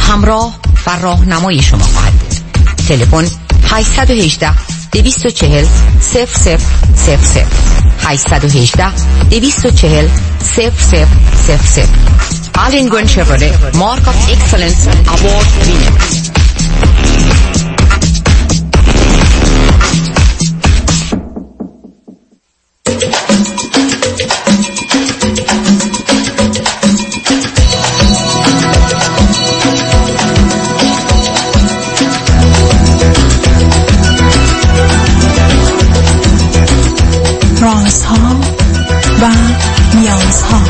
همراه و راهنمای شما خواهد بود. تلفن 818 240 0000 818 240 0000. آلین گرین شفرله مارک آف اکسلنس اوارد وینر. رازها و نیازها.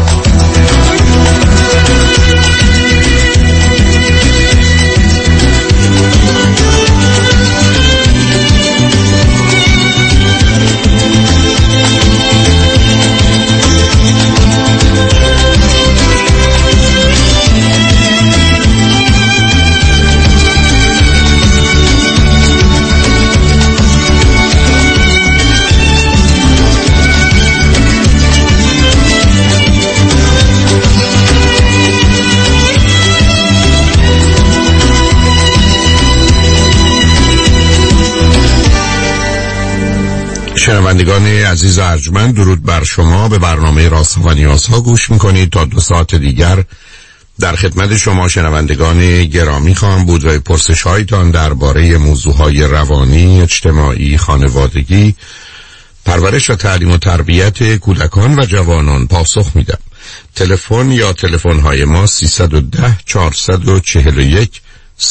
شنوندگان عزیز ارجمند، درود بر شما. به برنامه رازها و نیازها گوش میکنید. تا 2 ساعت دیگر در خدمت شما شنوندگان گرامی خواهم بود و پرسش هایتان درباره موضوعهای روانی، اجتماعی، خانوادگی، پرورش و تعلیم و تربیت کودکان و جوانان پاسخ میدم. تلفن یا تلفن های ما 310 441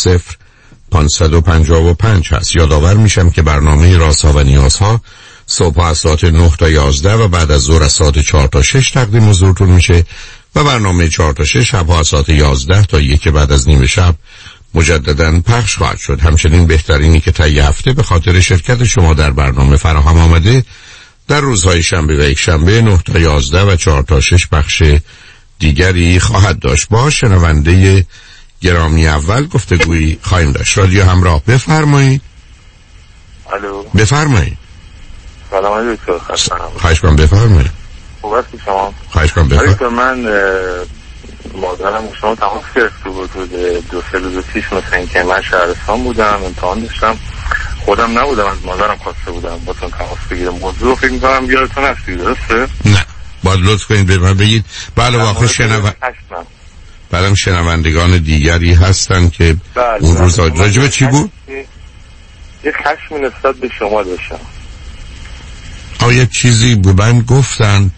0555 هست. یادآور میشم که برنامه رازها و نیازها صبح از ساعت 9 تا 11 و بعد از ظهر از ساعت 4 تا 6 تقدیم حضورتون میشه و برنامه 4 تا 6 شب از ساعت 11 تا 1 بعد از نیم شب مجددا پخش خواهد شد. همچنین بهترینی که طی هفته به خاطر شرکت شما در برنامه فراهم آمده در روزهای شنبه و یک شنبه 9 تا 11 و 4 تا 6 بخش دیگری خواهد داشت. با شنونده گرامی اول گفتگویی خواهیم داشت. رادیو همراه، بفرمایید. الو، بفرمایید. سلام دکتر. خواهش کنم بفرمایید. خوب هستی شما؟ خواهش کنم بفرمایید. دکتر، من مادرم شما تماس گرفته بود 2-3 روز پیش، مثل اینکه من شهرستان بودم، امتحان داشتم، خودم نبودم، از مادرم خواسته بودم باتون تماس بگیرم. موضوع فکر می‌کنم یادتون هستی، درسته؟ نه، باید لطف کنید به من بگید. بله واقعا بعدم شنوندگان دیگری هستن که اون روز راجبه چی بود؟ یه خشم نسبت به شما داشتم. یه چیزی به من گفتن،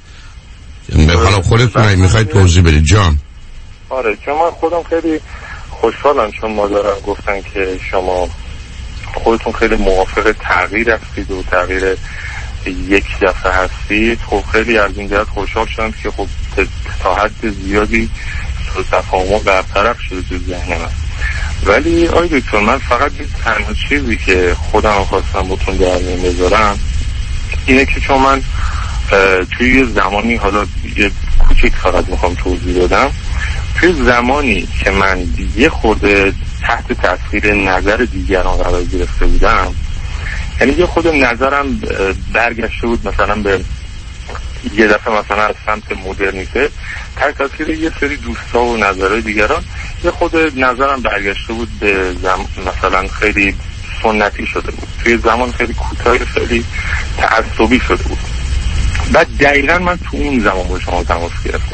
حالا خودتون میخواید توضیح بدید جان؟ آره، چون من خودم خیلی خوشحالم چون مادرم گفتن که شما خودتون خیلی موافق تغییر هستید و تغییر یک دفعه هستید. خب خیلی از این جهت خوشحال شدم که خب تا حد زیادی تفاهم برطرف شده تو ذهن من. ولی آقای دکتر، من فقط تنها چیزی که خودم خواستم بهتون در میون بذارم اینه که چون من توی یه زمانی، حالا یه کوچیک فقط میخوام توضیح بدم، توی زمانی که من یه خورده تحت تاثیر نظر دیگران قرار گرفته بودم، یعنی یه خود نظرم برگشته بود مثلا به یه دفعه مثلا از سمت مدرنیته، تحت تاثیر یه سری دوستا و نظرهای دیگران یه خود نظرم برگشته بود به مثلا خیلی سنتی شده بود، توی زمان خیلی کوتاه خیلی تعصبی شده بود. بعد دقیقا من تو اون زمان با شما تماس گرفتم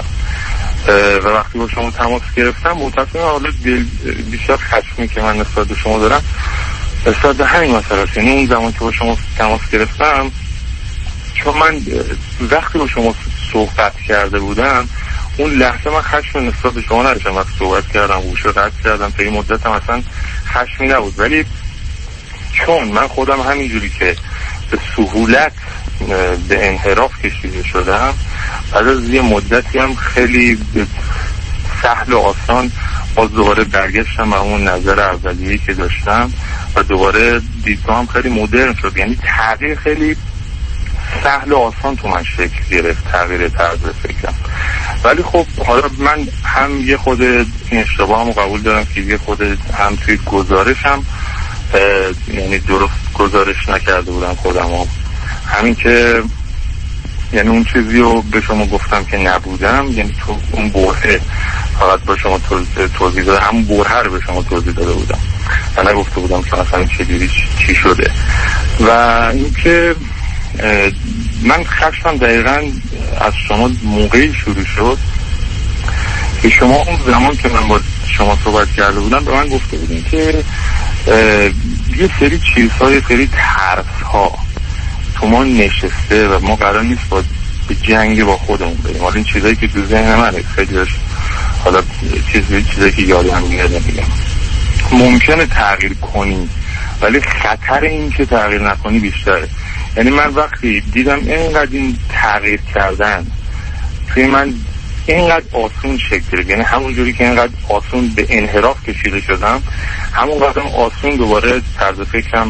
و وقتی با شما تماس گرفتم متأسفانه حالا بیشتر خشمی که من نسبت به شما دارم نسبت به همین مسئله است. یعنی اون زمان که با شما تماس گرفتم، چون من وقتی با شما صحبت کرده بودم اون لحظه من خشم نسبت به شما نداشتم. وقتی صحبت کردم گوشو قطع کردم، تا این مدت هم اصلا خشمی نبود. ولی چون من خودم همینجوری که به سهولت به انحراف کشیده شدم، بعد از یه مدتی هم خیلی سهل و آسان باز دوباره برگشتم و اون نظر اولیه‌ای که داشتم و دوباره دیدگاهم خیلی مدرن شد. یعنی تغییر خیلی سهل و آسان تو من شکل گرفت، تغییر طرز فکرم. ولی خب حالا من هم یه خود این اشتباهمو قبول دارم که یه خود هم توی گزارشم یعنی درست گزارش نکرده بودم خودمو، همین که یعنی اون چیزی رو به شما گفتم که نبودم، یعنی تو اون بحث فقط با شما توضیح داده، همون برهه رو به شما توضیح داده بودم و نگفته بودم که مثلا چجوری چی شده. و اینکه من خشم دقیقا از شما موقعی شروع شد که شما اون زمان که من با شما صحبت کرده بودم به من گفته بودین که یه سری چیزها، یه سری ترس‌ها تو ما نشسته و ما قرار نیست با به جنگ با خودمون بریم. حالا این چیزایی که تو ذهن منه، خیلیش حالا چیزایی که یادم میاد نمیگم. ممکنه تغییر کنی ولی خطر این که تغییر نکنی بیشتره. یعنی من وقتی دیدم اینقدر این تغییر کردن توی من اینقدر آسون شکل گرفت، یعنی همون جوری که اینقدر آسون به انحراف کشیده شدم، همون قدر آسون دوباره طرز فکرم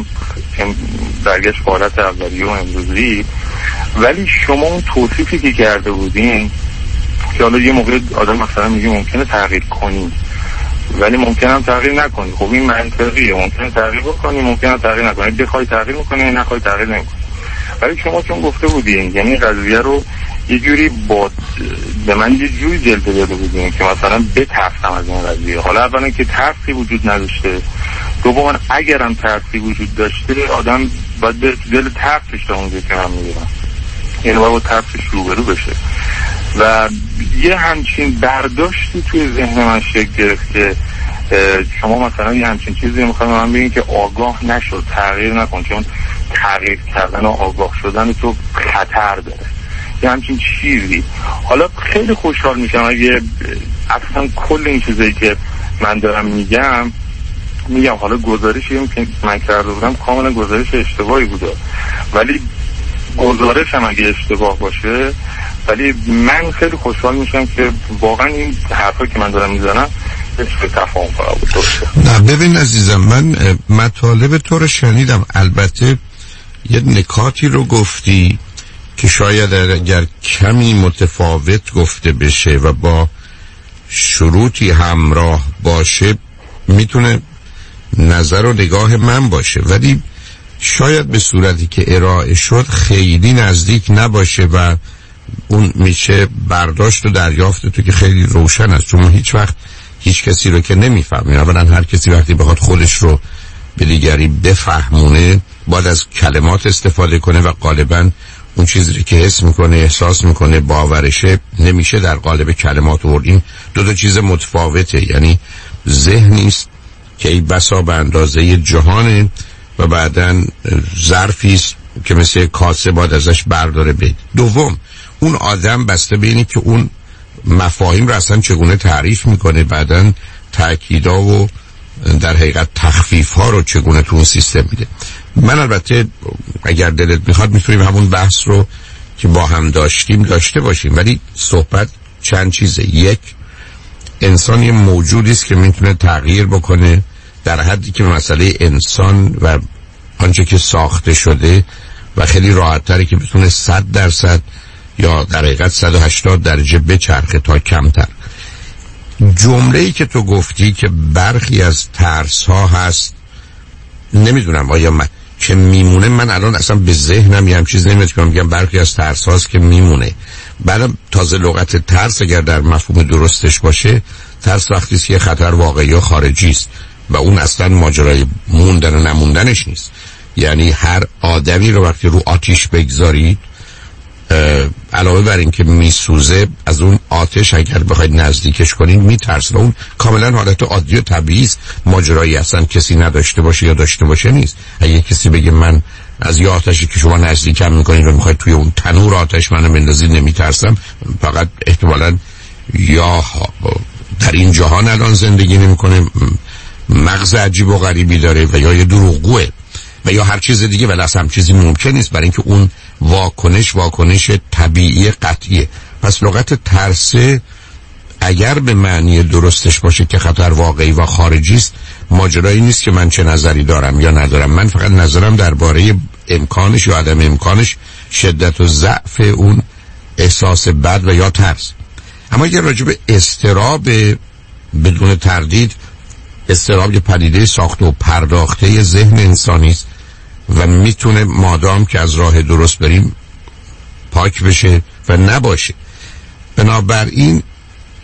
برگشت به حالت اولیه و امروزی. ولی شما اون توصیفی که کرده بودین که حالا یه موقع آدم مثلا میگه ممکنه تغییر کنی ولی ممکنه هم تغییر نکنی، خب این منطقیه، ممکنه تغییر بکنی ممکنه تغییر نکنی، بخوای تغییر میکنی نخوای تغییر نمیکنی. ولی شما چون گفته بودین یعنی قضیه رو یه جوری به من یه جوری جلوه داده بودین که مثلا بترسم از این قضیه. حالا اولا که ترسی وجود نداشته، دوما اگرم ترسی وجود داشته آدم باید به دل ترسش تا اونجا که من میگم، یعنی باید با ترسش روبرو بشه. و یه همچین برداشتی توی ذهن من شکل گرفت که شما مثلا یه همچین چیزی میخوایم من بگین که آگاه نشد، تغییر نکن، چون تغییر کردن و آگاه شدن تو خطر داره، یه همچین چیزی. حالا خیلی خوشحال میشم اگه اصلا کل این چیزایی که من دارم میگم حالا گزارشی که من کرده بودم کاملا گزارش اشتباهی بوده، ولی گزارش هم اگه اشتباه باشه، ولی من خیلی خوشحال میشم که واقعا این حرفا که من دارم میزنم به تفاهم فقط باشه. نه ببین عزیزم، من مطالب تو رو شنیدم، البته یه نکاتی رو گفتی که شاید اگر کمی متفاوت گفته بشه و با شروطی همراه باشه میتونه نظر و نگاه من باشه، ولی شاید به صورتی که ارائه شد خیلی نزدیک نباشه و اون میشه برداشت و دریافت تو که خیلی روشن است، چون هیچ وقت هیچ کسی رو که نمیفهمه. اولا هر کسی وقتی بخواد خودش رو به دیگری بفهمونه باید از کلمات استفاده کنه و غالبا اون چیزی که حس میکنه، احساس میکنه، باورشه نمیشه در قالب کلمات آورد. این دو چیز متفاوته، یعنی ذهنی است که ای بسا به اندازه جهانه و بعداً ظرفی است که مثل کاسه باید ازش برداره بید. دوم اون آدم بسته به اینی که اون مفاهیم رو اصلا چگونه تعریف میکنه، بعداً تأکیدا و در حقیقت تخفیف ها رو چگونه تو اون سیستم میده. من البته اگر دلت میخواد میتونیم همون بحث رو که با هم داشتیم داشته باشیم، ولی صحبت چند چیزه. یک، انسان یه موجودی است که میتونه تغییر بکنه در حدی که مسئله انسان و آنچه که ساخته شده و خیلی راحت‌تره که بتونه 100% یا در حقیقت 180 درجه بچرخه تا کمتر. جمله‌ای که تو گفتی که برخی از ترس‌ها هست، نمیدونم آیا من که میمونه، من الان اصلا به ذهنم یه هم چیز نمیاد که من میگم برخی از ترس هاست که میمونه. بعدم تازه لغت ترس اگر در مفهوم درستش باشه، ترس وقتی است که خطر واقعی و خارجی است و اون اصلا ماجرای موندن و نموندنش نیست. یعنی هر آدمی رو وقتی رو آتیش بگذارید، علاوه بر این که میسوزه، از اون آتش اگر بخواید نزدیکش کنید میترسه و اون کاملا حالت عادی و طبیعی است. ماجرایی اصلا کسی نداشته باشه یا داشته باشه نیست. اگه کسی بگه من از یه آتشی که شما نزدیکم میکنید و میخواید توی اون تنور آتش منو بندازید نمیترسم، فقط احتمالاً یا در این جهان الان زندگی نمیکنه، مغز عجیب و غریبی داره، و یا یه دروغگوئه و یا هر چیز دیگه، ولی اصلا هم چیزی ممکن نیست، برای اینکه اون واکنش طبیعی قطعیه. پس لغت ترسه اگر به معنی درستش باشه که خطر واقعی و خارجی است، ماجرایی نیست که من چه نظری دارم یا ندارم. من فقط نظرم درباره امکانش یا عدم امکانش، شدت و ضعف اون احساس بد و یا ترس. اما اگر راجع به اضطراب، بدون تردید اضطراب یه پدیده ساخته و پرداخته ذهن انسانی است و میتونه مادام که از راه درست بریم پاک بشه و نباشه. بنابراین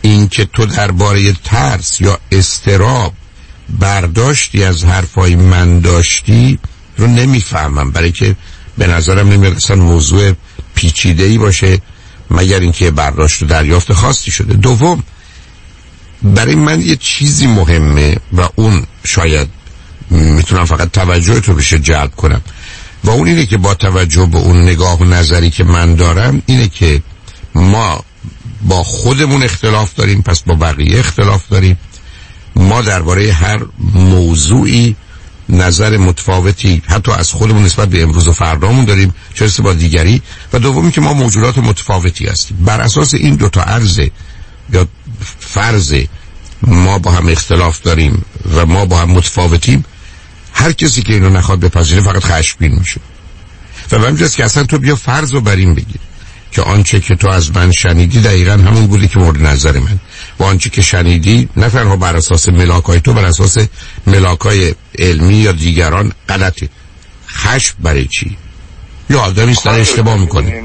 این که تو درباره ترس یا اضطراب برداشتی از حرفای من داشتی رو نمیفهمم، برای که به نظرم نمیاد اصلا موضوع پیچیده‌ای باشه مگر اینکه برداشت و دریافت خاصی شده. دوم، برای من یه چیزی مهمه و اون شاید میتونم فقط توجه تو بشه جلب کنم و اون اینه که با توجه به اون نگاه و نظری که من دارم اینه که ما با خودمون اختلاف داریم، پس با بقیه اختلاف داریم. ما درباره هر موضوعی نظر متفاوتی حتی از خودمون نسبت به امروز و فردامون داریم، چه با دیگری. و دومی که ما موجودات متفاوتی هستیم. بر اساس این دوتا عرضه یا فرض ما با هم اختلاف داریم و ما با هم متفاوتیم، هر کسی که اینو نخواد بپذیره فقط خشمگین میشه. و به همینجاست که اصلا تو بیا فرض رو بر این بگیر که آنچه که تو از من شنیدی دقیقا همون بودی که مورد نظر من، و آنچه که شنیدی نه تنها بر اساس ملاکای تو، بر اساس ملاکای علمی یا دیگران غلطه. خشم برای چی؟ یا آدمی است داره اشتباه میکنه.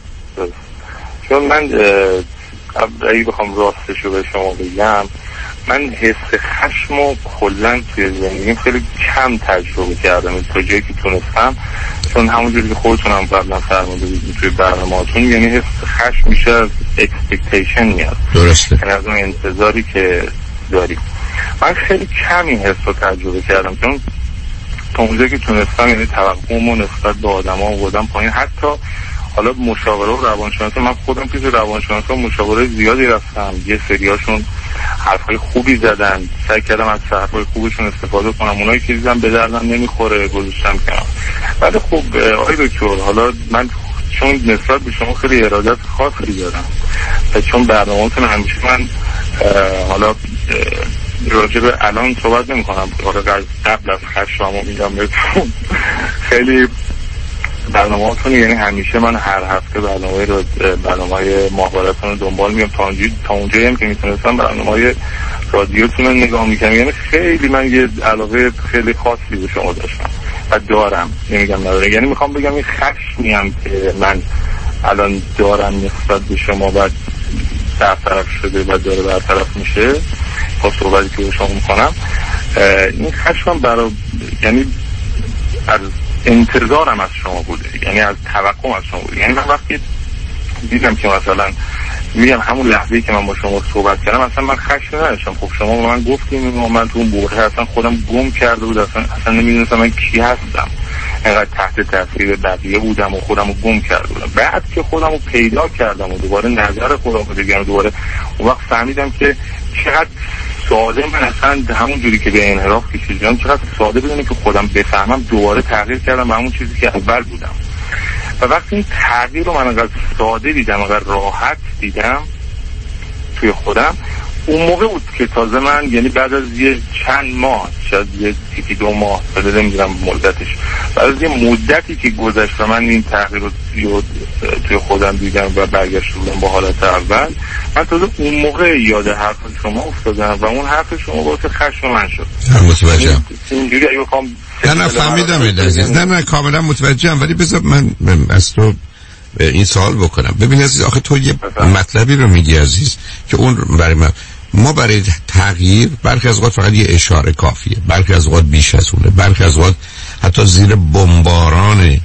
چون من اگه بخوام راستشو به شما بگم، من حس خشم و کلن توی زندگیم خیلی کم تجربه کردم تا جایی که تونستم. چون همونجوری که خودتونم قبلا فرموده بودید توی برنامه‌تون، یعنی حس خشم میشه از اکسپکتیشن میاد. درسته. یعنی از اون انتظاری که داریم. من خیلی کم این حس رو تجربه کردم، چون تا اونجایی که تونستم یعنی توقعمو نسبت به آدما آوردم پایین. حتی حالا مشاوره و روانشناسی، من خودم توی روانشناسی و مشاوره زیادی رفتم، یه سریاشون حرفای خوبی زدن، سعی کردم از حرفای خوبشون استفاده کنم. اونایی که دیدم به دردم نمیخوره گذاشتم کنم. ولی خب آقای دکتر، حالا من چون نسبت به شما خیلی ارادت خاصی دارم و چون برنامه‌تون همیشه من حالا راجع به الان صحبت نمی‌کنم، قبل از خشممو میگم بهتون، خیلی برنامه‌تون یعنی همیشه من هر هفته برنامه ماهواره‌تون رو دنبال می‌کنم تا اونجایی هم که میتونستم برنامه‌های رادیوتون رو نگاه می‌کنم. یعنی خیلی من یه علاقه خیلی خاصی به شما داشتم و دارم، نمیگم نداره. یعنی میخوام بگم این خشمی هم که من الان دارم نسبت به شما و برطرف شده و داره برطرف میشه با صحبتی که به شما میکنم، این خشمم برای یعنی از انتظارم از شما بوده، یعنی از توقعم از شما بوده. یعنی من وقتی دیدم که مثلا میگم همون لحظه‌ای که من با شما صحبت کردم اصلا من خشم نداشتم. خب شما به من گفتین من تو اون بحران اصلا خودم گم کرده بود، اصلا نمیدونستم من کی هستم، اینقدر تحت تاثیر بقیه بودم و خودم رو گم کرده بودم. بعد که خودم رو پیدا کردم و دوباره نظر خودم رو دیدم، دوباره اون وقت فهمیدم که چقدر ساده من اصلا همون جوری که به انحراف کشیدم، چقدر ساده بدونم که خودم بفهمم، دوباره تغییر کردم به همون چیزی که اول بودم. و وقتی این تغییر رو من انقدر ساده دیدم، انقدر راحت دیدم توی خودم، اون موقع بود که تازه من یعنی بعد از یه چند ماه، شاید یکی 2 ماه بده نمیدونم مدتش، بعد از یه مدتی که گذشت و من این تغییر رو توی خودم دیدم و برگشت بودم با حالت اول، من تازه اون موقع یاد حرف شما افتادم و اون حرف شما باعث خشم من شد. متوجهم. اینجوری اگه بخوام نه فهمیدم عزیز، نه کاملا متوجهم، ولی بذار من از تو این سوال بکنم. ببین عزیز، آخه تو یه مطلبی رو میگی عزیز که اون برای ما برای تغییر برخی از اوقات فقط یه اشاره کافیه، برخی از اوقات بیش از اونه، برخی از اوقات حتی زیر بمباران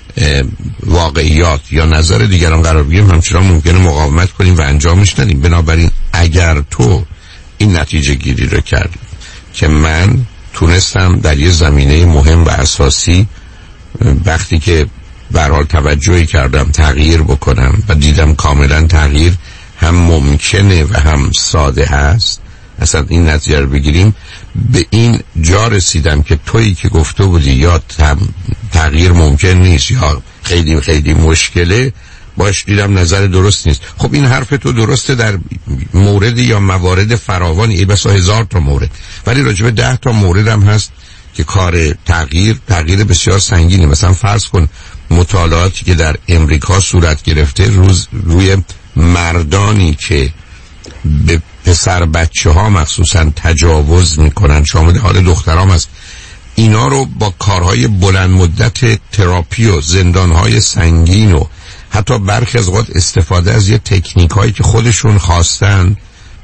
واقعیات یا نظر دیگران قرار بگیریم، همچنان ممکنه مقاومت کنیم و انجامش ندیم. بنابراین اگر تو این نتیجه گیری رو کردی که من تونستم در یه زمینه مهم و اساسی وقتی که به هر حال توجهی کردم تغییر بکنم و دیدم کاملا تغییر هم ممکنه و هم ساده هست، اصلا این نتیجه رو بگیریم، به این جا رسیدم که تویی که گفته بودی یا تغییر ممکن نیست یا خیلی خیلی مشکله، باش دیدم نظر درست نیست. خب این حرف تو درسته در مورد یا موارد فراوانی، بسا 1000 تا مورد، ولی راجب 10 تا مورد هم هست که کار تغییر بسیار سنگینی. مثلا فرض کن مطالعاتی که در امریکا صورت گرفته روی مردانی که به پسر بچه ها مخصوصا تجاوز میکنن، شامل حال دخترام است، اینا رو با کارهای بلند مدت تراپی و زندانهای سنگین و حتی برخی از اوقات استفاده از یه تکنیک هایی که خودشون خواستن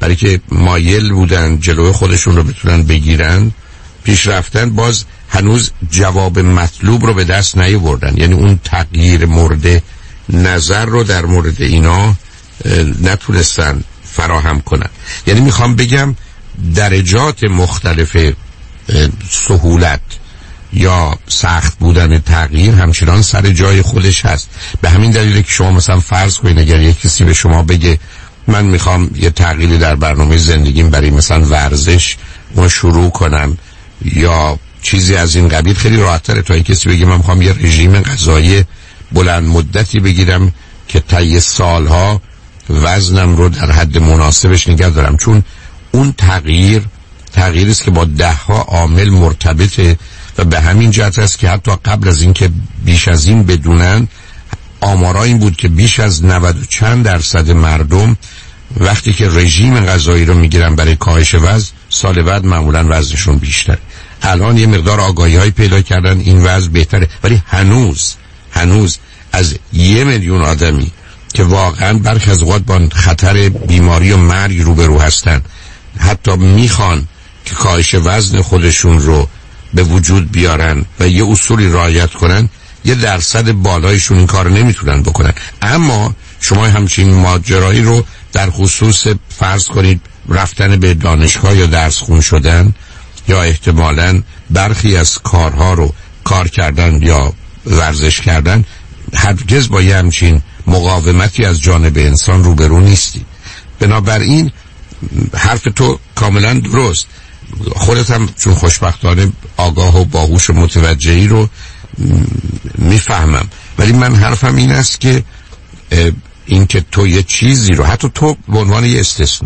برای که مایل بودن جلوی خودشون رو بتونن بگیرن، پیش رفتن، باز هنوز جواب مطلوب رو به دست نیاوردن. یعنی اون تغییر مورد نظر رو در مورد اینا نتونستن فراهم کنن. یعنی میخوام بگم درجات مختلف سهولت یا سخت بودن تغییر همچنان سر جای خودش هست. به همین دلیله که شما مثلا فرض کنید اگر یک کسی به شما بگه من میخوام یه تغییری در برنامه زندگیم برای مثلا ورزش اون شروع کنم یا چیزی از این قبیل، خیلی راحت‌تره تا این کسی بگه من میخوام یه رژیم غذایی بلند مدتی بگیرم که طی سالها وزنم رو در حد مناسبش نگه دارم. چون اون تغییری است که با 10 عامل مرتبطه و به همین جهت است که حتی قبل از اینکه بیش از این بدونن، آمارا این بود که بیش از 90 و چند درصد مردم وقتی که رژیم غذایی رو میگیرن برای کاهش وزن، سال بعد معمولا وزنشون بیشتره. الان یه مقدار آگاهی‌های پیدا کردن این وضع بهتره، ولی هنوز از 1 میلیون آدمی که واقعا برخی از اوقات با خطر بیماری و مرگ روبرو هستن، حتی میخوان که کاهش وزن خودشون رو به وجود بیارن و یه اصولی رعایت کنن، 1% بالایشون این کار نمیتونن بکنن. اما شما همچین ماجرایی رو در خصوص فرض کنید رفتن به دانشگاه یا درس خون شدن یا احتمالاً برخی از کارها رو کار کردن یا ورزش کردن، هرگز با یه همچین مقاومتی از جانب انسان روبرو نیستی. بنابراین حرف تو کاملا درست. خودت هم چون خوشبختانه آگاه و باهوش و متوجهی رو میفهمم، ولی من حرفم این است که این که تو یه چیزی رو حتی تو به عنوان یه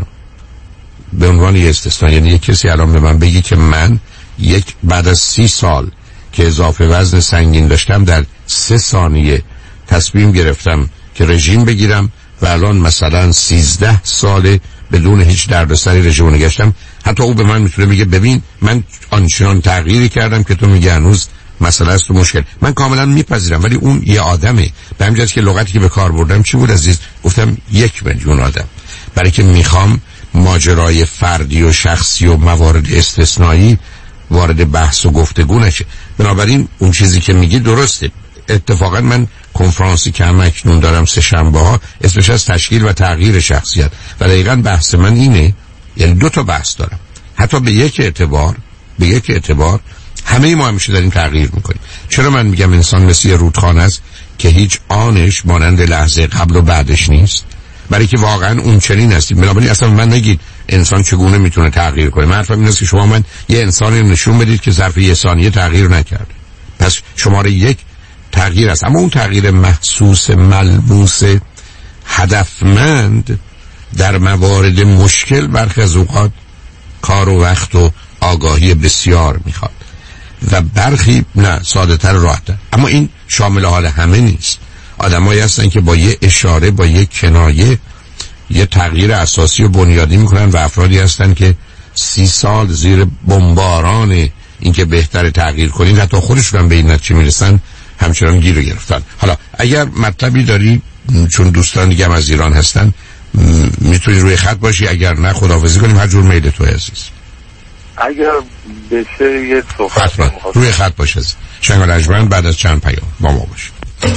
استثناء، یعنی یه کسی الان به من بگی که من بعد از 30 سال که اضافه وزن سنگین داشتم در 3 ثانیه تصمیم گرفتم که رژیم بگیرم و الان مثلا 13 ساله بدون هیچ دردسری رژیم نگشتم، حتی او به من میتونه بگه ببین من آنچنان تغییری کردم که تو میگه هنوز مسئله است و مشکل. من کاملا میپذیرم، ولی اون یه آدمه. به همین جهت که لغتی که به کار بردم چی بود عزیز؟ گفتم 1 میلیون آدم، برای که میخوام ماجرای فردی و شخصی و موارد استثنایی وارد بحث و گفتگو نشه. بنابراین اون چیزی که میگی درسته. اتفاقا من کنفرانسی که هم اکنون دارم 3 شنبه‌ها اسمش از تشکیل و تغییر شخصیت و دقیقاً بحث من اینه. یعنی 2 تا بحث دارم. حتی به یک اعتبار همه ما همیشه داریم تغییر میکنیم. چرا من میگم انسان مثل رودخانه است که هیچ آنش مانند لحظه قبل و بعدش نیست؟ برای که واقعا اون چنین هستیم. بنابراین اصلا من نگید انسان چگونه میتونه تغییر کنه. من حرفم این است که شما من یه انسانی نشون بدید که ظرف 1 ثانیه تغییر نکرده. پس شماره 1 تغییر است، اما اون تغییر محسوس، ملموس، هدفمند در موارد مشکل برخی از اوقات کار و وقت و آگاهی بسیار میخواد و برخی نه، ساده تر، راحت تر. اما این شامل حال همه نیست. آدمایی هستن که با یه اشاره، با یه کنایه یه تغییر اساسی و بنیادی میکنن و افرادی هستن که 30 سال زیر بمباران اینکه بهتر تغییر کنین حتی خودشون هم به این نتیجه میرسن همچنان گیر گرفتن. حالا اگر مطلبی داری، چون دوستان دیگه هم از ایران هستن، میتونی روی خط باشی، اگر نه خداحافظی کنیم. هر جور میل تو عزیز. اگر بشه یه صحبت روی خط باشه. شنگ و لجبند بعد از چند پیام با ما باشه.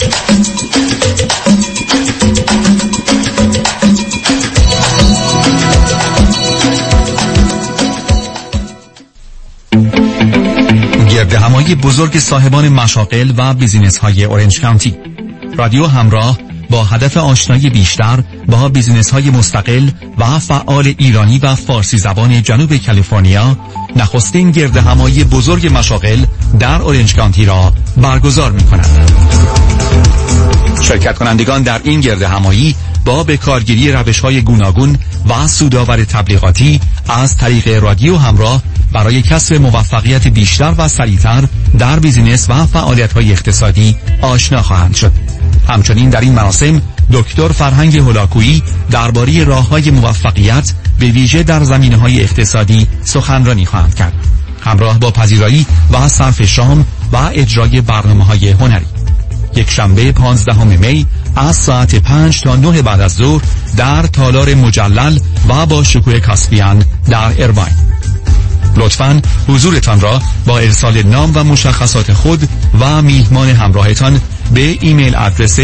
گردهمایی بزرگ صاحبان مشاغل و بیزینس های اورنج کانتی. رادیو همراه با هدف آشنایی بیشتر با بیزینس های مستقل و فعال ایرانی و فارسی زبان جنوب کالیفرنیا نخستین گردهمایی بزرگ مشاغل در اورنج کانتی را برگزار می کند. شرکت کنندگان در این گردهمایی با به کارگیری روش‌های گوناگون و سودآور تبلیغاتی از طریق رادیو همراه برای کسب موفقیت بیشتر و سریعتر در بیزینس و فعالیت‌های اقتصادی آشنا خواهند شد. همچنین در این مراسم دکتر فرهنگ هولاکویی درباره راه‌های موفقیت به ویژه در زمینه‌های اقتصادی سخنرانی خواهند کرد، همراه با پذیرایی و صرف شام و اجرای برنامه‌های هنری. یک شنبه 15 می از ساعت 5 تا 9 بعد از ظهر در تالار مجلل و با شکوه کاسپیان در ایرواین. لطفاً حضورتان را با ارسال نام و مشخصات خود و میهمان همراهتان به ایمیل آدرس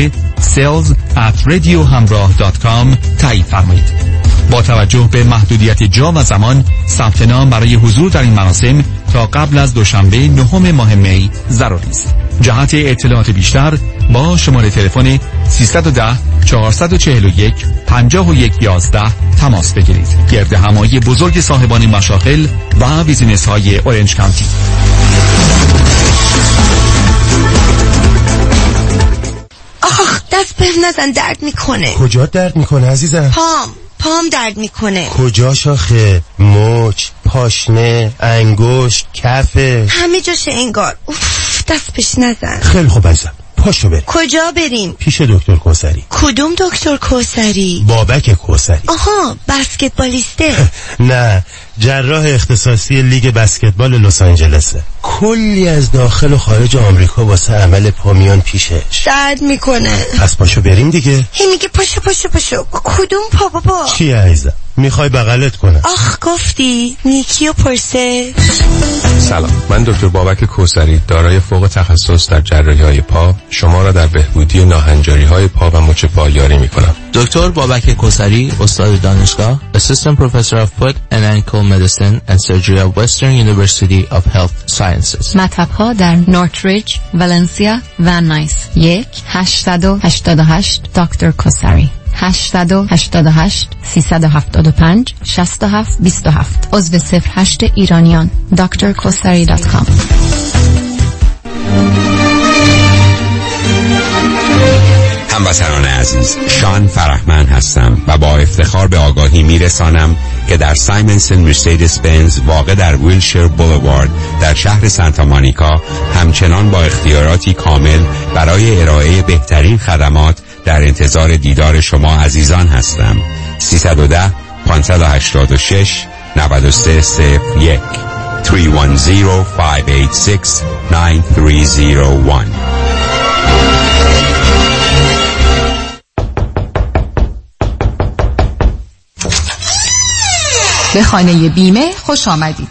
sales@radiohamrah.com تایید فرمایید. با توجه به محدودیت جا و زمان ثبت نام برای حضور در این مراسم تا قبل از دوشنبه 9 ماه می ضروری است. جهت اطلاعات بیشتر با شماره تلفن 310 441 5111 تماس بگیرید. گرد همایی بزرگ صاحبان مشاغل و بیزینس های اورنج کانتی. آخ دست بهم نزن، درد میکنه. کجا درد میکنه عزیزم؟ پام درد میکنه. کجا شاخه؟ مچ، پاشنه، انگشت، کفه، همه جاشه انگار. دست بهش نزن. خیلی خوب عزیزم، پاشو بریم. کجا بریم؟ پیش دکتر کوثری. کدوم دکتر کوثری؟ بابک کوثری. آها، بسکتبالیسته. نه، جراح اختصاصی لیگ بسکتبال لس آنجلسه. کلی از داخل و خارج آمریکا واسه عمل پا میان پیشش. درد میکنه. پس پاشو بریم دیگه. هی میگه پاشو. کدوم پا بابا؟ چی عزیزم؟ میخوای بغلت کنم؟ آخ گفتی نیکی و پرسه. سلام، من دکتر بابک کوثری دارای فوق تخصص در جراحی‌های پا شما را در بهبودی ناهنجاری‌های پا و مچ پا یاری می‌کنم. دکتر بابک کوثری، استاد دانشگاه، Assistant Professor of Foot and Ankle Medicine and Surgery at Western University of Health Sciences. مطب‌ها در نورتریج، ولنسیا و نایس. 1-888 دکتر کوثری. 888 375 6727. عضو 08 ایرانیان. drkosari.com. هموطنان عزیز، شان فرحمند هستم و با افتخار به آگاهی میرسانم که در سایمنسن مرسدس بنز واقع در ویلشیر بولوارد در شهر سانتا مونیکا همچنان با اختیاراتی کامل برای ارائه بهترین خدمات در انتظار دیدار شما عزیزان هستم. 310 586 9301 310 586 9301. به خانه بیمه خوش آمدید.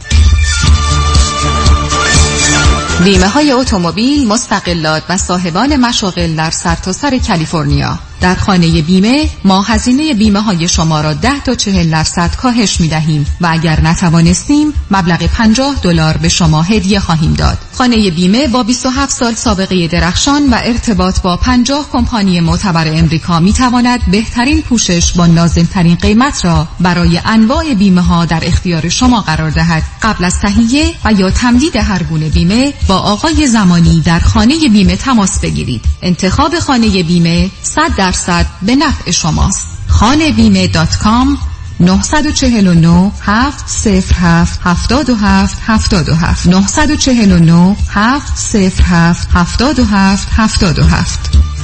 بیمه های اتومبیل، مستقلات و صاحبان مشاغل در سرتاسر کالیفرنیا. در خانه بیمه ما هزینه بیمه های شما را 10 تا 40% کاهش می دهیم و اگر نتوانستیم مبلغ $50 به شما هدیه خواهیم داد. خانه بیمه با 27 سال سابقه درخشان و ارتباط با 50 کمپانی معتبر امریکا می تواند بهترین پوشش با نازل‌ترین قیمت را برای انواع بیمه ها در اختیار شما قرار دهد. قبل از تهیه و یا تمدید هر گونه بیمه با آقای زمانی در خانه بیمه تماس بگیرید. انتخاب خانه بیمه 100% به نفع شماست. khanebime.com 949 707 77 77 949 707 77 77.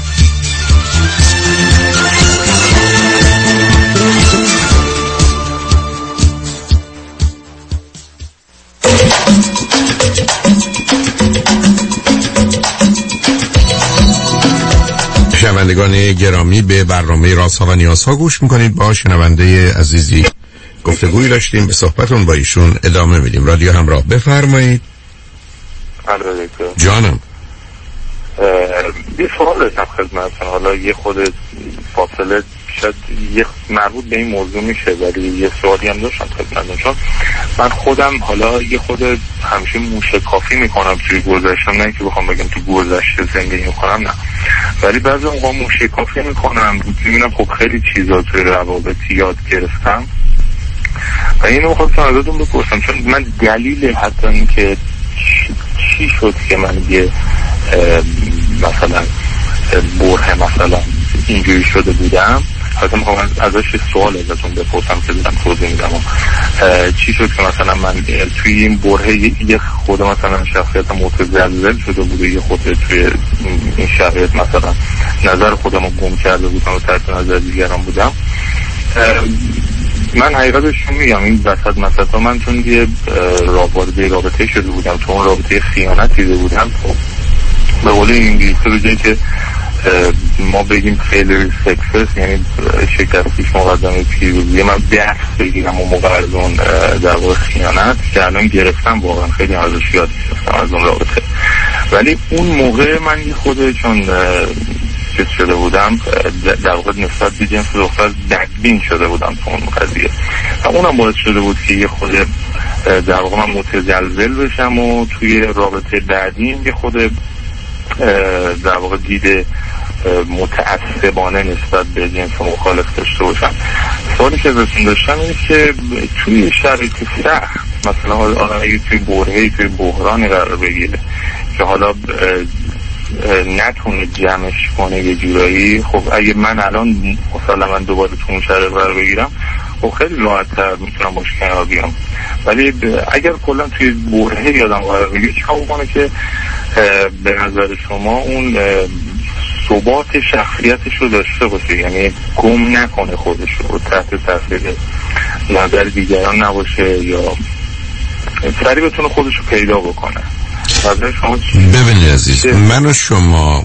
شنوندگان گرامی، به برنامه رازها و نیازها گوش میکنید. با شنونده عزیزی گفتگویی داشتیم، به صحبتون با ایشون ادامه میدیم. رادیو همراه، بفرمایید. جانم، یه سوال داشتم خدمتتون. حالا یه خود فاصله شاید یه مربوط به این موضوع میشه، ولی یه سوالی هم داشتم خدمتتون. چون من خودم حالا یه خود همیشه موشکافی میکنم توی گذشتم، نه که بخوام بگم تو گذشته زندگی میکنم، نه، ولی بعضی موقع موشکافی میکنم، میبینم خب خیلی چیزا توی روابطی یاد گرفتم و اینو خواستم ازتون بپرسم، چون من دلیل حتی این که چی شد که من یه مثلا بره مثلا اینجوری شده بودم، حتی میخوام ازش سوال ازتون بپرسم که دارم توضیح میدم چی شد که مثلا من توی این بره یه خود مثلا شخصیت متزلزل شده بوده، یه خود توی این شرایط مثلا نظر خودم رو گم کرده بودم و تحت نظر دیگران بودم. من حقیقتش میگم این وسط مثلا من چون یه رابطه شده بودم، تو اون رابطه خیانت دیده بودم، به قول انگلیسی به جایی که ما بگیم فیلر سکسس، یعنی شکستیش مقدمه پیروزی، من درس بگیرم و مقرزون در واقع خیانت که الان گرفتم، واقعا خیلی ازش یاد گرفتم از اون رابطه. ولی اون موقع من یه خود چون چیز شده بودم در واقع نسبت به جنس دختر بدبین شده بودم تو اون قضیه و اونم باعث شده بود که یه خود در واقع من متزلزل بشم و توی رابطه بعدیم یه خود در واقع دیده متعصبانه نسبت به جنس مخالف داشته باشم. سوالی که ازتون داشتم اینه که توی شرایط سخت، مثلا آدم اگه توی برهه‌ای توی بحرانی قرار بگیره که حالا نتونه جمعش کنه یه جورایی، خب اگه من الان مثلا من دوباره تو اون شرایط قرار بگیرم خب خیلی راحت‌تر میتونم باش کنار بیام. ولی اگر کلا توی برهه یادم قرار بگیره چیکار بکنه که به نظر شما اون ثبات شخصیتش رو داشته باشه، یعنی گم نکنه خودش رو تحت تاثیر نظر دیگران نباشه یا سریع بتونه خودش رو پیدا بکنه؟ ببینید عزیز، من و شما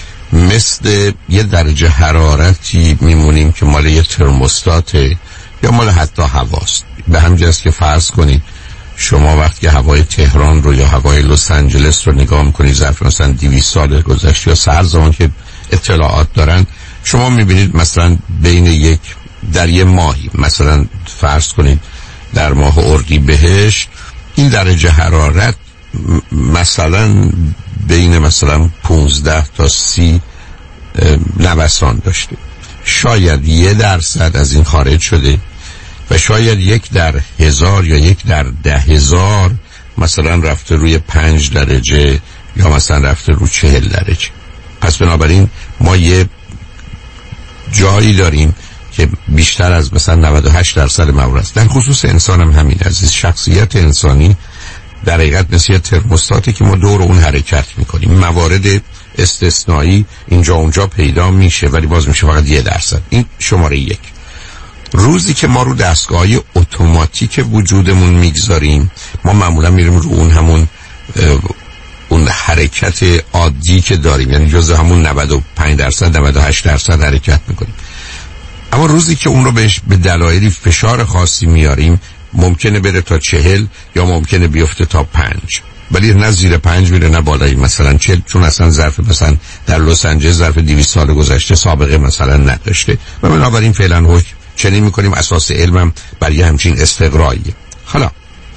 مثل یه درجه حرارتی میمونیم که مال یه ترموستاته یا مال حتی هواست. به همین که فرض کنید شما وقتی هوای تهران رو یا هوای لس آنجلس رو نگاه میکنید ظرف مثلا 200 سال گذشته یا سر زمان که اطلاعات دارن، شما میبینید مثلا بین در یه ماهی، مثلا فرض کنید در ماه اردیبهشت، این درجه حرارت مثلا بین مثلا 15 تا 30 نوسان داشته. شاید 1% از این خارج شده و شاید 1 در 1000 یا 1 در 10,000 مثلا رفته روی 5 درجه یا مثلا رفته رو 40 درجه. پس بنابراین ما یه جایی داریم که بیشتر از مثلا 98% موارد است. در خصوص انسان هم همین عزیز، شخصیت انسانی در حقیقت مثل یه ترموستاتی که ما دور اون حرکت میکنیم. موارد استثنایی اینجا اونجا پیدا میشه ولی باز میشه فقط 1%. این شماره 1. روزی که ما رو دستگاه اتوماتیک وجودمون میگذاریم، ما معمولا میریم رو اون همون اون حرکت عادی که داریم، یعنی جزء همون 95% 98% حرکت میکنیم. اما روزی که اون رو بهش به دلایلی فشار خاصی میاریم، ممکنه بره تا 40 یا ممکنه بیفته تا 5، ولی نه زیر 5 میره نه بالای مثلا 40، چون اصلا ظرف مثلا در لس آنجلس ظرف 200 سال گذشته سابقه مثلا نداشته و بنابراین فعلا حکم چنین میکنیم. اساس علمم برای همچین استقراییه. حالا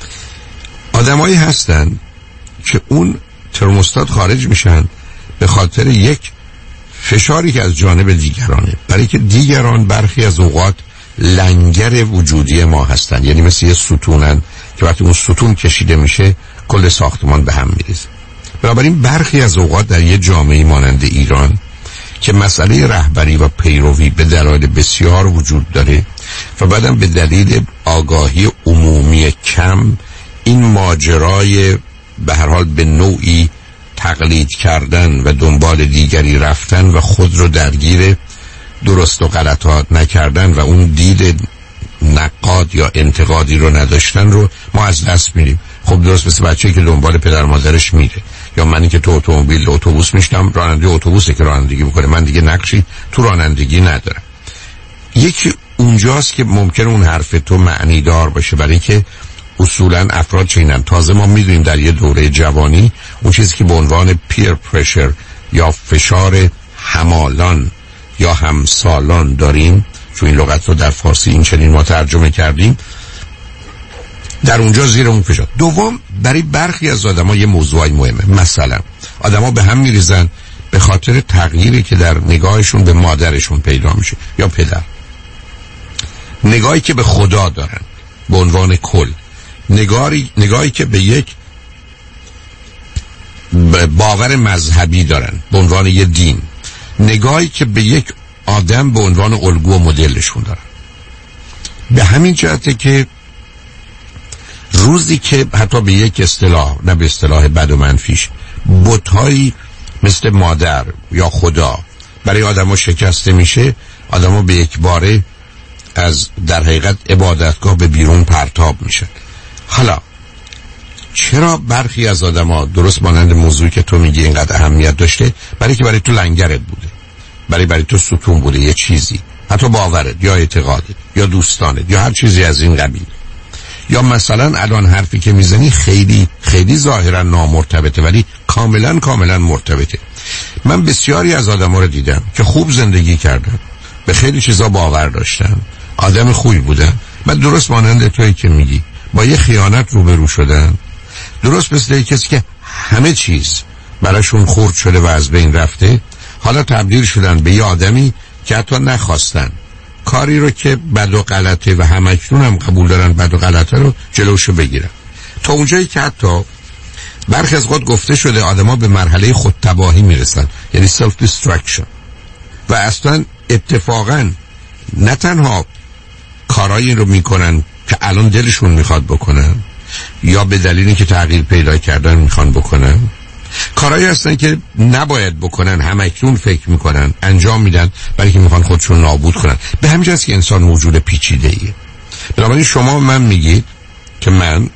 آدمایی هستن که اون ترموستات خارج میشن به خاطر یک فشاری که از جانب دیگرانه، برای که دیگران برخی از اوقات لنگر وجودی ما هستن، یعنی مثل یه ستونن که وقتی اون ستون کشیده میشه کل ساختمان به هم میریزه. بنابراین برخی از اوقات در یه جامعه مانند ایران که مسئله رهبری و پیروی به دلایل بسیار وجود داره و بعدم به دلیل آگاهی عمومی کم، این ماجرای به هر حال به نوعی تقلید کردن و دنبال دیگری رفتن و خود رو درگیر درست و غلطات نکردن و اون دید نقاد یا انتقادی رو نداشتن رو ما از دست میریم. خب درست مثل بچه‌ای که دنبال پدر مادرش میره، یا منی که تو اتوبوس میشتم، راننده اتوبوسه که رانندگی میکنه، من دیگه نقشی تو رانندگی ندارم. یکی اونجاست که ممکن اون حرف تو معنی دار باشه، برای که اصولا افراد چینن. تازه ما میدونیم در یه دوره جوانی اون چیزی که به عنوان پیر پرشر یا فشار همالان یا همسالان داریم، چون این لغت رو در فارسی این چنین ما ترجمه کردیم، در اونجا زیر اون فشار. دوم، برای برخی از آدم‌ها یه موضوعی مهمه. مثلا آدم‌ها به هم میریزن به خاطر تغییری که در نگاهشون به مادرشون پیدا میشه یا پدر، نگاهی که به خدا دارن به عنوان کل، نگاهی که به یک باور مذهبی دارن به عنوان یه دین، نگاهی که به یک آدم به عنوان الگو و مدلشون دارن. به همین جهته که روزی که حتی به یک اصطلاح، نه به اصطلاح بد و منفیش، بت‌هایی مثل مادر یا خدا برای آدم‌ها شکسته میشه، آدم‌ها به یک باره از در حقیقت عبادتگاه به بیرون پرتاب میشن. حالا چرا برخی از آدم‌ها درست مانند موضوعی که تو میگی اینقدر اهمیت داشته؟ برای که برای تو لنگرت بوده. برای تو ستون بوده، یه چیزی، حتی باورت یا اعتقادت یا دوستانت یا هر چیزی از این قبیل. یا مثلا الان حرفی که میزنی خیلی خیلی ظاهرا نامرتبطه ولی کاملا مرتبطه. من بسیاری از آدم‌ها رو دیدم که خوب زندگی کردن، به خیلی چیزا باور داشتن، آدم خوبی بودن، بعد درست مانند تویی که میگی با یه خیانت روبرو شدن، درست مثل کسی که همه چیز براشون خرد شده و از بین رفته، حالا تبدیل شدن به یه آدمی که حتی نخواستن کاری رو که بد و غلطه و همکنون هم قبول دارن بد و غلطه رو جلوشو بگیرن، تا اونجایی که حتی برخی از خود گفته شده آدما به مرحله خودتباهی میرسن، یعنی سلف دیسترکشن، و اصلا اتفاقا نه تنها کارایی رو میکنن که الان دلشون میخواد بکنن یا به دلیلی که تغییر پیدا کردن میخوان بکنن، کارهایی هستن که نباید بکنن، همکنون فکر میکنن انجام میدن برای که میخوان خودشون نابود کنن. به همین جاست که انسان موجود پیچیده ایه. بنابراین شما من میگید که من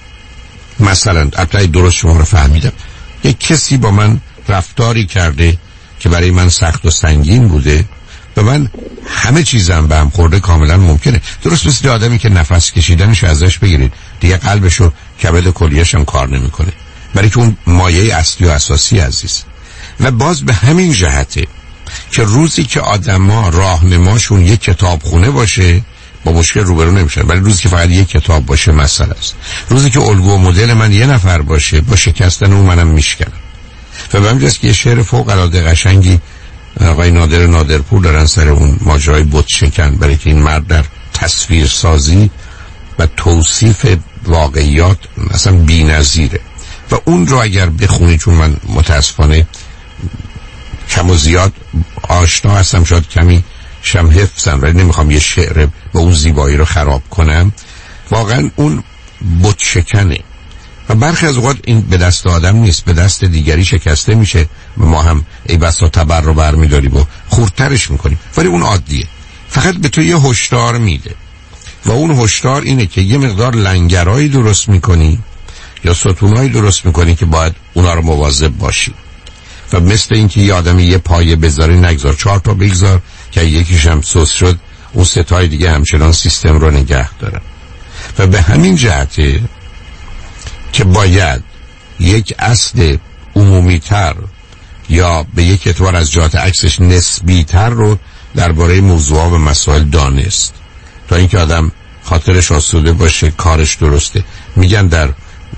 مثلا البته درست شما رو فهمیدم، یک کسی با من رفتاری کرده که برای من سخت و سنگین بوده و من همه چیزم به هم خورده، کاملا ممکنه. درست مثل آدمی که نفس کشیدنش ازش بگیرید دیگه قلبش و کبد کلیه‌اش هم کار نمیکنه، برای که اون مایه اصلی و اساسی عزیز. و باز به همین جهته که روزی که آدما راهنماشون یک کتابخونه باشه با مشکل روبرو نمیشن، ولی روزی که فقط یک کتاب باشه مسئله است. روزی که الگو و مدل من یه نفر باشه، با شکستن اون منم میشکنم. و به همین جاست که یه شعر فوق العاده قشنگی آقای نادرپور دارن سر اون ماجرای بت شکن، برای که این مرد در تصویر سازی و توصیف واقعیات مثلا بی‌نظیره و اون رو اگر بخونی، چون من متاسفانه کم و زیاد آشنا هستم، شاید کمی شم حفظم، ولی نمیخوام یه شعر با اون زیبایی رو خراب کنم، واقعا اون بت شکنه و برخی از اوقات این به دست آدم نیست، به دست دیگری شکسته میشه و ما هم ای بسا تبر رو برمیداریم و خردترش میکنیم، ولی اون عادیه، فقط به تو یه هشدار میده و اون هشدار اینه که یه مقدار لنگرایی درست میکنی یا ستونایی درست میکنی که باید اونا رو مواظب باشی و مثل اینکه یه آدمی یه پایه بذاره نگذار 4 تا بگذار که یکیش هم سوس شد اون 3 تای دیگه همچنان سیستم رو نگه دارن. و به همین جهته که باید یک اصل عمومی تر یا به یک اعتبار از جهت عکسش نسبی تر رو درباره موضوعات و مسائل دانست تا اینکه آدم خاطرش آسوده باشه، کارش درسته. میگن در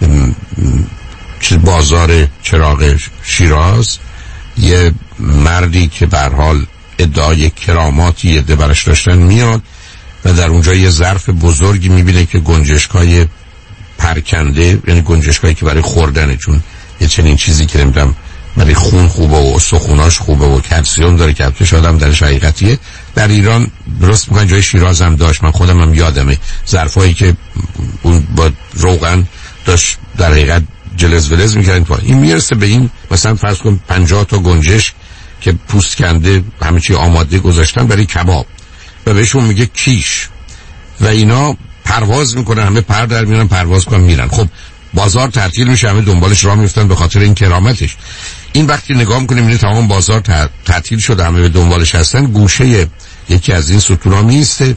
بازار چراغ شیراز یه مردی که به هر حال ادعای کراماتی عده برش داشتن میاد و در اونجا یه ظرف بزرگی میبینه که گنجشکای پرکنده، یعنی گنجشکایی که برای خوردنه، چون یه چنین چیزی که نمیدونم برای خون خوبه و استخوناش خوبه و کلسیوم داره که البته آدم درش حقیقتیه. در ایران درست میگن جای شیراز هم داشت، من خودم هم یادمه ظرفایی که اون با روغن داشت در حقیقت جلز ولز میکردن. این میرسه به این مثلا فرض کن 50 تا گنجش که پوست کنده همه چی آماده گذاشتن برای کباب و بهشون میگه کیش و اینا پرواز میکنن، همه پر در میارن پرواز کنن میرن. خب بازار تعطیل میشه، همه دنبالش راه میفتن به خاطر این کرامتش. این وقتی نگاه میکنیم میبینی تمام بازار تعطیل شده، همه به دنبالش هستن، گوشه یکی از این ستونا میسته،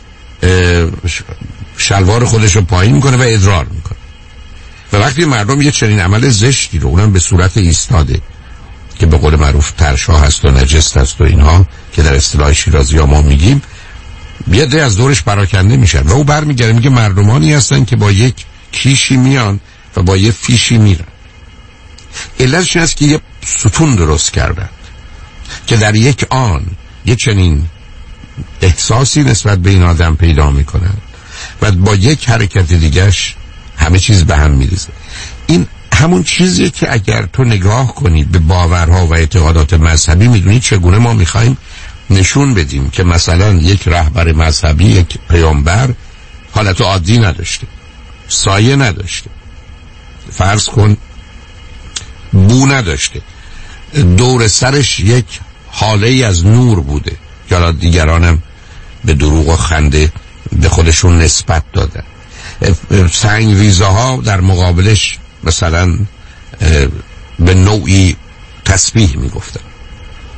شلوار خودش رو پایین میکنه و ادرار میکنه. و وقتی مردم یه چنین عمل زشتی رو اونم به صورت ایستاده که به قول معروف ترشا هست و نجست هست و اینها که در اصطلاح شیرازی ها ما میگیم، یه ده از دورش پراکنده میشن و او برمیگره میگه مردمانی هستن که با یک کیشی میان و با یه فیشی میرن. علتش این است که یه ستون درست کردن که در یک آن یه چنین احساسی نسبت به این آدم پیدا میکنن و با یک حرکت دیگهش همه چیز به هم میریزه. این همون چیزیه که اگر تو نگاه کنی به باورها و اعتقادات مذهبی میدونی چگونه ما میخوایم نشون بدیم که مثلا یک رهبر مذهبی، یک پیامبر حالت عادی نداشته، سایه نداشته، فرض کن بو نداشته، دور سرش یک حاله از نور بوده که دیگرانم به دروغ و خنده به خودشون نسبت دادن. سنگریزه ها در مقابلش مثلا به نوعی تسبیح میگفتن.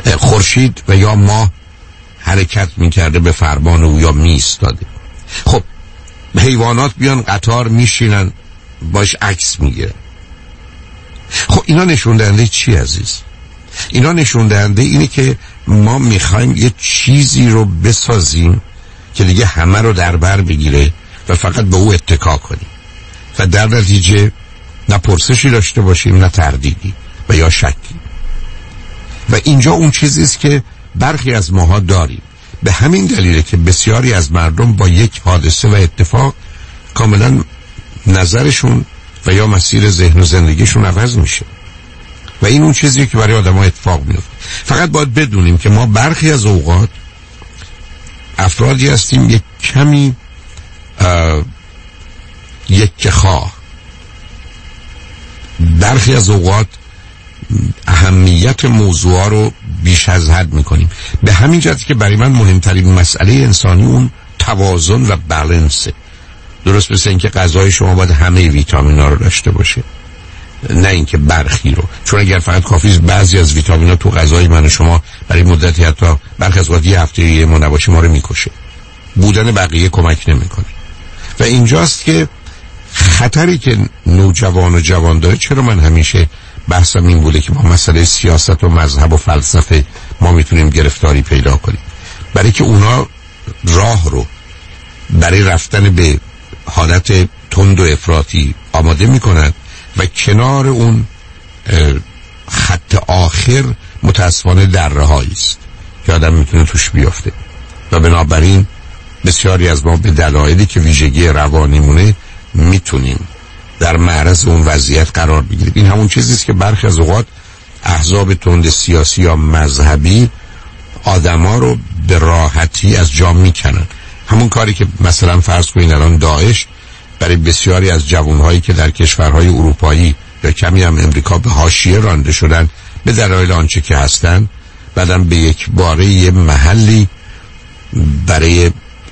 خورشید و یا ماه حرکت میکرده به فرمان او یا میستاده. خب حیوانات بیان قطار میشینن باش عکس میگیرن. خب اینا نشون دهنده چی عزیز؟ اینا نشون دهنده اینه که ما میخوایم یه چیزی رو بسازیم که دیگه همه رو در بر بگیره و فقط به او اتکا کنیم و در نتیجه نه پرسشی داشته باشیم نه تردیدی و یا شکی. و اینجا اون چیزیست که برخی از ماها داریم. به همین دلیله که بسیاری از مردم با یک حادثه و اتفاق کاملا نظرشون و یا مسیر ذهن و زندگیشون عوض میشه و این اون چیزیه که برای آدم ها اتفاق میفته. فقط باید بدونیم که ما برخی از اوقات افرادی هستیم یک کمی یک خواه، برخی از اوقات اهمیت موضوع رو بیش از حد میکنیم. به همین جهت که برای من مهمترین مسئله انسانی اون توازن و بالانسه. درست مثل اینکه غذای شما باید همه ویتامینا رو داشته باشه، نه اینکه برخی رو، چون اگر فقط کافیه بعضی از ویتامینا تو غذای من و شما برای مدتی حتی برخی از وقت یه هفته یه ما نباشه ما رو میکشه، بودن بقیه کمک نمیکنه. و اینجاست که خطری که نوجوان و جوان داره. چرا من همیشه بحثم این بوده که با مسئله سیاست و مذهب و فلسفه ما میتونیم گرفتاری پیدا کنیم؟ برای که اونا راه رو برای رفتن به حالت تند و افراطی آماده میکنن و کنار اون خط آخر متاسفانه درهایی است که آدم میتونه توش بیافته. و بنابراین بسیاری از ما به دلایلی که ویژگی روانیمونه میتونیم در معرض اون وضعیت قرار بگیریم. این همون چیزیست که برخی از اوقات احزاب تند سیاسی یا مذهبی آدما رو به راحتی از جا میکنن. همون کاری که مثلا فرض کنین الان داعش برای بسیاری از جوانهایی که در کشورهای اروپایی یا کمی هم امریکا به حاشیه رانده شدن به دلایل آنچه که هستن، بعدم به یک باره یه محلی برای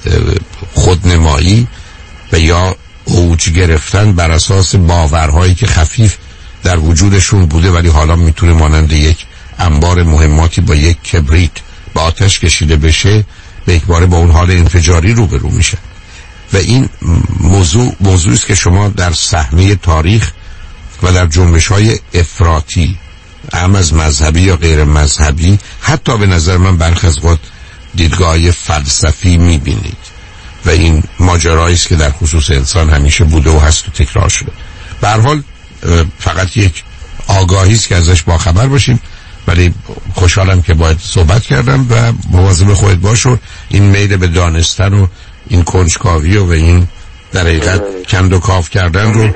خودنمایی و یا اوج گرفتن بر اساس باورهایی که خفیف در وجودشون بوده ولی حالا میتونه مانند یک انبار مهماتی با یک کبریت با آتش کشیده بشه، به یک باره با اون حال انفجاری روبرو میشه. و این موضوعی است که شما در صحنه تاریخ و در جنبش‌های افراطی هم از مذهبی یا غیر مذهبی، حتی به نظر من برخی از وقت دیدگاه فلسفی میبینید. و این ماجرایی است که در خصوص انسان همیشه بوده و هست و تکرار شده. به هر حال فقط یک آگاهی است که ازش باخبر باشیم. ولی خوشحالم که باید صحبت کردم و مواظب خودت باش و این میل به دانستن و این کنجکاوی و این در حقیقت کند و کاف کردن رو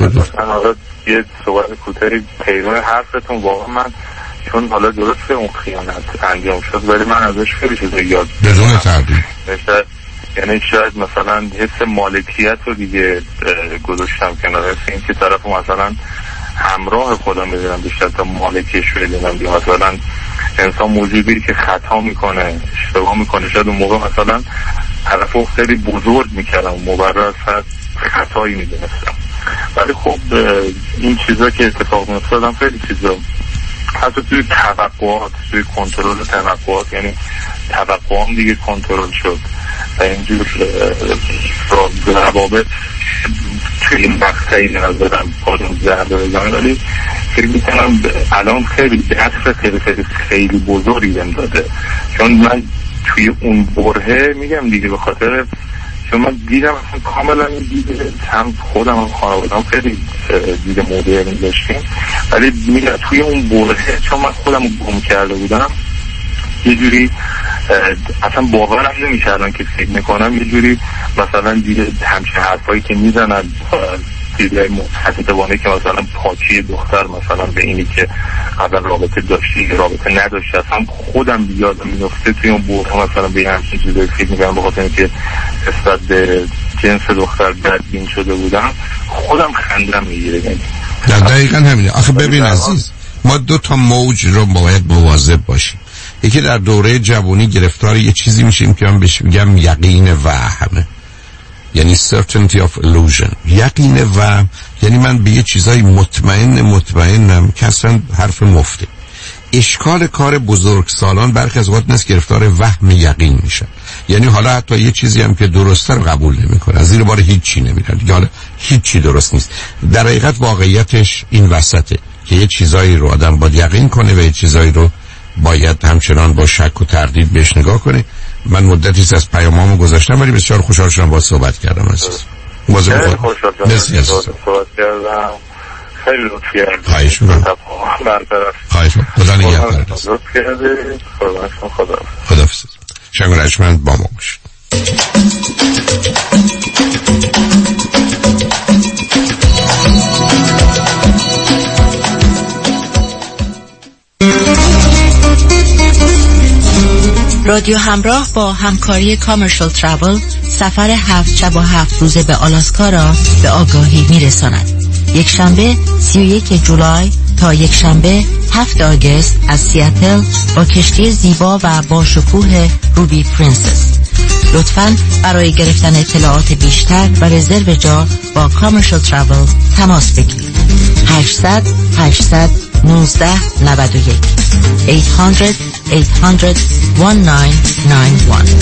یه صحبت کوتاهی پیرون حرفتون. واقعا من چون حالا درسته اون خیانت انجام شد ولی من ازش خیلی چیزا یاد بدون تردید، یعنی شاید مثلا حس مالکیت رو دیگه گذاشتم کنار، این که طرف مثلا همراه خودم ببینم بیشتر تا مالکیش ببینم. مثلا انسان موجودی که خطا میکنه، اشتباه میکنه، شاید اون موقع مثلا طرفو خیلی بزرگ میکردم، مبرر از خطایی میدونستم. ولی خب این چیزا که اتفاق میافتادم خیلی چیزا حتی توی توقعات، توی کنترل توقعات، یعنی توقعام دیگه کنترل شد و اینجور روابط توی این مقطعی نظرم پادم زرده بزنم. ولی فکر میکنم الان خیلی دست خیلی بزرگی بهم داده، چون من توی اون برهه میگم دیگه به خاطر چون من دیدم اصلا کاملا دیده هم خودم هم خانوادم خیلی دیده مدرنی داشتیم، ولی میگم توی اون برهه چون من خودم گم کرده بودم یه جوری اصلا باورم نمی‌کردم که فکر میکنم یه جوری مثلا دیده همچه حرفایی که میزنن دیده متحدوانه که مثلا پاکی دختر مثلا به اینی که قبلا رابطه داشتی رابطه نداشتی، اصلا خودم یادم میفته توی اون برها مثلا به همچین چیزایی فکر میکنم به خاطر اینکه نسبت به جنس دختر بدبین شده بودم خودم خندم میگیره. دقیقا همینه. آخه ببین عزیز، ما دو تا موج رو باید مواظب باشیم. یکی در دوره جوانی گرفتار یه چیزی میشیم که من بهش میگم یقین وهم، یعنی certainty of illusion. یقین وهم یعنی من به یه چیزای مطمئنم که اصلا حرف مفته. اشکال کار بزرگسالان برخی از اوقات نیست گرفتار وهم یقین میشن. یعنی حالا حتی یه چیزی هم که درسته رو قبول نمیکنه، از زیر بار هیچی نمیره دیگه، حالا هیچی درست نیست. در حقیقت واقعیتش این وسطه که یه چیزایی رو آدم باید یقین کنه و یه چیزایی رو باید همچنان با شک و تردید بهش نگاه کنه. من مدتی از پیامامو گذاشتم ولی بسیار خوشحال شدم با صحبت کردم عزیز. خیلی خوشحال شدم صحبت کردم. خیلی لطف کردید. خواهش می‌کنم. خواهش می‌کنم. خدا نگهدار. لطف کردید. خداحافظ. شنگرشمند با ما باشید. رادیو همراه با همکاری کامرشال ترابل سفر 7 شب و 7 روزه به آلاسکا را به آگاهی میرساند. یک شنبه 31 جولای تا یک شنبه 7 آگوست از سیاتل با کشتی زیبا و با شکوه روبی پرنسس. لطفاً برای گرفتن اطلاعات بیشتر و رزرو جا با کامرشال ترابل تماس بگیرید. 800 1991 800 1991.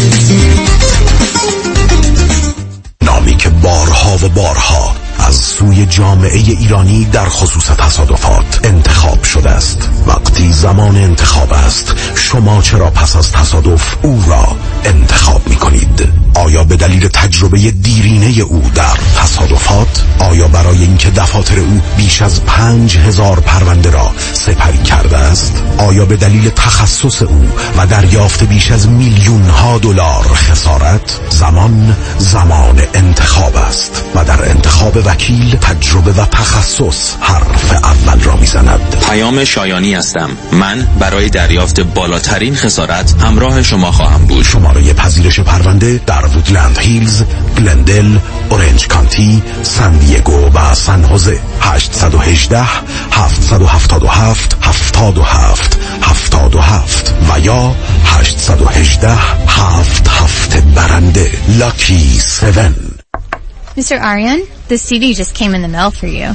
نامی که بارها و بارها از سوی جامعه ایرانی در خصوص تصادفات انتخاب شده است. وقتی زمان انتخاب است، شما چرا پس از تصادف او را انتخاب می کنید؟ آیا به دلیل تجربه دیرینه او در تصادفات؟ آیا برای اینکه دفاتر او بیش از 5000 پرونده را سپری کرده است؟ آیا به دلیل تخصص او و دریافت بیش از میلیون‌ها دلار خسارت؟ زمان انتخاب است و در انتخاب وکیل تجربه و تخصص حرف اول را میزند. پیام شایانی هستم. من برای دریافت بالاترین خسارت همراه شما خواهم بود. شماره پذیرش پرونده در وودلند هیلز، گلندل، اورنج کانتی، سان دیگو و سان خوزه. 818 777 77 77 و یا 818 77 برنده. لاکی 7. Mr. Aryan, the CD just came in the mail for you.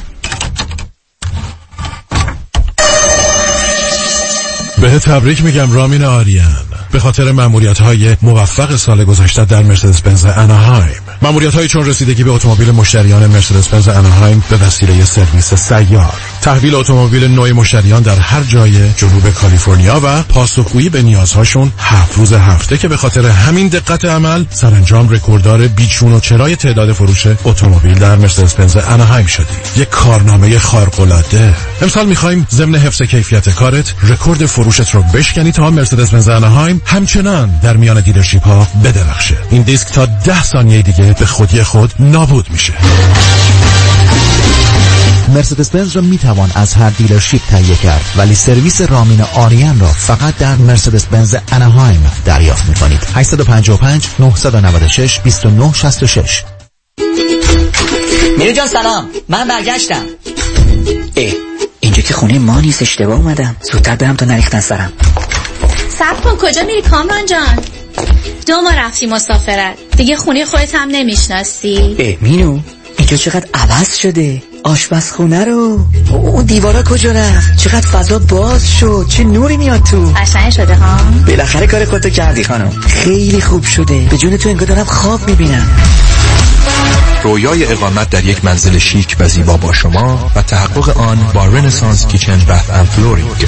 به تبریک میگم رامین آریان به خاطر مأموریت‌های موفق سال گذشته در مرسدس بنز اناهایم. مأموریت‌هایی چون رسیدگی به اتومبیل مشتریان مرسدس بنز اناهایم به وسیله سرویس سیار، تحویل اتومبیل نو مشتریان در هر جای جنوب کالیفرنیا و پاسخگویی به نیازهاشون 7 روز هفته که به خاطر همین دقت عمل سرانجام رکورددار بیچون و چرای تعداد فروش اتومبیل در مرسدس بنز اناهایم شدی. یک کارنامه خارق‌العاده. امسال می‌خوایم ضمن حفظ کیفیت کارت رکورد فروشت رو بشکنی تا مرسدس بنز اناهایم همچنان در میان دیلرشیپ ها بدرخشه. این دیسک تا 10 ثانیه دیگه به خودی خود نابود میشه. مرسدس بنز را میتوان از هر دیلرشیپ تهیه کرد، ولی سرویس رامین آریان را فقط در مرسدس بنز اناهایم دریافت میکنید. 855 996 2966. میرو جان سلام، من برگشتم. اینجا که خونه ما نیست، اشتباه اومدم. زودتر برم تا نریختن سرم. صبر کن، کجا میری کامران جان؟ 2 ماه رفتی مسافرت، دیگه خونه خودت هم نمیشناسی. مینو اینجا چقدر عوض شده. آشپزخونه رو، اون دیوارا کجا رفت؟ چقدر فضا باز شد، چه نوری میاد تو. قشنگ شده ها. بالاخره کار خودتو کردی خانم. خیلی خوب شده. به جون تو انگار دارم خواب میبینم. رویای اقامت در یک منزل شیک و زیبا با شما و تحقق آن با رنسانس کیچن بث اند فلورینگ.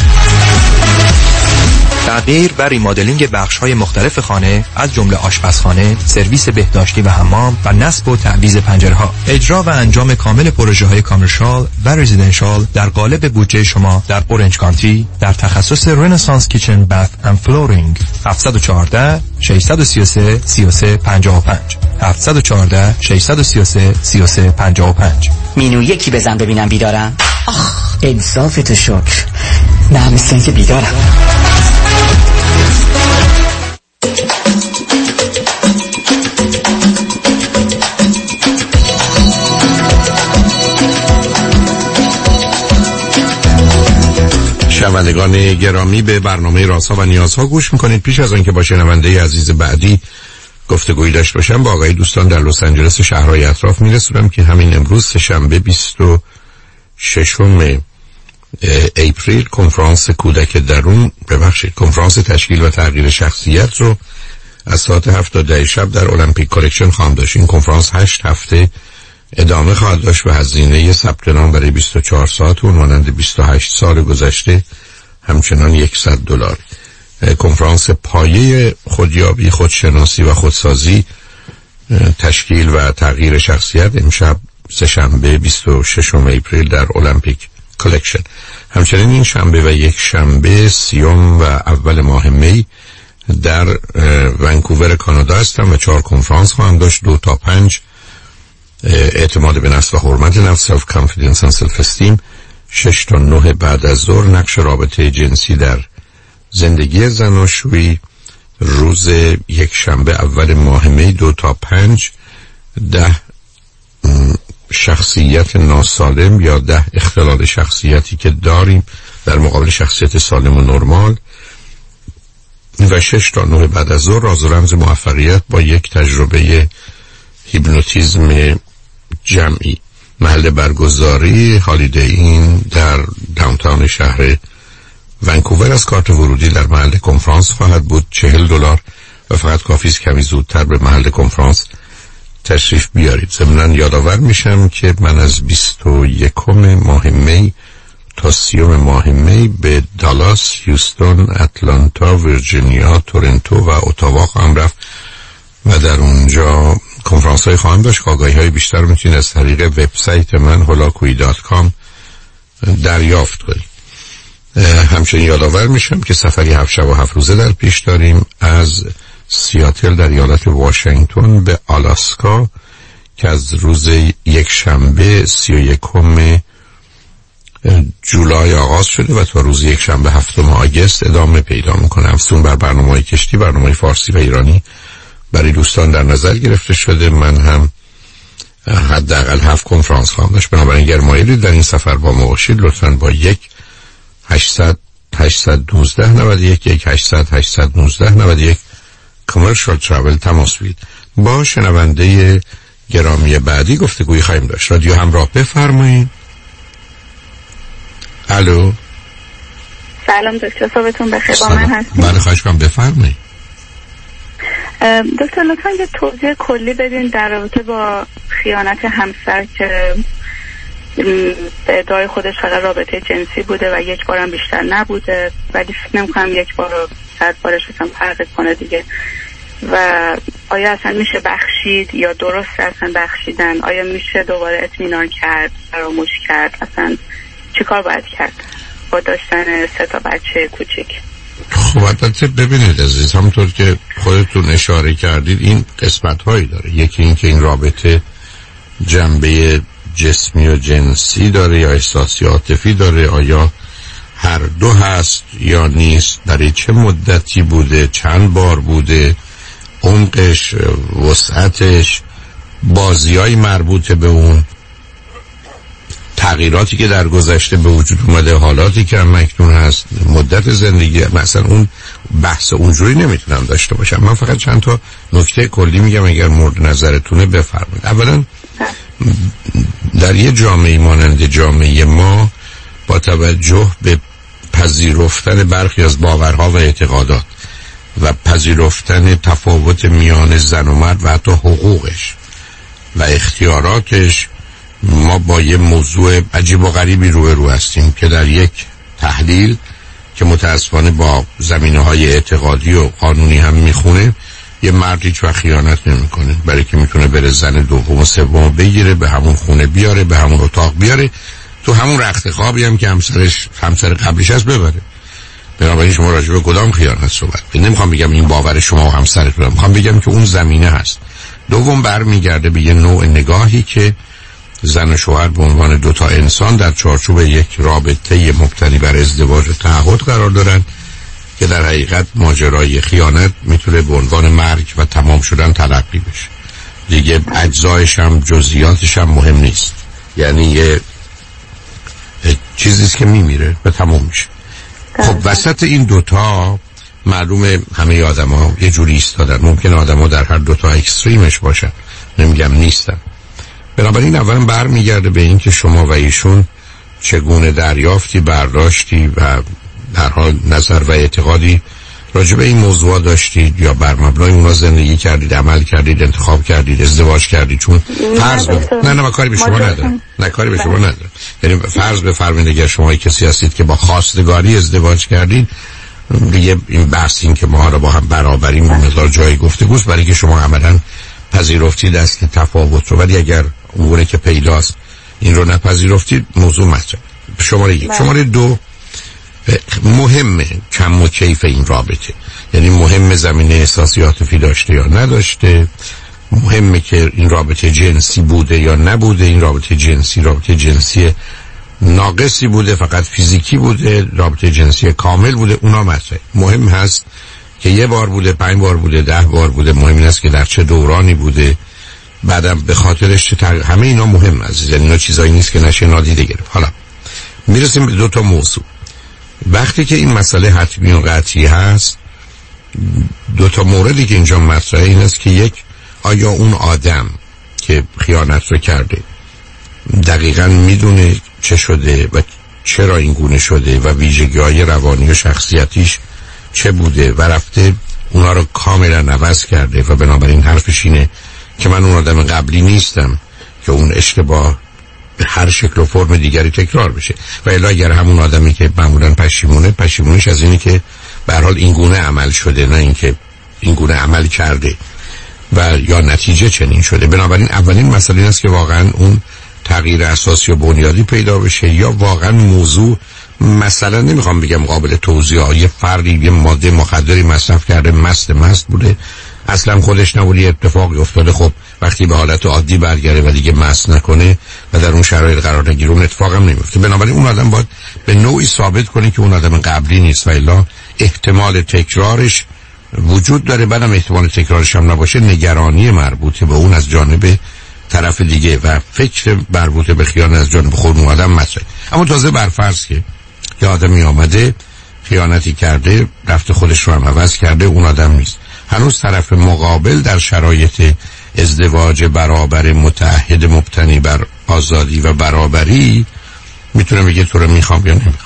تغییر و ریمادلینگ بخش‌های مختلف خانه از جمله آشپزخانه، سرویس بهداشتی و حمام و نصب و تعویض پنجره‌ها. اجرا و انجام کامل پروژه‌های کامرشال و رزیدنشال در قالب بودجه شما در اورنج کانتی در تخصص رنسانس کیچن بث اند فلورینگ. 714 633 3355 714 633 3355. مینو یکی بزن ببینم بیدارم. انصاف تو شکر. نه مثل اینکه بیدارم. شنوندگان گرامی، به برنامه رازها و نیازها گوش میکنید. پیش از آنکه با شنونده عزیز بعدی گفتگویی داشته باشم، با آقای دوستان در لس آنجلس شهرهای اطراف میرسونم که همین امروز سه‌شنبه 26 اپریل کنفرانس کودک درون، کنفرانس تشکیل و تغییر شخصیت رو از ساعت 7 تا 10 شب در المپیک کالکشن خواهم داشت. این کنفرانس 8 هفته ادامه خواهد داشت و هزینه ثبت نام برای 24 ساعت و مانند 28 سال گذشته همچنان $100. کنفرانس پایه خودیابی، خودشناسی و خودسازی، تشکیل و تغییر شخصیت، امشب سه‌شنبه 26 اپریل در المپیک کالکشن. همچنین این شنبه و یک شنبه 30 و اول ماه می در ونکوور کانادا هستم و 4 کنفرانس خواهم داشت. 2 تا 5 اعتماد به نفس و حرمت نفس، self confidence and self esteem. 6 تا 9 بعد از ظهر نقش رابطه جنسی در زندگی زناشویی. روز یک شنبه اول ماه می 2 تا 5 10 شخصیت ناسالم یا 10 اختلال شخصیتی که داریم در مقابل شخصیت سالم و نرمال. و 6 تا 9 بعد از ظهر راز و رمز موفقیت با یک تجربه هیپنوتیزم جمعی. محل برگزاری هالیدی این در داونتاون شهر ونکوور. از کارت ورودی در محل کنفرانس خواهد بود $40 و فقط کافی است کمی زودتر به محل کنفرانس تشریف بیارید. ضمناً یادآور میشم که من از 21 ماه می تا 30 ماه می به دالاس، هیوستن، اتلانتا، ویرجینیا، تورنتو و اتاوا خواهم رفت و در اونجا کنفرانس های خواهم داشت. آگاهی های بیشتر میتونید از طریق وبسایت من holakui.com دریافت کنید. همچنین یادآور میشم که سفری 7 شب و 7 روزه در پیش داریم از سیاتل در ایالت واشنگتن به آلاسکا که از روز یک شنبه 31 جولای آغاز شده و تا روز یک شنبه 7 آگوست ادامه پیدا میکنه. افزون بر برنامه‌های کشتی، برنامه‌های فارسی و ایرانی برای دوستان در نظر گرفته شده. من هم حداقل 7 کنفرانس خواهم داشت. بنابراین اگر مایلید در این سفر با ما باشید لطفاً با 1-800-819-91 کامرشال ترافل تماس بگیرید. با شنونده گرامی بعدی گفتگوی خواهیم داشت. رادیو همراه، بفرمایید. الو. سلام دکتر، صبحتون بخیر. با من هستید؟ بله خواهش کنم بفرمایید. دکتر لطفا یه توضیح کلی بدین در رابطه با خیانت همسر که به ادعای خودش فقط رابطه جنسی بوده و یک بارم بیشتر نبوده، ولی فکر نمی‌کنم یک بار رو 100 بارش اصلا فرق کنه دیگه. و آیا اصلا میشه بخشید یا درست اصلا بخشیدن؟ آیا میشه دوباره اطمینان کرد، فراموش کرد؟ اصلا چیکار باید کرد با داشتن 3 تا بچه کوچیک؟ خب البته ببینید عزیز، همونطور که خودتون اشاره کردید این قسمت هایی داره. یکی این که این رابطه جنبه جسمی و جنسی داره یا احساسی عاطفی داره، آیا هر دو هست یا نیست، در چه مدتی بوده، چند بار بوده، عمقش، وسعتش، بازیای مربوط به اون، تغییراتی که در گذشته به وجود اومده، حالاتی که هم اکنون هست، مدت زندگی. مثلا اون بحث اونجوری نمیتونم داشته باشم. من فقط چند تا نکته کلی میگم اگر مورد نظرتونه بفرمایید. اولا در یه جامعه مانند جامعه ما با توجه به پذیرفتن برخی از باورها و اعتقادات و پذیرفتن تفاوت میان زن و مرد و حتی حقوقش و اختیاراتش، ما با یه موضوع عجیب و غریبی روبرو هستیم که در یک تحلیل که متاسفانه با زمینه‌های اعتقادی و قانونی هم میخونه، یه مرد هیچ وقت خیانت نمیکنه، برای که میتونه بره زن دوم و سوم بگیره، به همون خونه بیاره، به همون اتاق بیاره، تو همون رخت خوابی هم که همسر قبلش هست ببره. بنابراین شما راجع به کدام خیانت صحبت کنید؟ نمیخوام بگم این باور شما و همسرتون، میخوام بگم که اون زمینه هست. دوم برمیگرده به یه نوع نگاهی که زن و شوهر به عنوان 2 تا انسان در چارچوب یک رابطه مبتنی بر ازدواج و تعهد قرار دارن که در حقیقت ماجرای خیانت میتونه به عنوان مرگ و تمام شدن تلقی بشه. دیگه اجزایش هم جزئیاتش هم مهم نیست، یعنی یه چیزیست که میمیره و تمام میشه. خب وسط این 2 تا معلومه همه آدم‌ها یه جوری ایستادن. ممکن آدم‌ها در هر 2 تا اکستریمش باشن، نمیگم نیستن. بنابراین اولا برمیگرده به این که شما و ایشون چگونه دریافتی، برداشتی و در حال نظر و اعتقادی راجع به این موضوع داشتید یا بر مبنای اونا زندگی کردید، عمل کردید، انتخاب کردید، ازدواج کردید؟ چون فرض نه کاری به شما ندارم، نه کاری به شما ندارم، یعنی فرض بفرمایید اگر شما کسی هستید که با خواستگاری ازدواج کردید، دیگه این بحث این که ما را با هم برابریم مقدار جای گفتگوست، برای که شما عملاً پذیرفتید است که تفاوت رو، ولی اگر اموره که پیداست این رو نپذیرفتید موضوع مطرح. شماره 1. شماره 2 مهمه کم و کیف این رابطه، یعنی مهمه زمینه احساسی عاطفی داشته یا نداشته، مهمه که این رابطه جنسی بوده یا نبوده، این رابطه جنسی ناقصی بوده، فقط فیزیکی بوده، رابطه جنسی کامل بوده، اونا مطرح. مهم هست که یه بار بوده، 5 بار بوده، 10 بار بوده، مهم این است که در چه دورانی بوده، بعدم به خاطرش همه اینا مهم است، یعنی اینا چیزایی نیست که نشه نادیده گرفت. حالا میرسیم به 2 تا موضوع. وقتی که این مسئله حتمی و قطعی هست، 2 تا موردی که اینجا مطرحه این است که یک، آیا اون آدم که خیانت رو کرده دقیقاً میدونه چه شده و چرا این گونه شده و ویژگی‌های روانی و شخصیتیش چه بوده و رفته اونا رو کاملا عوض کرده و بنابراین حرفش اینه که من اون آدم قبلی نیستم که اون اشتباه به هر شکل و فرم دیگری تکرار بشه. و الا اگر همون آدمی که معمولاً پشیمونش از اینه که به هر حال این گونه عمل شده، نه اینکه این گونه عمل کرده و یا نتیجه چنین شده. بنابراین اولین مسئله این است که واقعاً اون تغییر اساسی و بنیادی پیدا بشه، یا واقعاً موضوع مثلا نمیخوام بگم قابل توضیح، یه فردی یه ماده مخدری مصرف کرده، مست بوده، اصلا خودش نبوده، اتفاقی افتاده، خب وقتی به حالت عادی برگره و دیگه مست نکنه و در اون شرایط قرار نگیره اون اتفاق هم نمیفته. بنابراین اون آدم باید به نوعی ثابت کنه که اون آدم قبلی نیست و الا احتمال تکرارش وجود داره. بعدم احتمال تکرارش هم نباشه، نگرانی مربوطه به اون از جانب طرف دیگه و فکر مربوطه به خیانت از جانب خود اون آدم مطرحه. اما تازه برفرض که یه آدمی آمده خیانتی کرده، رفته خودش رو هم عوض کرده، اون آدم نیست، هنوز طرف مقابل در شرایط ازدواج برابر متعهد مبتنی بر آزادی و برابری میتونه بگه تو رو میخوام یا نمیخوام.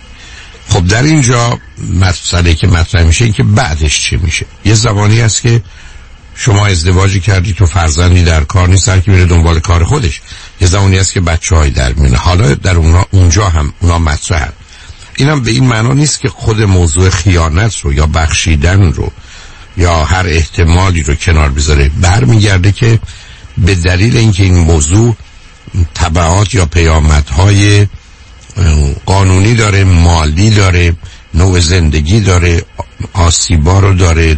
خب در اینجا مسئله که مطرح میشه این که بعدش چی میشه. یه زمانی هست که شما ازدواجی کردی، تو فرزندی در کار نیست، هر کی میره دنبال کار خودش. یه زمانی هست که بچه‌های در میونه، حالا در اونجا هم اونا مطرحن. اینم به این معنا نیست که خود موضوع خیانت رو یا بخشیدن رو یا هر احتمالی رو کنار بذاره، برمیگرده که به دلیل اینکه این موضوع تبعات یا پیامدهای قانونی داره، مالی داره، نوع زندگی داره، آسیبا رو داره،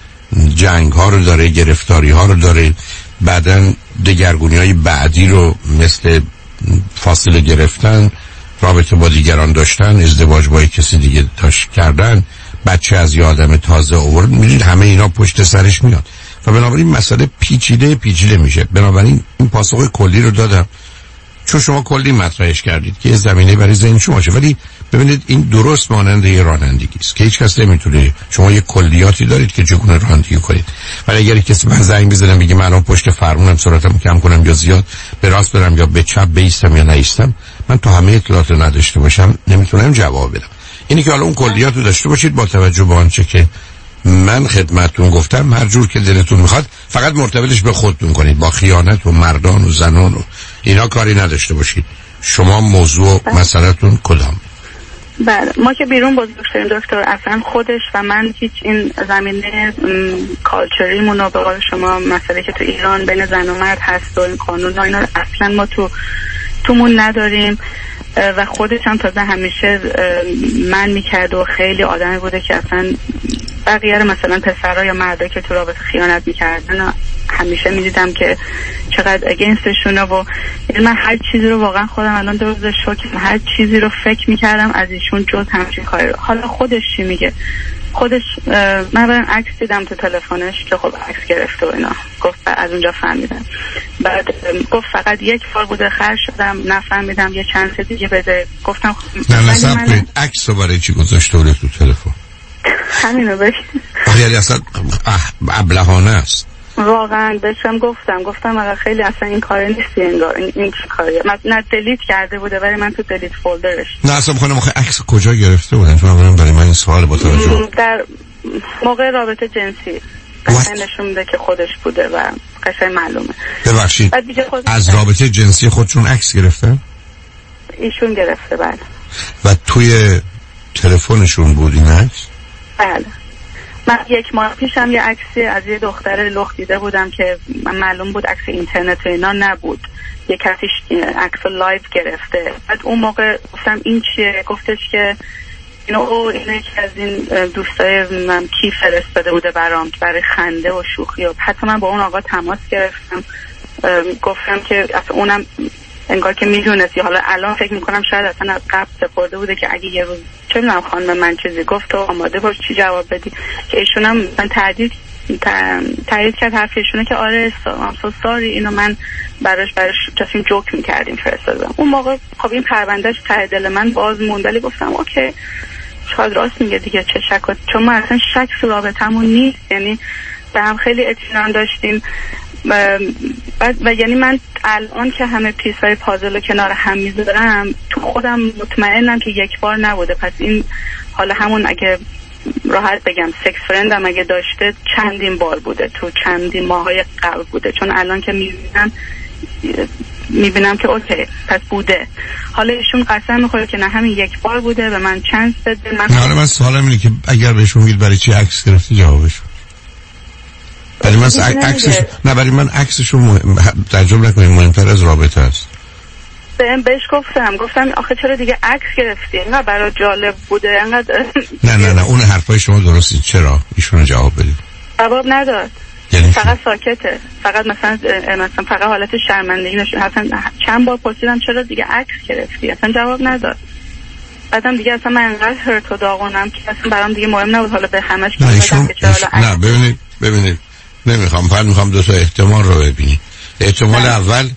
جنگ ها رو داره، گرفتاری ها رو داره، بعدن دگرگونی های بعدی رو مثل فاصله گرفتن، رابطه با دیگران داشتن، ازدواج با کسی دیگه کردن، بچه از یه آدم تازه آورد، می‌بینید همه اینا پشت سرش میاد و بنابراین مسئله پیچیده میشه. بنابراین این پاسخ کلی رو دادم چون شما کلی مطرحش کردید که زمینه برای ذهن شما شه، ولی ببینید این درست مانند یه رانندگی است که هیچ کس نمیتونه، شما یه کلیاتی دارید که چگونه رانندگی کنید، ولی اگر کسی من زنگ بزنم بگه من الان پشت فرمونم، سرعتمو کم کنم یا زیاد، به راست برم یا به چپ بیستم یا نایستم، من تو همه اطلاعات رو نداشته باشم نمیتونم جواب بدم. اینی که حالا اون کلیات رو داشته باشید با توجه به آنچه که من خدمتتون گفتم، هر جور که دلتون میخواد فقط مرتبطش به خودتون کنید، با خیانت و مردان و زنان و اینا کاری نداشته باشید. شما موضوع مسئله‌تون کدام؟ بله، ما که بیرون بزرگ شدیم دکتر، اصلا خودش و من هیچ این زمینه کالچریمون رو به قول شما مسئله که تو ایران بین زن و مرد هست و این قانون ها اینا اصلا ما تومون نداریم و خودش هم تازه همیشه من میکرد و خیلی آدمی بوده که اصلا بقیه مثلا پسرها یا مردا که تو رابطه خیانت میکردن همیشه میدیدم که چقدر اگینستشونه و من هر چیزی رو واقعا خودم الان در روز شوکم هر چیزی رو فکر میکردم از ایشون جز همچین کاری رو. حالا خودش چی میگه؟ خودش من برام عکس دیدم تو تلفنش که خب عکس گرفته و اینا، گفت از اونجا فهمیدم. بعد گفت فقط یک بار بوده خرج شدم نفهمیدم، یه چند تا دیگه بده. گفتم نه نصب کنید عکس رو برای چی گذاشته تو تلفن؟ همینو بگید. یعنی اصلا ابلهانه است. واقعا بهشم گفتم آقا خیلی اصلا این کار نیستی انگار. این چه کاریه؟ نه دلیت کرده بوده ولی من تو دلیت فولدرش. نه اصلا بخونم عکس کجا گرفته بودن؟ چون من برای من این سوال با توجه در موقع رابطه جنسی قشنگ نشون میده که خودش بوده و قشنگ معلومه. ببخشید از رابطه جنسی خودشون عکس گرفتن؟ ایشون گرفته بله. و توی تلفنشون بود این عکس؟ بله. من 1 ماه پیشم یه عکسی از یه دختر لخت دیده بودم که معلوم بود عکس اینترنت و اینا نبود. یه کسی عکس لایو گرفته. بعد اون موقع گفتم این چیه؟ گفتش که اینه که از این دوستای من کی فرستاده بوده برام برای خنده و شوخی و حتی من با اون آقا تماس گرفتم. گفتم که اصلا اونم انگار که میدونست یا حالا الان فکر میکنم شاید اصلا از قبل سپرده بوده که اگه یه روز چه میدونم خانم من چیزی گفت و آماده باش چی جواب بدی که ایشونم من تایید کرد حرف ایشونه که آره I'm so sorry اینو من براش داشتیم جوک میکردیم فرستادم. اون موقع خب این پروندهش ته دل من باز موند ولی گفتم اوکی شاید راست میگه دیگه چه شک چون من اصلا شک تو رابطمون نیست یعنی به هم خیلی اطمینان داشتیم و یعنی من الان که همه پیس‌های پازل رو کنار هم میذارم تو خودم مطمئنم که یک بار نبوده. پس این حالا همون اگه راحت بگم سکس فرندم اگه داشته چندین بار بوده تو چندین ماهای قبل بوده چون الان که میبینم که اوکی پس بوده. حالا ایشون قسم میخوره که نه همین یک بار بوده و من چند بده من سوالم اینه که اگر بهشون میگید برای چی عکس گرفتی جوابش برای من عکسش نه برای من عکسشون ترجمه نکنید مهمتر از رابطه است. بهش گفتم آخه چرا دیگه عکس گرفتی اینقدر برای جالب بوده اینقدر نه اون حرفای شما درسته چرا ایشون جواب بدید جواب نداد یعنی فقط ساکته فقط مثلا فقط حالت شرمندگی نشون اصلا چند بار پرسیدم چرا دیگه عکس گرفتی اصلا جواب نداد. بعدم دیگه اصلا من انقدر هرت و داغونم که اصلا برام دیگه مهم نبود حالا به همش بگم که چرا نه ببینید نمیخوام فقط میخوام دو تا احتمال رو ببینید. احتمال اول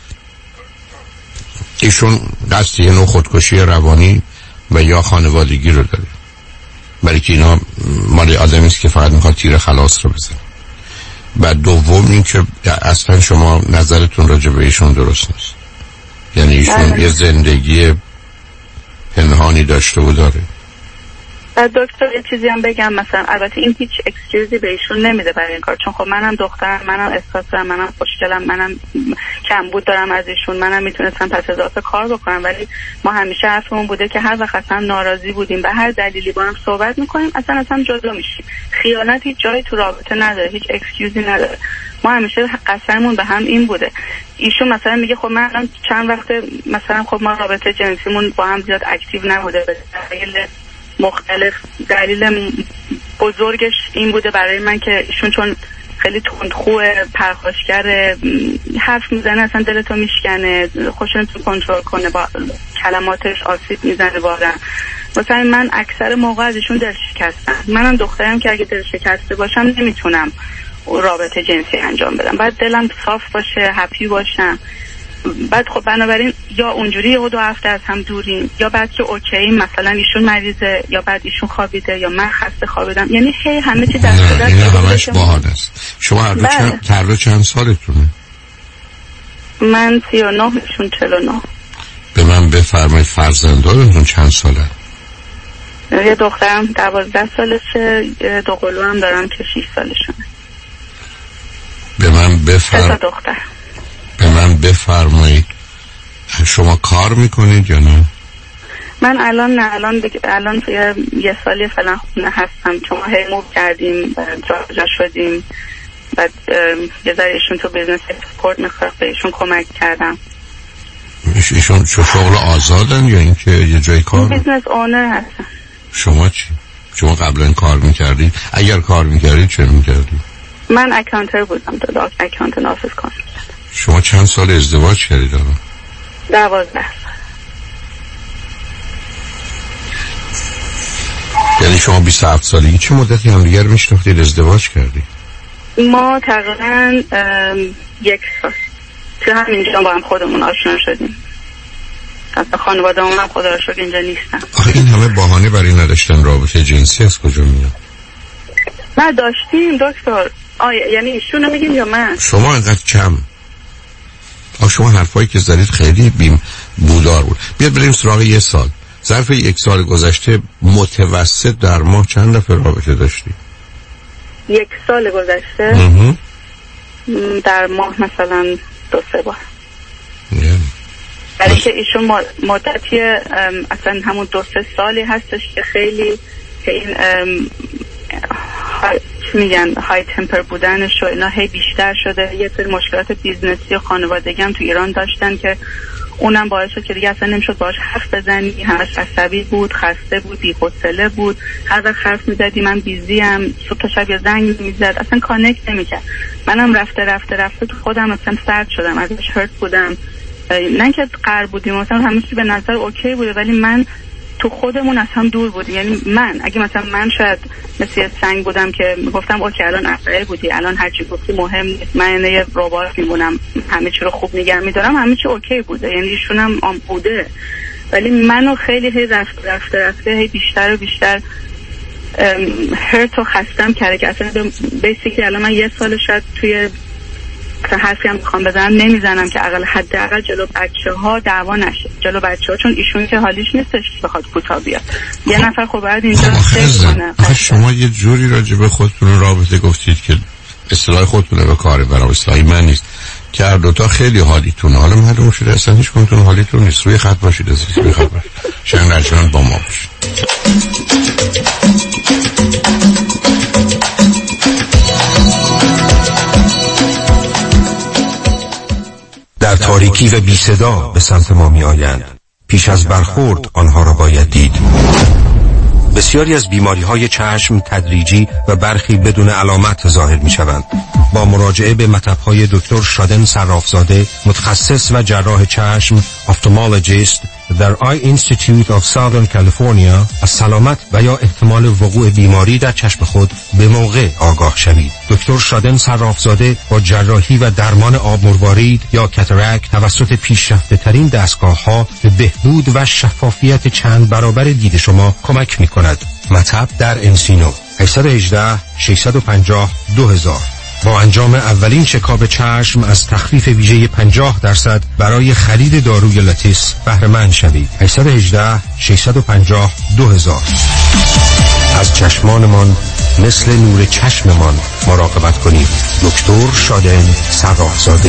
ایشون قصد یه نوع خودکشی روانی و یا خانوادگی رو داره برای که اینا مال آدمی است که فقط میخواد تیر خلاص رو بزنه. و دوم این که اصلا شما نظرتون راجع به ایشون درست نیست یعنی ایشون یه زندگی پنهانی داشته و داره. دکتر یه چیزی هم بگم مثلا البته این هیچ اکسکیوزی به ایشون نمیده برای این کار چون خب منم دخترم منم احساس دارم منم خوشگلم منم کمبود دارم از ایشون منم میتونستم پس اضافه کار بکنم ولی ما همیشه حرفمون بوده که هر وقت اصلا ناراضی بودیم به هر دلیلی با هم صحبت میکنیم اصلا جدا میشیم. خیانت هیچ جایی تو رابطه نداره هیچ اکسکیوزی نداره. ما همیشه قسممون به هم این بوده. ایشون مثلا میگه خب من چند وقت مثلا خب ما رابطه جنسیمون با هم زیاد اکتیو نبوده به دلیل مختلف دلیل بزرگش این بوده برای من که ایشون چون خیلی تندخوه پرخاشگر حرف میزنه اصلا دلتو میشکنه خوشونتو کنترل کنه با کلماتش آسیب میزنه واقعا. مثلا من اکثر موقع از ایشون دل شکستم. منم دخترم که اگه دل شکسته باشم نمیتونم رابطه جنسی انجام بدم بعد دلم صاف باشه هپی باشم. بعد خب بنابراین یا اونجوری یه 2 هفته از هم دوریم یا بعد که اوکی مثلا ایشون مریضه یا بعد ایشون خوابیده یا من خسته خوابیدم یعنی همه چی دست به دست این همش باحال است. شما هر دو چند سالتونه؟ من 39 ایشون 49. به من بفرمایید فرزندانتون چند ساله؟ یه دخترم 12 سالشه 2 قلو هم دارم که 6 سالشونه. به من به من بفرمایید شما کار میکنید یا نه؟ من الان یه سالی فعلا خونه هستم چون ما موو کردیم جا شدیم بعد یه ذره ایشون تو بیزنس سپورت میخواد به ایشون کمک کردم. ایشون شغل آزادن یا اینکه یه جای کار؟ بیزنس اونر هستم. شما چی؟ شما قبلا کار میکردید؟ اگر کار میکردید چه میکردید؟ من اکانتر بودم اکانتن آفیس کار. شما چند سال ازدواج کردید الان؟ 12 سال. یعنی شما 27 سالگی چه مدتی همدیگر میشناختید ازدواج کردید؟ ما تقریبا 1 سال تو همینجا با هم خودمون آشنا شدیم. اصلا خانواده‌مون هم خدا رو شکر اینجا نیستن. آخه این همه بهانه برای نداشتن رابطه جنسی از کجا میاد؟ ما داشتیم دکتر یعنی ایشونو میگین یا من؟ شما اینقدر کم. شما حرفایی که زدید خیلی بودار بود. بیاد بریم سراغ یه سال. ظرف 1 سال گذشته متوسط در ماه چند دفعه رابطه داشتی؟ 1 سال گذشته در ماه مثلا 2-3 بار. برای که ایشون مدتی اصلا همون 2-3 سالی هستش که خیلی که این چی میگن های تمپر بودنش و اینا هی بیشتر شده. یه سری مشکلات بیزنسی و خانوادگی هم تو ایران داشتن که اونم باعث شد که دیگه اصلا نمیشد باهاش حرف بزنی. همش عصبی بود، خسته بود، بی‌حوصله بود. هر وقت حرف میزدی من بیزیم، صبح تا شب یا زنگ میزد، اصلا کانکت نمیکرد. منم رفته تو خودم اصلا سرد شدم، ازش هرت بودم. نه که قهر بودیم، مثلا همه چی به نظر اوکی بوده، ولی من تو خودمون از هم دور بودیم. یعنی من اگه مثلا من شاید مثل سنگ بودم که گفتم اوکی الان افعال بودی، الان هر چی گفتی مهم نیست، من یه ربات میمونم، همه چی رو خوب نگه میدارم، همه چی اوکی بوده. یعنی ایشون هم بوده، ولی منو خیلی هی رفته هی بیشتر و بیشتر هرت و خستم کرده که اصلا بیسیکلی الان من 1 سال شاید توی حرفی هم بخوام بزنم نمیزنم که حداقل جلو بچه‌ها دعوا نشه، جلو بچه‌ها، چون ایشون که حالیش نیستش بخواد کوتاه بیاد. یه نفر خب باید اینجا فکر کنه. شما یه جوری راجع به خودتون رابطه گفتید که اصطلاح خودتونه به کار برای اصطلاحی من نیست که هر دوتا خیلی حالیتونه. حالا معلوم شده اصلا هیچ کنتون حالیتون نیست. روی خط باشید عزیز، روی خط باشید. شنگ نجران با ما باشید. در تاریکی و بی صدا به سمت ما می آیند. پیش از برخورد آنها را باید دید. بسیاری از بیماری‌های چشم تدریجی و برخی بدون علامت ظاهر می‌شوند. با مراجعه به مطب‌های دکتر شادن صرافزاده، متخصص و جراح چشم، افتالمولوژیست در آی اینستیتیوت آف ساودرن کالیفرنیا، از سلامت و یا احتمال وقوع بیماری در چشم خود به موقع آگاه شوید. دکتر شادن صرافزاده با جراحی و درمان آب مروارید یا کاتاراکت توسط پیشرفته‌ترین دستگاه‌ها به بهبود و شفافیت چند برابر دید شما کمک می‌کند. مطب در انسینو 818 650 2000. با انجام اولین چکاپ چشم از تخفیف ویژه 50% برای خرید داروی لاتیس بهره مند شوید. 818 650 2000. از چشمانمان مثل نور چشممان مراقبت کنید. دکتر شادن صرافزاده.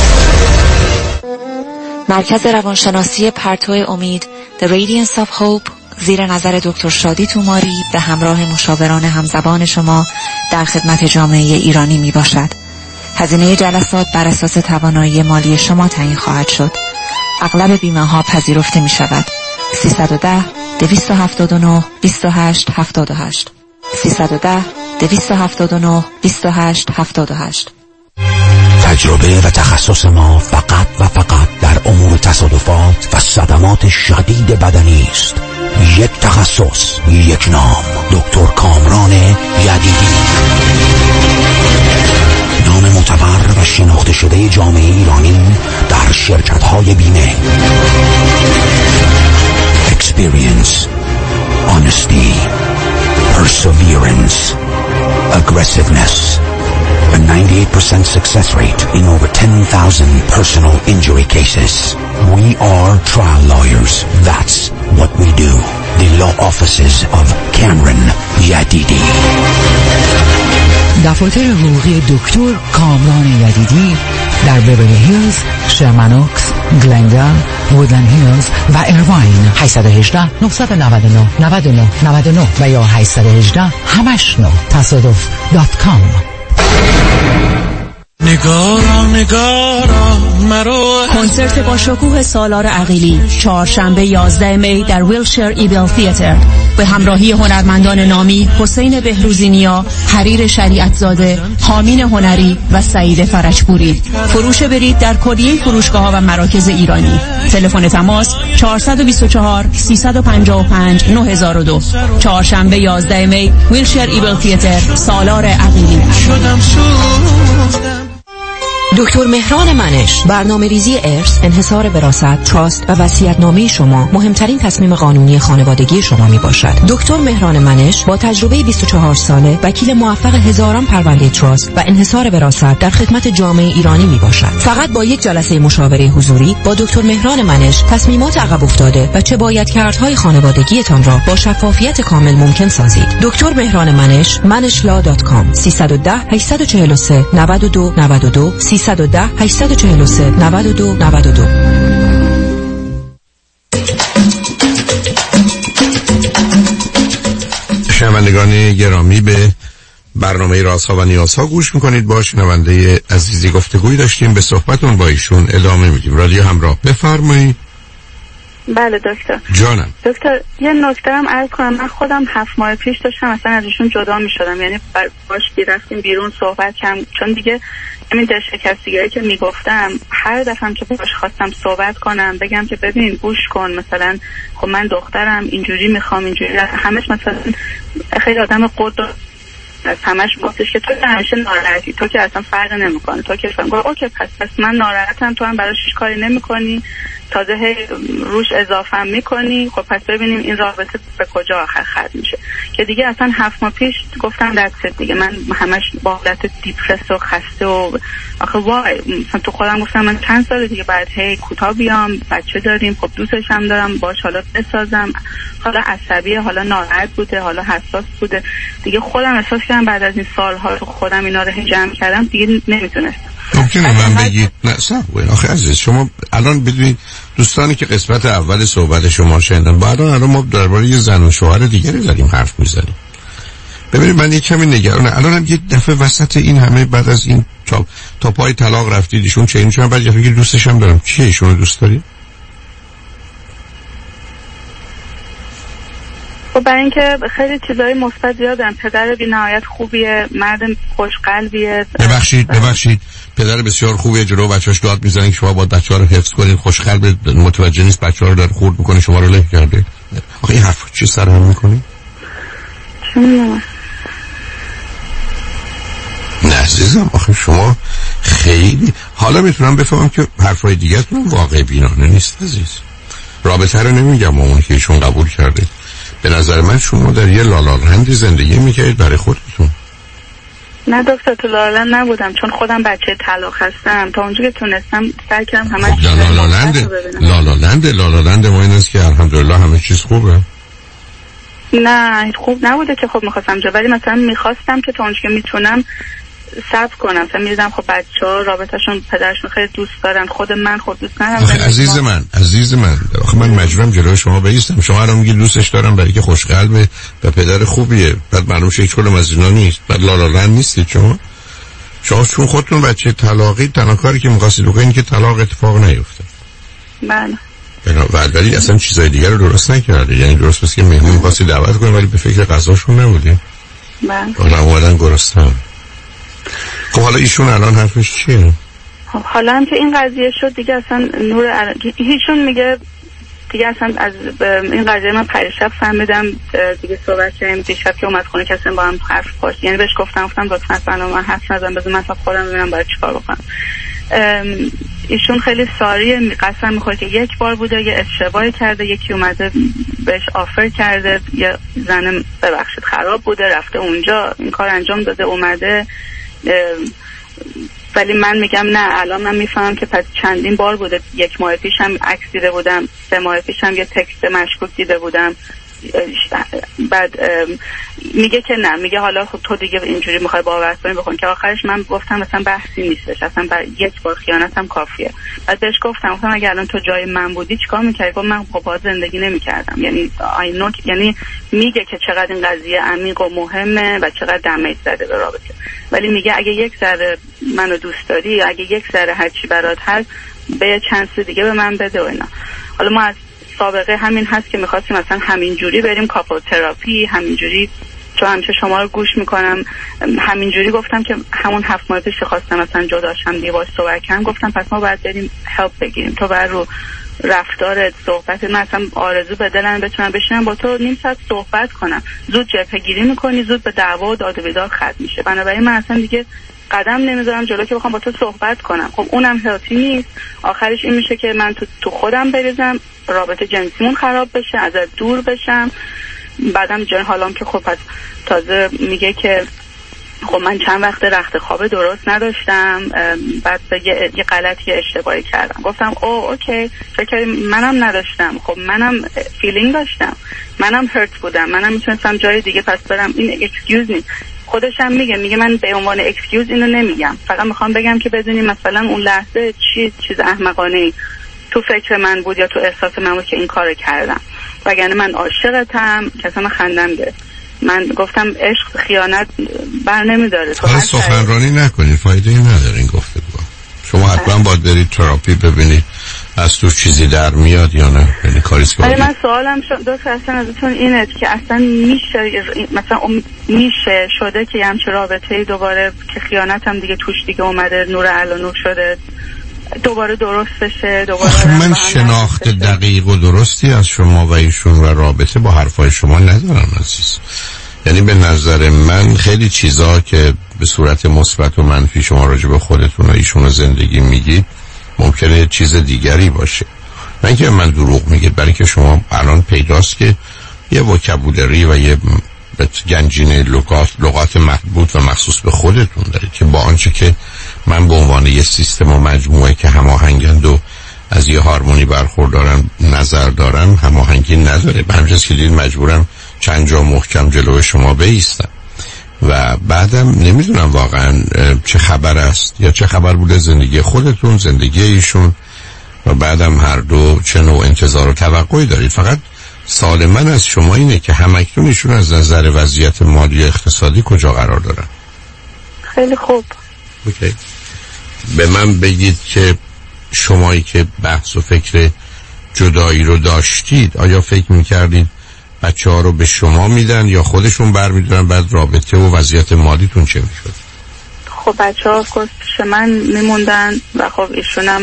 مرکز روانشناسی پرتو امید The Radiance of Hope زیر نظر دکتر شادی توماری به همراه مشاوران همزبان شما در خدمت جامعه ایرانی می باشد. هزینه جلسات بر اساس توانایی مالی شما تعیین خواهد شد. اغلب بیمه ها پذیرفته می شود. 310 279 28 78 310 279 28 78. تجربه و تخصص ما فقط و فقط در امور تصادفات و صدمات شدید بدنی است. یک تخصص، یک نام، دکتر کامران یدیدی. نام معتبر و شناخته شده جامعه ایرانی در شرکت‌های بیمه. Experience, honesty, perseverance, aggressiveness. A 98% success rate in over 10,000 personal injury cases. We are trial lawyers. That's what we do. The law offices of Cameron Yadidi. دفاتر حقوقی دکتر کامران یدیدی در بیورلی هیلز، شرمنوکس، گلندال، وودلند هیلز و ایرواین. 818 999 99 99 و یا 818 89 تصادف.com. نگارا مرو. کنسرت با شکوه سالار عقیلی 4 11 می در ویلشر ایبل تئاتر به همراهی هنرمندان نامی حسین بهروزینیا، حریر شریعتزاده، حامین هنری و سعید فرجپوری. فروش برید در کلیه فروشگاه‌ها و مراکز ایرانی. تلفن تماس 424 355 9002. 4 11 می ویلشر ایبل تئاتر، سالار عقیلی. دکتر مهران منش، برنامه‌ریزی ارث، انحصار وراثت، تراست و وصیت‌نامه شما مهمترین تصمیم قانونی خانوادگی شما میباشد. دکتر مهران منش با تجربه 24 ساله، وکیل موفق هزاران پرونده تراست و انحصار وراثت در خدمت جامعه ایرانی میباشد. فقط با یک جلسه مشاوره حضوری با دکتر مهران منش تصمیمات عقب افتاده و چه بایدکردهای خانوادگیتان را با شفافیت کامل ممکن سازید. دکتر مهران منش، manishla.com 310 843 92 92 310 843 92 92. شنوندگان گرامی، به برنامه رازها و نیازها گوش میکنید. با شنونده عزیزی گفتگوی داشتیم، به صحبتون با ایشون ادامه میدیم. رادیو همراه، بفرمایید. بله دکتر. جانم. دکتر یه نکته هم عرض کنم، من خودم 7 ماه پیش داشتم اصلا ازشون جدا میشدم، یعنی باش رفتیم بیرون صحبت کردم، چون دیگه همین دل شکستگیایی که میگفتم هر دفعه که باش خواستم صحبت کنم بگم که ببین گوش کن، مثلا خب من دخترم اینجوری میخوام اینجوری، همش مثلا خیلی آدم قدر از همش گفتش که تو که همیشه ناراحتی، تو که اصلا فرق نمیکنه، تو که فهم گفت اوکی پس من ناراحتم، تو هم براش کاری نمیکنی، تازه روش اضافه میکنی، خب پس ببینیم این رابطه به کجا آخر ختم میشه. که دیگه اصلا 7 ماه پیش گفتم دست دیگه من همش با حالت دیپرس و خسته و آخه وای مثلا تو خودم گفتم من چند سال دیگه بعد هی کوتاه بیام، بچه داریم، خب دوستش هم دارم، باش حالا بسازم، حالا عصبی، حالا ناراحت بوده، حالا حساس بوده، دیگه خودم احساس کردم بعد از این سالها تو خودم اینا رو جمع کردم دیگه نمیتونستم. ممکنه من بگید نه صحبه. آخه عزیز شما الان بدونید دوستانی که قسمت اول صحبت شما شنیدن، الان ما درباره یه زن و شوهر دیگری داریم حرف میزنیم. ببینید من یک کمی نگرانم. الان هم یه دفعه وسط این همه بعد از این تا پای طلاق رفتید، ایشون چه اینشون بعد یه فکر دوستش هم دارم. کیه ایشون رو دوست داری؟ خب برای اینکه خیلی چیزای مثبت زیادن، پدر بی‌نهایت خوبیه، مرد خوشقلبیه. ببخشید پدر بسیار خوبیه، جلو بچه‌اش داد میزنه که شما باید بچه‌ها رو حفظ کنید، خوشقلب، متوجه نیست بچه‌ها رو داره خورد میکنه، شما رو له کرده. آخه این حرف چی سرهم میکنی؟ چون نه عزیزم آخه شما خیلی حالا میتونم بفهمم که حرفای دیگه‌تون واقع بینانه نیست عزیز. رابطه رو نمیگم اون که ایشون قبول کرده. به نظر من شما در یه لالالندی زندگی میکردید برای خودتون. نه دکتر تو لالالند نبودم، چون خودم بچه طلاق هستم، تا اونجا که تونستم سعی کردم همه چیز لالالند ما این است که الحمدلله همه چیز خوبه. نه خوب نبوده که خب میخواستم ولی مثلا میخواستم که تا اونجا که میتونم صبر کنم، مثلا میدیدم خب بچه‌ها رابطه‌شون پدرشون خیلی دوست دارن، خود من خود دوست ندارم. عزیز من آخه من مجبورم جلوی شما بایستم. شما الان میگید دوستش دارم برای که خوشقلبه و پدر خوبیه، بعد معلوم شه هیچ کدوم از اینا نیست، بعد لالالند نیستید شما چون خودتون بچه طلاقی، تنها کاری که می‌خواستید بکنید که طلاق اتفاق نیفته. بله. ولی اصلا چیزای دیگر رو درست نکردید. یعنی درست پس که مهمون می‌خواستید دعوت کنید ولی به فکر غذاشون نبودید. بله. اومدن گرسنه. خب حالا ایشون الان حرفش چیه؟ خب حالا هم که این قضیه شد دیگه اصلا ایشون میگه دیگه اصلا از این قضیه من پریشب فهمیدم دیگه، صحبت کردیم دیشب که اومد خونه کسی با هم حرف پاشت، یعنی بهش گفتم لطفاً اصلا من حرف نزن، بذار من تا خودم ببینم باید چیکار بکنم. ایشون خیلی ساریه، قسم میخوره که یک بار بوده یه اشتباهی کرده، یکی اومده بهش آفر کرده، یه زن ببخشید خراب بوده رفته اونجا این کار انجام داده اومده، ولی من میگم نه الان من میفهمم که پس چندین بار بوده، 1 ماه پیش هم عکس دیده بودم، 3 ماه پیش هم یه تکست مشکوک دیده بودم، بعد میگه که نه، میگه حالا خب تو دیگه اینجوری میخوای باور کنی بکن، که آخرش من گفتم مثلا بحثی نیستش، اصلا برای 1 بار خیانت هم کافیه. بعد بهش گفتم اگه الان تو جای من بودی چیکار میکردی؟ گفت من با زندگی نمیکردم. یعنی یعنی میگه که چقدر این قضیه عمیق و مهمه و چقدر دمیج زده به رابطه، ولی میگه اگه 1 ذره منو دوست داری، اگه 1 ذره هر چی برات هست به چانس دیگه به من بده و اینا. حالا ما از سابقه همین هست که میخواستیم مثلا همینجوری بریم کاپل تراپی، همینجوری چون همیشه شما رو گوش میکنم، همینجوری گفتم که همون 7 ماه پیش خواستم مثلا جداشم دیگه باش صحبت کردم، گفتم پس ما باید بریم هلپ بگیریم، تو باید رو رفتارت صحبت من اصلا آرزو به دلم بتونم بشینم با تو نیم ساعت صحبت کنم، زود جبهه گیری میکنی، زود به دعوا و داد و بیداد ختم میشه. بنابراین من اصلا دیگه قدم نمیذارم جلو که بخوام با تو صحبت کنم. خب اونم هلتی نیست. آخرش این میشه که من تو خودم بریزم، رابطه جنسیمون خراب بشه، ازت دور بشم. بعدم جای حالام که خب پس تازه میگه که خب من چند وقت رخت خواب درست نداشتم، بعد یه غلطی اشتباهی کردم. گفتم اوکی، فکر منم نداشتم، خب منم فیلینگ داشتم، منم هرت بودم، منم میتونستم جای دیگه پس برم. این اکسکیوز نیست. خودش هم میگه من به عنوان اکسکیوز اینو نمیگم، فقط میخوام بگم که بدونی مثلا اون لحظه چیز احمقانه‌ای تو فکر من بود یا تو احساس من بود که این کارو کردم، وگرنه من عاشقتم. که اصلا خندم گرفت. من گفتم عشق خیانت بر نمیداره. تو حالا سخنرانی نکنید، فایده ای نداره این گفتگو. شما حتما باید برید تراپی ببینید از تو چیزی در میاد یا نه. یعنی کاریست که من سوالم دکتر اصلا ازتون اینه که اصلا میشه مثلا میشه شده که همچه رابطه‌ای دوباره که خیانت هم دیگه توش دیگه اومده، نور علا نور شده، دوباره درست بشه؟ دوباره من شناخت دقیق و درستی از شما و ایشون و رابطه با حرفای شما ندارم عزیز. یعنی به نظر من خیلی چیزا که به صورت مثبت و منفی شما راجع به خودتون و ایشون زندگی میگید ممکنه چیز دیگری باشه. نه اینکه من دروغ میگید، برای که شما الان پیداست که یه وکابولری و یه گنجینه لغات محدود و مخصوص به خودتون دارید که با آنچه که من به عنوان یه سیستم و مجموعه که هماهنگند و از یه هارمونی برخوردارم نظر دارم هماهنگی نداره. به همین جاست که دید مجبورم چند جا محکم جلوی شما بایستم و بعدم نمیدونم واقعا چه خبر است یا چه خبر بوده زندگی خودتون، زندگی ایشون، و بعدم هر دو چه نوع انتظار و توقعی دارید. فقط سوال من از شما اینه که همکنون ایشون از نظر وضعیت مالی و اقتصادی کجا قرار دارن؟ خیلی خوب. اوکی. به من بگید که شمایی که بحث و فکر جدایی رو داشتید آیا فکر میکردید بچه ها رو به شما میدن یا خودشون برمیدارن، بعد رابطه و وضعیت مالیتون چه میشد؟ خب بچه ها پیش من میموندن و خب ایشونم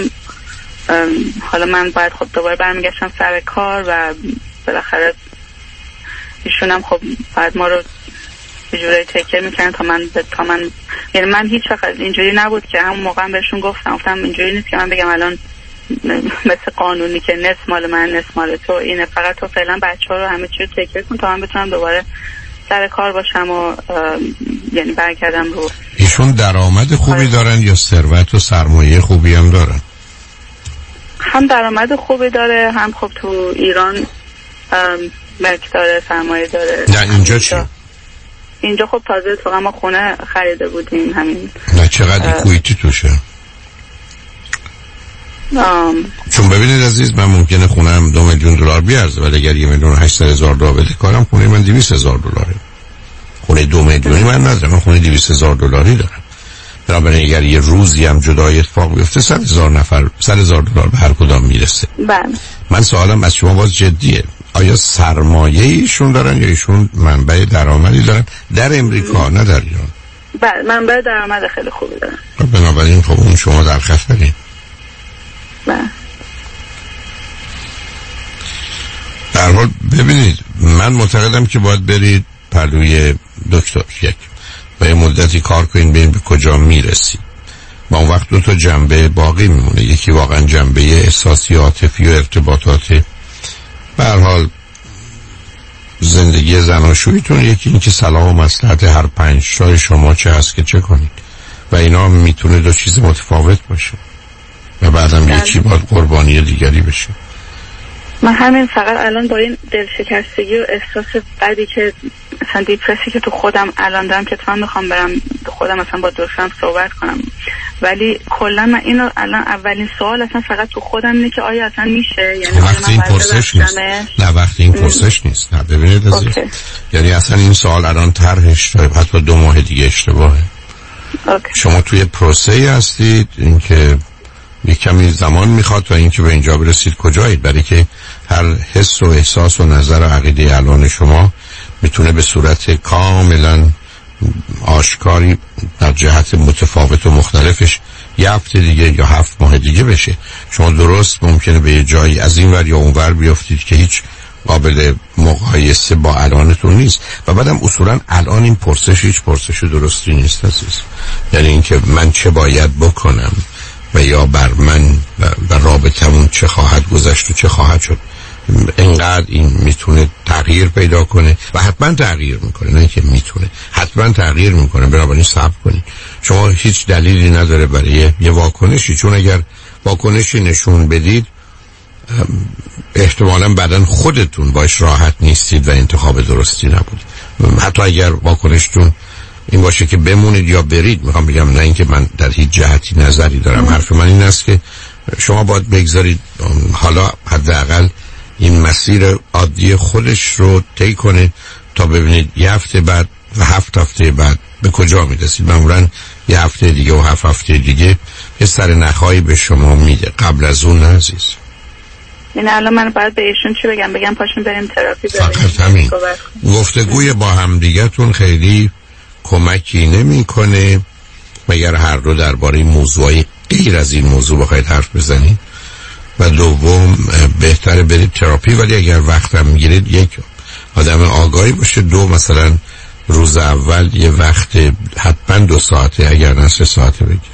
حالا من باید خب دوباره برمیگشتم سر کار و بالاخره ایشونم خب بعد ما رو یه جوری تکیه میکنن تا من یعنی من هیچ وقت اینجوری نبود که همون موقع بهشون گفتم اینجوری نیست که من بگم الان مثل قانونی که نصف مال من نصف مال تو، اینه فقط تو فعلا بچه‌ها رو همه چی رو تکیه کن تا من بتونم دوباره سر کار باشم و یعنی برگردم رو. ایشون درآمد خوبی دارن یا ثروت و سرمایه خوبی هم دارن؟ هم درآمد خوبی داره، هم خب تو ایران ملک داره، سرمایه داره. نه اینجا چی؟ اینجا خب تازه تو ما خونه خریده بودیم همین. نه چقدر کویتی توشه؟ چون ببینید عزیز، من ممکنه خونم $2 میلیون بیارزه ولی اگر $1,800,000 بده کارم خونه من $200,000. خونه 2 میلیونی من ندارم، من خونه $200,000 دارم. بنابراین اگر یه روزی هم جدای اتفاق بیفته $100,000 به هر کدام میرسه. بله. من سوالم از شما باز جدیه، آیا سرمایه ایشون دارن یا ایشون منبع درآمدی دارن در امریکا نه در ایران؟ بله منبع درآمد خیلی خوبی دارن. بنابراین خب اون شما در خطرین. بله. در حال ببینید من معتقدم که باید برید پلوی دکتر یک و یه مدتی کار کنید ببینید به کجا میرسید. با اون وقت 2 جنبه باقی میمونه، یکی واقعا جنبه احساسی عاطفی و ارتباطات به هر حال زندگی زناشوییتون، یکی این که صلاح و مصلحت هر 5 تای شما چه هست که چه کنید و اینا میتونه 2 چیز متفاوت باشه و بعدم یکی باید قربانی دیگری بشه. من همین فقط الان با این دلشکستگی و احساس بدی که مثلا دیپرسی که تو خودم الان دارم که تو میخوام برم خودم مثلا با دوستم صحبت کنم، ولی کلا من اینو الان اولین سوال اصلا فقط تو خودم اینه که آیا اصلا میشه، یعنی وقتی این پرسش نیست. نه وقتی این پرسش نیست. نه ببینید عزیز، یعنی اصلا این سوال الان طرحش حتی 2 ماه دیگه اشتباهه. شما توی پروسه‌ای هستید، اینکه یک کمی زمان میخواد تا اینکه به اینجا برسید کجایید، برای که هر حس و احساس و نظر و عقیده الان شما میتونه به صورت کاملا آشکاری در جهت متفاوت و مختلفش 1 هفته دیگه یا 7 ماه دیگه بشه. شما درست ممکنه به یه جایی از این ور یا اون ور بیافتید که هیچ قابل مقایسه با الانتون نیست. و بعدم اصولا الان این پرسش هیچ پرسش درستی نیست عزیز. یعنی اینکه من چه باید بکنم و یا بر من و رابطمون چه خواهد گذشت و چه خواهد شد. اینقدر این میتونه تغییر پیدا کنه و حتما تغییر میکنه، نه که میتونه، حتما تغییر میکنه. بنابراین صبر کنید. شما هیچ دلیلی نداره برای یه واکنشی، چون اگر واکنشی نشون بدید احتمالاً بعداً خودتون باش راحت نیستید و انتخاب درستی نبود. حتی اگر واکنشتون این باشه که بمونید یا برید، میخوام بگم نه اینکه من در هیچ جهتی نظری دارم. حرف من این است که شما باید بگذارید حالا حداقل این مسیر عادی خودش رو طی کنه تا ببینید یه هفته بعد و 7 هفته بعد به کجا میرسید. معمولاً یه هفته دیگه و 7 هفته دیگه یه سر نخایی به شما میده، قبل از اون نه عزیز. این الان من باید به ایشون چی بگم پاشون بریم تراپی فقط همین. گفتگوی با هم دیگه‌تون خیلی کمکی نمیکنه مگر هر دو درباره موضوعی غیر از این موضوع بخواید حرف بزنید. و دوم بهتره برید تراپی، ولی اگر وقت هم میگیرید یک آدم آگاهی باشه. دو مثلا روز اول یه وقت حتما 2 ساعته اگر نه 3 ساعته بگیر،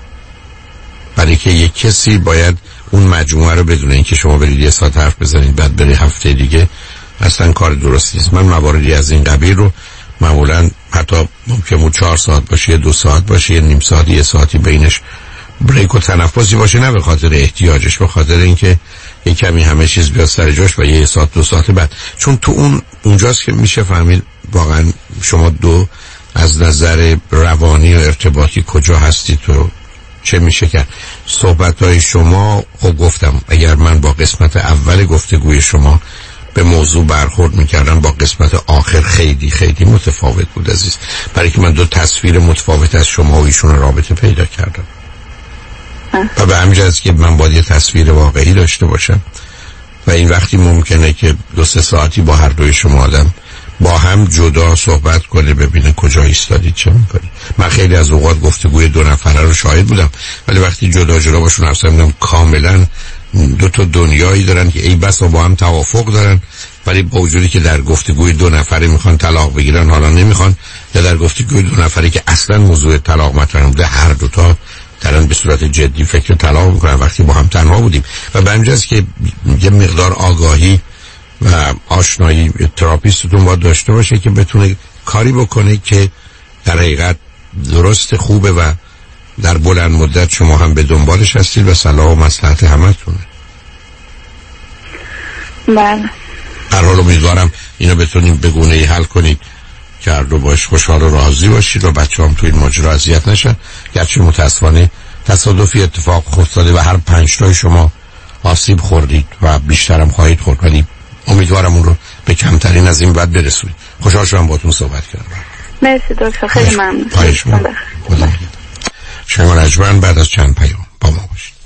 برای که یک کسی باید اون مجموعه رو بدونه. اینکه شما برید 1 ساعت حرف بزنید بعد برید هفته دیگه اصلا کار درست نیست. من مواردی از این قبیل رو معمولا حتی ممکنه 4 ساعت باشه، 2 ساعت باشه، 1 نیم ساعت، 1 ساعتی بینش بریک و تنفسی باشه، نه به خاطر احتیاجش، به خاطر اینکه یک کمی همه چیز بیاد سر جاش و 1 ساعت 2 ساعت بعد. چون تو اونجاست که میشه فهمید واقعا شما دو از نظر روانی و ارتباطی کجا هستید و چه میشه کرد. صحبت‌های شما، خب گفتم اگر من با قسمت اول گفتگوی شما به موضوع برخورد میکردم، با قسمت آخر خیلی خیلی متفاوت بود عزیز، برای که من 2 تصویر متفاوت از شما و ایشون رابطه پیدا کردم. و به همین جهت که من باید یه تصویر واقعی داشته باشم و این وقتی ممکنه که 2-3 ساعتی با هر دوی شما آدم با هم جدا صحبت کنه، ببینه کجا ایستادید چه میکنید. من خیلی از اوقات گفتگوی 2 نفره رو شاهد بودم، ولی وقتی جدا باشون حرف زدم کاملا 2 تا دنیایی دارن که ای بس با هم توافق دارن، ولی با وجودی که در گفتگوی 2 نفره میخوان طلاق بگیرن حالا نمیخوان، یا در گفتگوی 2 نفره که اصلا موضوع طلاق مطرح بوده هر دو تا دارن به صورت جدی فکر طلاق میکنن وقتی با هم تنها بودیم. و به همین جاست که یه مقدار آگاهی و آشنایی تراپیستتون باید داشته باشه که بتونه کاری بکنه که در حقیقت درست خوبه و در بلند مدت شما هم به دنبالش هستید و صلاح و مصلحت همتونه. بله. هر حال امیدوارم اینو بتونیم به گونه‌ای حل کنید که هر دو باش خوشحال و راضی باشید و بچه هم تو این ماجرا اذیت نشن. گرچه متاسفانه تصادفی اتفاق افتاده و هر 5 تای شما آسیب خوردید و بیشترم خواهید خورد، ولی امیدوارم اون رو به کمترین از این بعد برسونید. خوشحال شدم باهاتون صحبت کردم. مرسی دکتر، خیلی ممنون. شما رجبن بعد از چند پیام با ما باشید.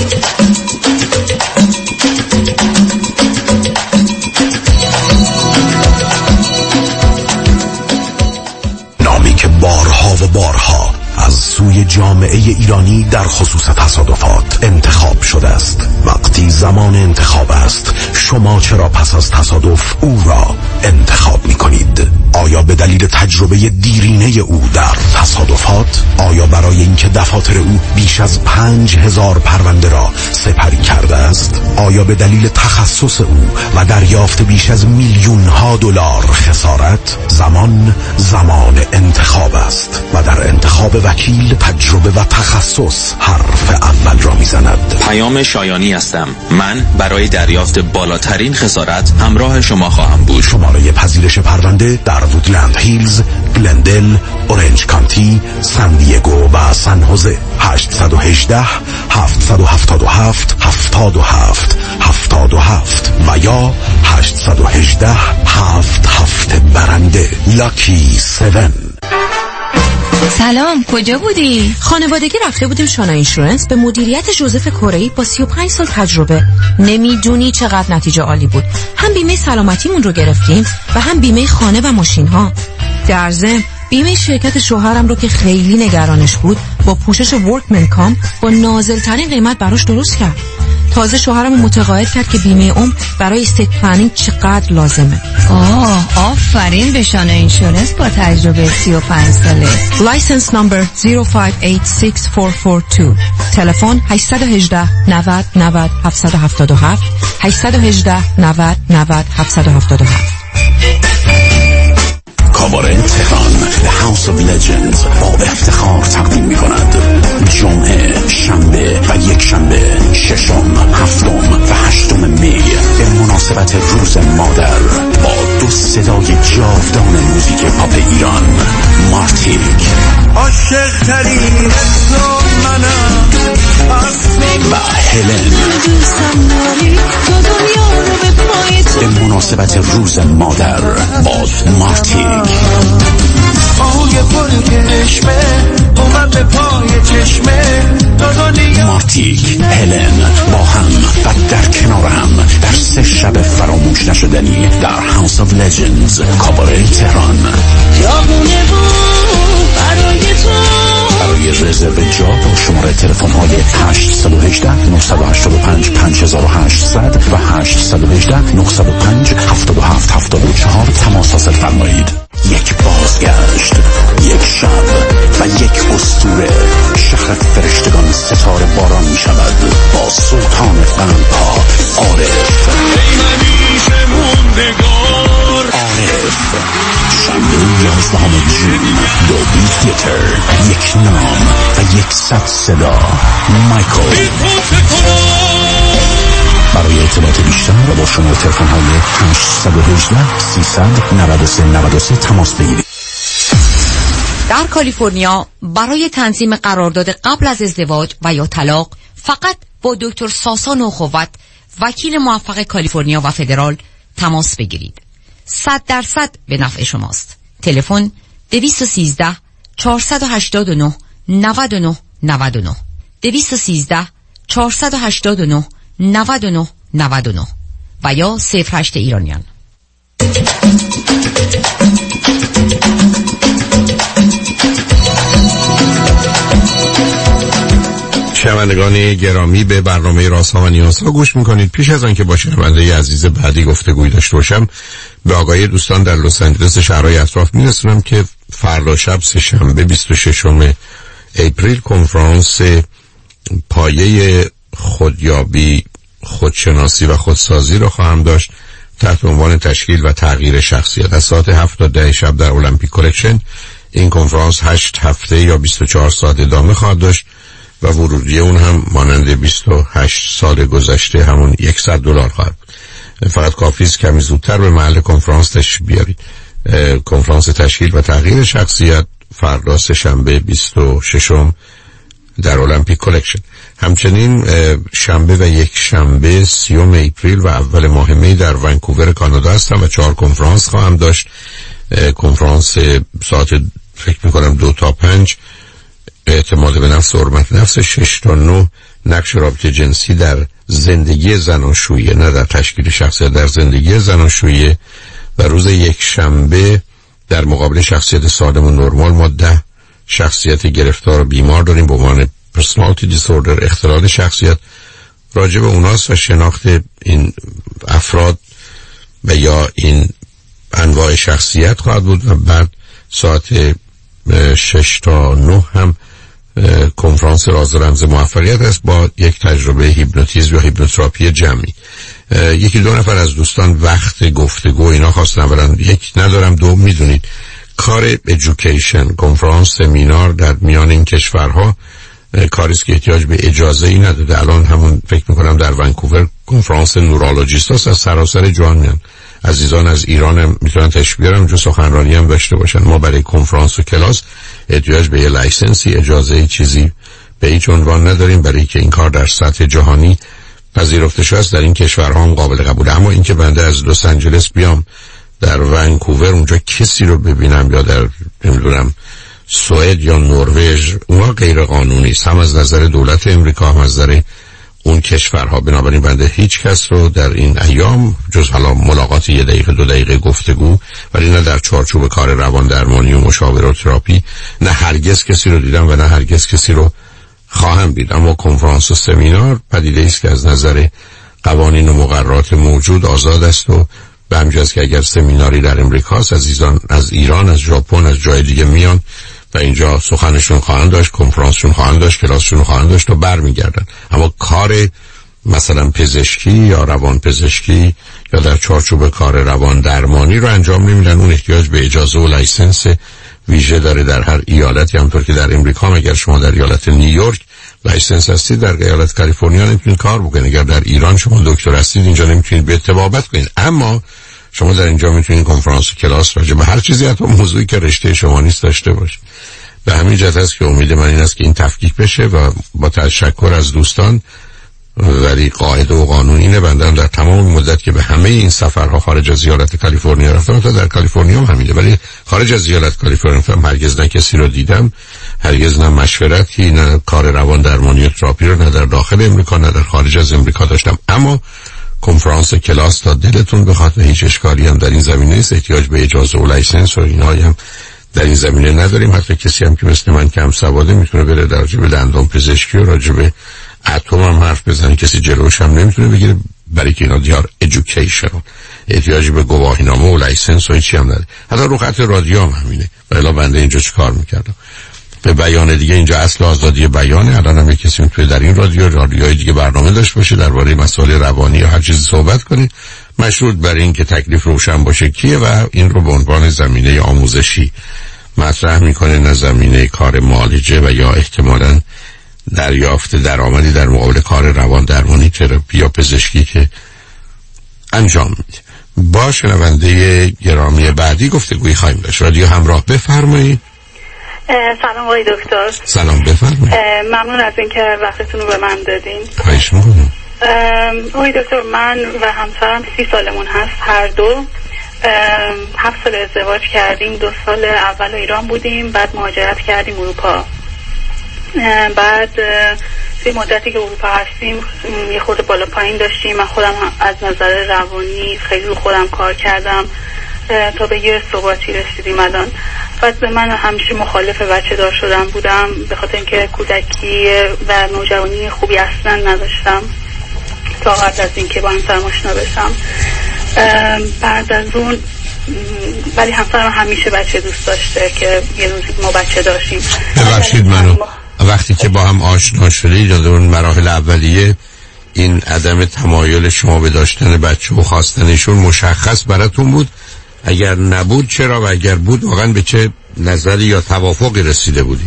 نامی که بارها و بارها از سوی جامعه ایرانی در خصوص تصادفات انتخاب شده است. وقتی زمان انتخاب است، شما چرا پس از تصادف او را انتخاب می کنید؟ آیا به دلیل تجربه دیرینه او در تصادفات؟ آیا برای اینکه دفاتر او بیش از 5000 پرونده را سپری کرده است؟ آیا به دلیل تخصص او و دریافت بیش از میلیون‌ها دلار خسارت؟ زمان انتخاب است و در انتخاب وکیل تجربه و تخصص حرف اول را میزند. پیام شایانی هستم. من برای دریافت بالاترین خسارت همراه شما خواهم بود. شماره پذیرش پرونده در وودلند هیلز، گلندل، اورنج کانتی، سان دیگو و سن خوزه. 818 777 77 77 و یا 818 77 برنده. لاکی 7. سلام، کجا بودی؟ خانوادگی رفته بودیم شانا اینشورنس به مدیریت جوزف کره‌ای با 35 سال تجربه. نمیدونی چقدر نتیجه عالی بود. هم بیمه سلامتیمون رو گرفتیم و هم بیمه خانه و ماشین ها. در ضمن بیمه شرکت شوهرم رو که خیلی نگرانش بود با پوشش ورکمن کام با نازل ترین قیمت براش درست کرد. تازه شوهرم متقاعد کرد که بیمه عمر برای استیت پلنینگ چقدر لازمه. آفرین به شان اینشورنس با تجربه 35 ساله. لایسنس نمبر 05864442. تلفن 818 90 90 777 818 90 90 777. کاباره تهران The House of Legends با افتخار تقدیم می کند جمعه، شنبه و یک شنبه 6م، 7م و 8م می به مناسبت روز مادر با دو صدای جاودان موزیک پاپ ایران، مارتیک عاشق ترین اسم منم و هلن. به مناسبت روز مادر باز مارتیک مارتیک، هلن با هم و در کنار هم در 3 شب فراموش نشدنی در هاوس آف لجندز کاباره تهران. برای رزرو جا با شماره تلفن های 818 985 5800 و 818 905 7774 تماس حاصل فرمایید. یک بازگشت، یک شب و یک اسطوره. شهر فرشتگان ستاره باران می شود با سلطان قلب‌ها عارف. عارف شنبه 11 جون دولبی تیتر. یک نام و 100 صدا. مایکل. برای اطلاعات بیشتر با شما تلفن های 818 393 93 تماس بگیرید. در کالیفرنیا برای تنظیم قرارداد قبل از ازدواج و یا طلاق فقط با دکتر ساسان اخوت، وکیل موفق کالیفرنیا و فدرال تماس بگیرید. 100% به نفع شماست. تلفن 213 489 99 99 213 489 99 99 و یا 08 ایرانیان. شنوندگان گرامی، به برنامه رازها و نیازها گوش میکنید. پیش از آنکه با شنونده عزیز بعدی گفتگوی داشته باشم، به آگاهی دوستان در لس آنجلس شهرهای اطراف میرسونم که فردا شب سه‌شنبه 26 اپریل کنفرانس پایه خودیابی، خودشناسی و خودسازی را خواهم داشت تحت عنوان تشکیل و تغییر شخصیت. از ساعت 7 تا 10 شب در المپیک کلکشن. این کنفرانس 8 هفته یا 24 ساعت ادامه خواهد داشت و ورودی اون هم مانند 28 سال گذشته همون $100 خواهد بود. فقط کافی است کمی زودتر به محل کنفرانس تشریف بیارید. کنفرانس تشکیل و تغییر شخصیت فردا سه‌شنبه 26 در المپیک کلکشن. همچنین شنبه و یک شنبه 30 اپریل و اول ماه می در ونکوور کانادا هستم و 4 کنفرانس خواهم داشت. کنفرانس ساعت فکر میکنم 2 تا 5 اعتماد به نفس و حرمت نفس، 6 تا 9 نقش رابطه جنسی در زندگی زناشویی، نه در تشکیل شخصیت، در زندگی زناشویی. و روز یک شنبه در مقابل شخصیت سالم و نرمال ما 10 شخصیت گرفتار و بیمار داریم به عنوان personality disorder، اختلال شخصیت. راجع به اوناست و شناخت این افراد و یا این انواع شخصیت خواهد بود. و بعد ساعت 6 تا 9 هم کنفرانس راز و رمز موفقیت است با یک تجربه هیپنوتیزم یا هیپنوتراپی جمعی. یکی دو نفر از دوستان وقت گفتگو اینا خواستن، اولا یک ندارم، دو میدونید کار ایژوکیشن، کنفرانس، سمینار در میان این کشورها کاریست که احتیاج به اجازه ای نداره. الان همون فکر میکنم در ونکوور کنفرانس نورولوژیست هست، از سراسر جهان میان. عزیزان از ایران هم میتونن تشریف بیارن، اونجا سخنرانی هم داشته باشن. ما برای کنفرانس و کلاس احتیاج به یه لایسنسی، اجازه چیزی به هیچ عنوان نداریم، برای که این کار در سطح جهانی پذیرفته شده است. در این کشورها هم قابل قبوله. اما اینکه بنده از لس آنجلس بیام در ونکوور اونجا کسی رو ببینم یا در نمیدونم سوئد یا نروژ، اونها غیر قانونی است، هم از نظر دولت امریکا هم از نظر اون کشورها. بنابراین بنده هیچ کس رو در این ایام جز حالا ملاقات 1 دقیقه 2 دقیقه گفتگو، ولی نه در چارچوب کار روان درمانی و مشاوره و تراپی، نه هرگز کسی رو دیدم و نه هرگز کسی رو خواهم دید، اما کنفرانس و سمینار پدیده است که از نظر قوانین و مقررات موجود آزاد است و به همجاز که اگر سمیناری در امریکاست از ایران، از ژاپن، از جای دیگه میان و اینجا سخنشون خواهند داشت، کنفرانسشون خواهند داشت، کلاسشون خواهند داشت و برمیگردن. اما کار مثلا پزشکی یا روان پزشکی یا در چارچوب کار روان درمانی رو انجام نمیدن. اون احتیاج به اجازه و لایسنس ویژه داره در هر ایالتی. همونطور که در امریکا اگر شما در ایالت نیویورک لایسنس هستید، در ایالت کالیفرنیا نمیتونید کار بکنید. اگر در ایران شما دکتر هستید، اینجا نمیتونید به طبابت کنید. اما شما در اینجا میتونید کنفرانس و کلاس راجع به هر چیزی، حتی موضوعی که رشته شما نیست، داشته باشید. به همین جهت است که امید من این است که این تفکیک بشه و با تشکر از دوستان، ولی قاعده و قانون اینه. بنده در تمام مدت که به همه این سفرها خارج از ایالت کالیفرنیا رفتم، تا در کالیفرنیا هم همینه، ولی خارج از ایالت کالیفرنیا هرگز نه کسی رو دیدم، هرگز نه مشورتی، نه کار روان درمانی و تراپی رو نه در داخل امریکا نه در خارج از امریکا داشتم. اما کنفرانس کلاس تا دلتون بخواد و هیچ اشکالی هم در این زمینه نیست. احتیاج به اجازه و لایسنس و اینایی هم در این زمینه نداریم. حتی کسی هم که مثل من کم سواده میتونه بره در راجع به دندان پزشکی و راجع به اتم هم حرف بزنه، کسی جلوش هم نمیتونه بگیره، برای که اینا دیار ایژوکیشن، احتیاجی به گواهینامه و لایسنس و هیچی هم نداره. حتی رو خط رادیو هم همینه. ولی بنده اینجا چه کار میکردم؟ به بیان دیگه اینجا اصل آزادی بیانه. الان هم کسی میتونه در این رادیوهای دیگه برنامه داشته باشه، درباره مسائل روانی یا هر چیزی صحبت کنه، مشروط بر این که تکلیف روشن باشه کیه و این رو به عنوان زمینه آموزشی مطرح میکنه، نه زمینه کار معالجه و یا احتمالاً دریافت درآمدی در مقابل کار روان درمانی، تراپی یا پزشکی که انجام میده. با شنونده گرامی بعدی گفتگویی خواهیم داشت. رادیو همراه، بفرمایید. سلام آقای دکتر. سلام، بفرمایید. ممنون از اینکه وقتتون رو به من دادین. خواهش می‌کنم. آقای دکتر، من و همسرم 30 سالمون هست، هر دو 7 سال ازدواج کردیم. 2 سال اول ایران بودیم، بعد مهاجرت کردیم اروپا. بعد توی مدتی که اروپا هستیم یه خورده بالا پایین داشتیم. من خودم از نظر روانی خیلی رو خودم کار کردم تا به یه ثباتی رسیدیم الان. بعد من همیشه مخالف بچه دار شدن بودم، به خاطر اینکه کودکی و نوجوانی خوبی اصلا نداشتم تا قبل از اینکه با همسرم آشنا بشم. بعد از اون ولی همسرم همیشه بچه دوست داشته که یه روزی ما بچه داشتیم. ببخشید منو وقتی که با هم آشنا شدید در اون مراحل اولیه این عدم تمایل شما به داشتن بچه و خواستنشون مشخص براتون بود؟ اگر نبود چرا؟ و اگر بود واقعا به چه نظری یا توافقی رسیده بودی؟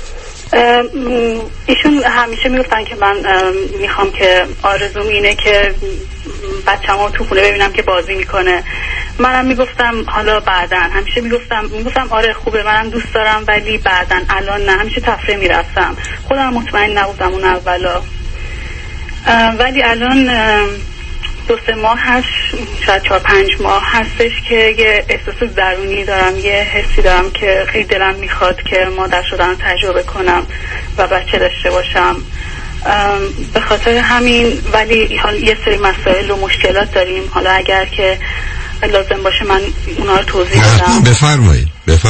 ایشون همیشه میگفتن که من میخوام که آرزوم اینه که بچه‌مو تو خونه ببینم که بازی میکنه. منم میگفتم حالا بعدن. همیشه میگفتم آره خوبه، منم دوست دارم، ولی بعدن، الان نه. همیشه تفریح میرفتم، خودم مطمئن نبودم اون اولا. ولی الان 2-3 ماه هست، شاید 4-5 ماه هستش که یه احساس درونی دارم، یه حسی دارم که خیلی دلم میخواد که مادر شدن رو تجربه کنم و بچه داشته باشم. به خاطر همین ولی حالا یه سری مسائل و مشکلات داریم. حالا اگر که لازم باشه من اونا رو توضیح بدم. بفرمایید.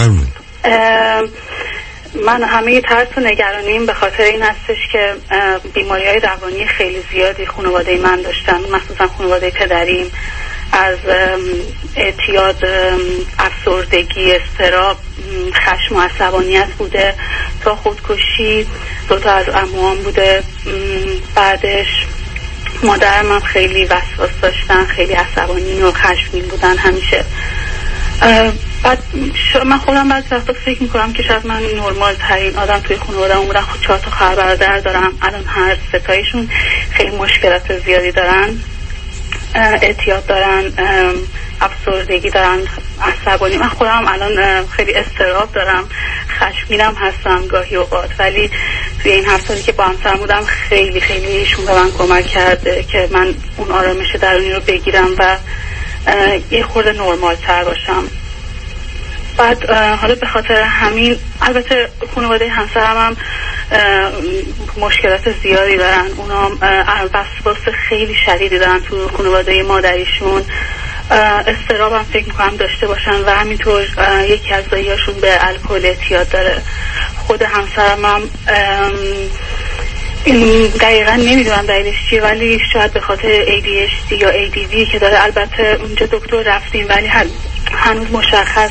من همه ترس و نگرانیم به خاطر این هستش که بیماری‌های روانی خیلی زیادی خانواده من داشتن، مخصوصا خانواده پدریم، از اعتیاد، افسردگی، اضطراب، خشم و عصبانیت بوده تا خودکشی. 2 تا از عموام بوده. بعدش مادرم هم خیلی وسواس داشتن، خیلی عصبانی و خشمگین بودن همیشه. بعد من خودم بعضی وقتا فکر میکنم که شاید من نرمال ترین آدم توی خانواده‌ام بودم. خود 4 تا خواهر برادر دارم. الان هر 3 تایشون خیلی مشکلات زیادی دارن، اعتیاد دارن، افسردگی دارن، عصبانی. من خودم الان خیلی اضطراب دارم، خشمگینم هستم گاهی اوقات. ولی توی این 7 سالی که با همسرم بودم خیلی خیلی ایشون به من کمک کرده که من اون آرامش درونی رو بگیرم و یه خورده نرمال تر باشم. بعد حالا به خاطر همین البته خانواده همسرم هم مشکلات زیادی دارن. اونا وسواس خیلی شدیدی دارن تو خانواده مادریشون. اضطراب هم فکر میکنم داشته باشن و همینطور یکی از داییاشون به الکل اعتیاد داره. خود همسرم هم دقیقا نمیدونم دلیلش چیه، ولی شاید به خاطر ADHD یا ADD که داره. البته اونجا دکتر رفتیم ولی هنوز مشخص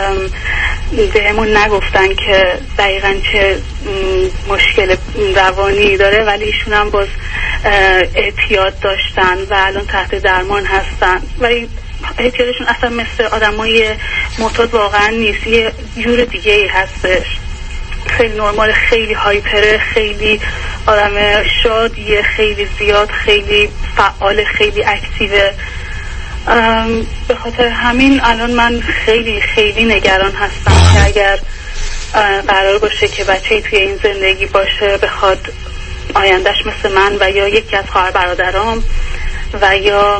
بهمون نگفتن که دقیقا چه مشکل روانی داره، ولی ایشون هم باز اعتیاد داشتن و الان تحت درمان هستن. ولی اعتیادشون اصلا مثل آدمای معتاد واقعا نیست، یه جور دیگه ای هستش. خیلی نرمال، خیلی هایپره، خیلی آدم شادیه، خیلی زیاد، خیلی فعال، خیلی اکتیوه. به خاطر همین الان من خیلی خیلی نگران هستم که اگر قرار باشه که بچه‌ای توی این زندگی باشه بخواد آیندهش مثل من و یا یکی از خواهر برادرام و یا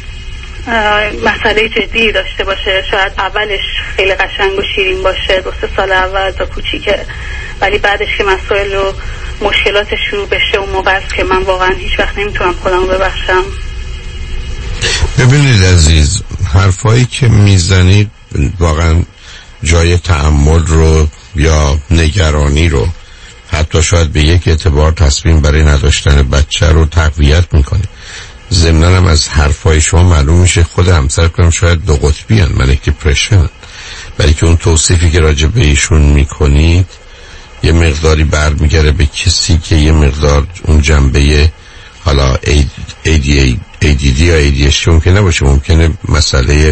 مسئله جدی داشته باشه. شاید اولش خیلی قشنگ و شیرین باشه، 2-3 سال اول تا کوچیکه، ولی بعدش که مسائل و مشکلات شروع بشه اون موقع است که من واقعا هیچ وقت نمیتونم خودم ببخشم. ببینید عزیز، حرفایی که میزنید واقعا جای تأمل رو یا نگرانی رو، حتی شاید به یک اعتبار تصمیم برای نداشتن بچه رو تقویت میکنه. ضمناً هم از حرفای شما معلوم میشه خود همسرتون شاید دو قطبی هن، منیک دیپرشن، برای که اون توصیفی که راجع به ایشون میکنید یه مقداری برمیگره به کسی که یه مقدار اون جنبه حالا ADD یا ADHD ممکنه نباشه، ممکنه مسئله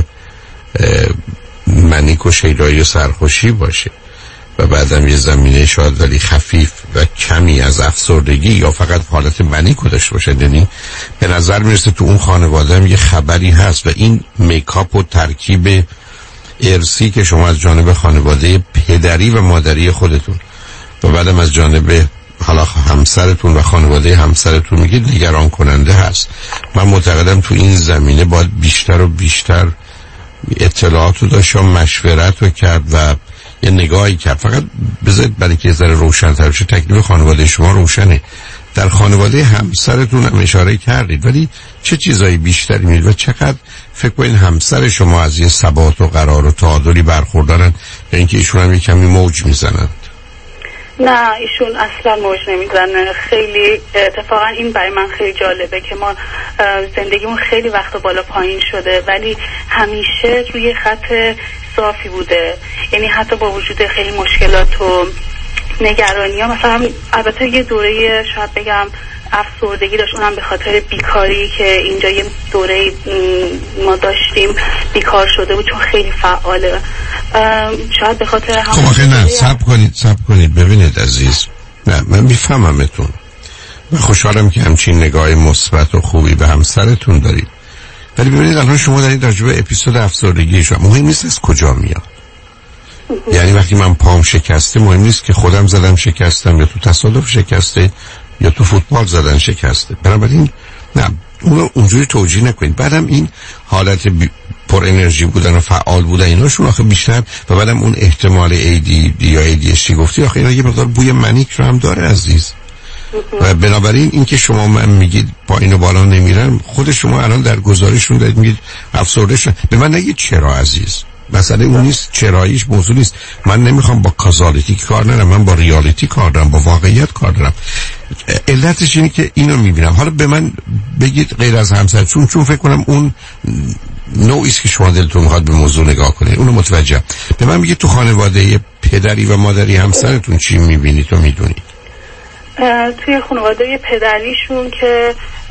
منیک و شیدایی و سرخوشی باشه و بعدم یه زمینه شاید ولی خفیف و کمی از افسردگی یا فقط حالت منیک داشته باشه. یعنی به نظر میرسه تو اون خانواده هم یه خبری هست و این میکاپ و ترکیب ارثی که شما از جانب خانواده پدری و مادری خودتون و بعدم از جانب حالا همسرتون و خانواده همسرتون میگید نگران کننده هست. من معتقدم تو این زمینه باید بیشتر و بیشتر اطلاعات رو داشت و مشورت رو کرد و یه نگاهی کرد. فقط بذارید برای که یه ذره روشن‌تر بشه، تکلیف خانواده شما روشنه، در خانواده همسرتون هم اشاره کردید، ولی چه چیزایی بیشتری میدید و چقدر فکر کنید همسر شما از یه ثبات و قرار و تعادلی برخوردارن یا اینکه ایشون هم یه کمی موج میزنند؟ نه، ایشون اصلا موج نمیزنه. خیلی اتفاقا این برای من خیلی جالبه که ما زندگیمون خیلی وقت بالا پایین شده ولی همیشه روی خط صافی بوده. یعنی حتی با وجود خیلی مشکلات و نگرانی ها، مثلا البته یه دوره شاید بگم افسردگی داشت، اونم به خاطر بیکاری که اینجا یه دوره ما داشتیم بیکار شده بود چون خیلی فعاله. شاید به خاطر خب آخه نه، صبر کنید ببینید عزیز، نه من میفهممتون و خوشحالم که همچین نگاه مثبت و خوبی به همسرتون دارید، ولی ببینید الان شما دارید راجع به اپیزود افسردگی شما، مهم نیست از کجا میاد. یعنی وقتی من پام شکسته مهم نیست که خودم زدم شکستم یا تو تصادف شکسته یا تو فوتبال زدن شکسته، بنابراین نه اونو اونجوری توجیه نکنید. بعدم این حالت پر انرژی بودن و فعال بودن ایناشون آخه بیشتر و بعدم اون احتمال ADD یا ADHD گفتی آخه اینا یه مقدار بوی منیک رو هم داره عزیز. و بنابراین این که شما من میگید پایین و بالا نمیرن، خود شما الان در گزارشون دارید میگید افسرده شدن. به من نگید چرا عزیز، مسئله اون نیست، چراییش موضوع نیست. من نمیخوام با کازالیتی کار نرم، من با ریالیتی کار دارم، با واقعیت کار دارم. علتش اینه که اینو میبینم. حالا به من بگید غیر از همسر، چون فکر کنم اون نوعیست که شما دلتون میخواد به موضوع نگاه کنید، اونو متوجهم. به من بگید تو خانواده پدری و مادری همسرتون چی میبینید و میدونید؟ توی خانواده پدریشون که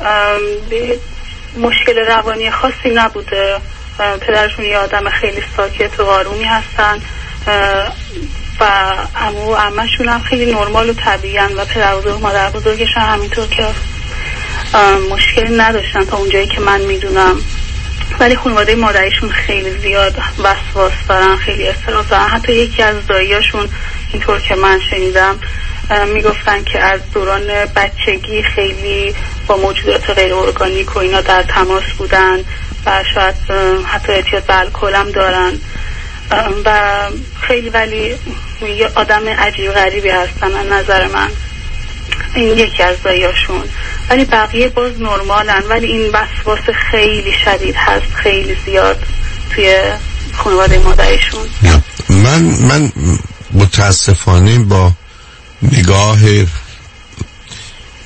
مشکل روانی خاصی نبوده. پدرشون یه آدم خیلی ساکت و آرومی هستن و عمو و عمه‌شون هم خیلی نرمال و طبیعی و پدر بزرگ مادر بزرگش هم همینطور که مشکلی نداشتن تا اونجایی که من میدونم. ولی خانواده مادریشون خیلی زیاد وسواس دارن، خیلی استرس دارن. حتی یکی از داییاشون اینطور که من شنیدم میگفتن که از دوران بچگی خیلی با موجودات غیر ارگانیک و اینا در تماس بودن و شاید حتی اعتیاد به الکل هم دارن و خیلی ولی یه آدم عجیب غریبی هستن از نظر من. این یکی از داییاشون، ولی بقیه باز نرمالن، ولی این وسواس خیلی شدید هست، خیلی زیاد توی خانواده مادریشون. من متاسفانه با نگاه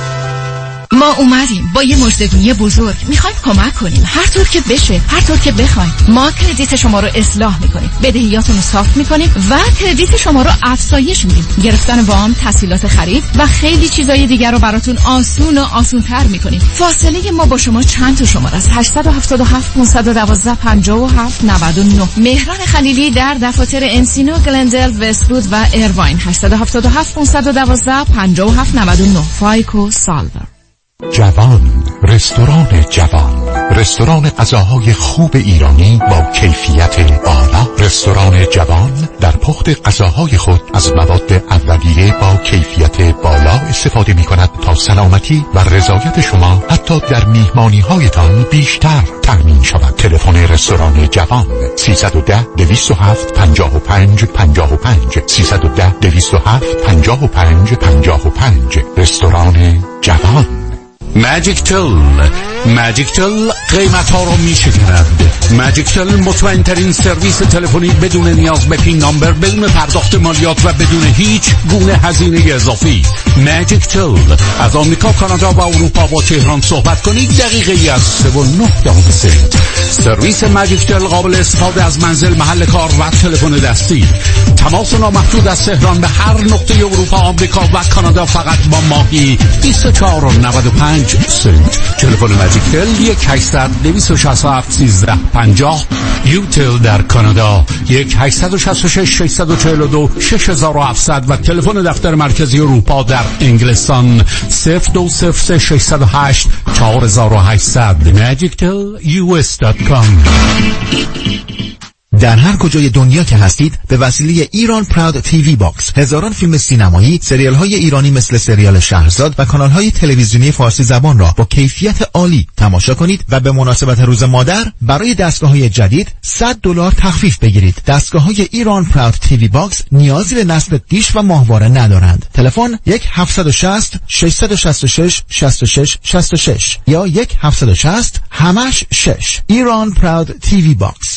ما اومدیم با یه مجدگونی بزرگ، میخوایم کمک کنیم هر طور که بشه، هر طور که بخوایم. ما کردیت شما رو اصلاح میکنیم، بدهیاتون رو صاف میکنیم و کردیت شما رو افزایش میدیم. گرفتن وام، تسهیلات خرید و خیلی چیزای دیگر رو براتون آسون و آسون‌تر میکنیم. فاصله ما با شما چند تا شماره است: 877 512 57 99. مهران خلیلی در دفاتر انسینو، گلندل، وست‌وود و ایرواین. 877 512 57 99. فایکو سالور. جوان، رستوران جوان، رستوران غذاهای خوب ایرانی با کیفیت بالا. رستوران جوان در پخت غذاهای خود از مواد اولیه با کیفیت بالا استفاده می کند تا سلامتی و رضایت شما حتی در میهمانی هایتان بیشتر تامین شود. تلفن رستوران جوان 310 207 55 55 310 207 55 55. رستوران جوان. ماجیک تل قیمت ها رو می شکند. ماجیک تل مطمئن ترین سرویس تلفنی بدون نیاز به پین نامبر، بدون پرداخت مالیات و بدون هیچ گونه هزینه اضافی. ماجیک تل از آمریکا، کانادا و اروپا با تهران صحبت کنید دقیقه‌ای از 3.9 سرویس ماجیک تل قابل استفاده از منزل، محل کار و تلفن دستی. تماس نامحدود از تهران به هر نقطه اروپا، آمریکا و کانادا فقط با ماهی 24.95 سنت. تلفن ماجیک تل 1-800-267-1350. یوتل در کانادا 1-866-642-6700 و تلفن دفتر مرکزی اروپا در انگلستان 02-608-4800. magictelus.com. در هر کجای دنیا که هستید به وسیله ایران پراود تیوی باکس هزاران فیلم سینمایی، سریال های ایرانی مثل سریال شهرزاد و کانال های تلویزیونی فارسی زبان را با کیفیت عالی تماشا کنید و به مناسبت روز مادر برای دستگاه های جدید $100 تخفیف بگیرید. دستگاه های ایران پراود تیوی باکس نیازی به نصب دیش و ماهواره ندارند. تلفن 1-760-666-6666 یا 1-760-6. ایران پراود تیوی باکس.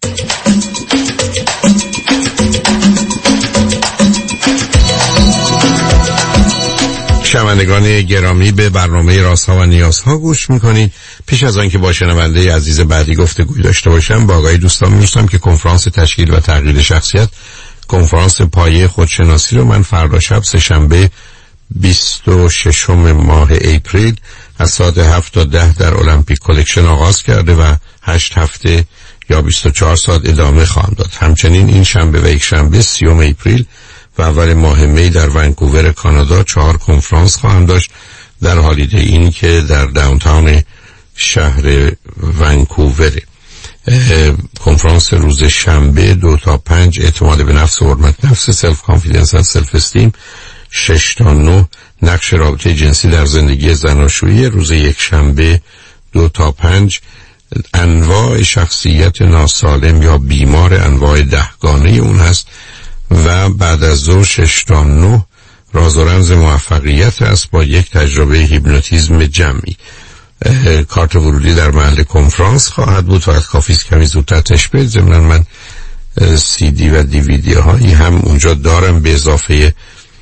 شنوندگان گرامی، به برنامه رازها و نیازها گوش میکنید. پیش از آنکه با شنونده عزیز بعدی گفتگوی داشته باشم، با آقای دوستان می‌رسم که کنفرانس تشکیل و تغییر شخصیت، کنفرانس پایه خودشناسی رو من فردا شب سه‌شنبه 26 ماه اپریل از ساعت 7 تا 10 در المپیک کلکشن آغاز کرده و 8 هفته یا 24 ساعت ادامه خواهم داد. همچنین این شنبه و یک شنبه 30 اپریل و اول ماه می در ونکوور کانادا 4 کنفرانس خواهم داشت در هالیدی این که در داونتاون شهر ونکوور. کنفرانس روز شنبه 2 تا 5 اعتماد به نفس و حرمت نفس، سلف کانفیدنس و سلف استیم. 6 تا 9 نقش رابطه جنسی در زندگی زناشویی. روز یک شنبه 2 تا 5 انواع شخصیت ناسالم یا بیمار، انواع 10 گانه اون هست. و بعد از ظهر 6 تا 9 راز و رمز موفقیت است با یک تجربه هیپنوتیزم جمعی. کارت ورودی در محل کنفرانس خواهد بود، فقط کافی است کمی زودتر تشبیه. ضمن من CD و DVD هایی هم اونجا دارم به اضافه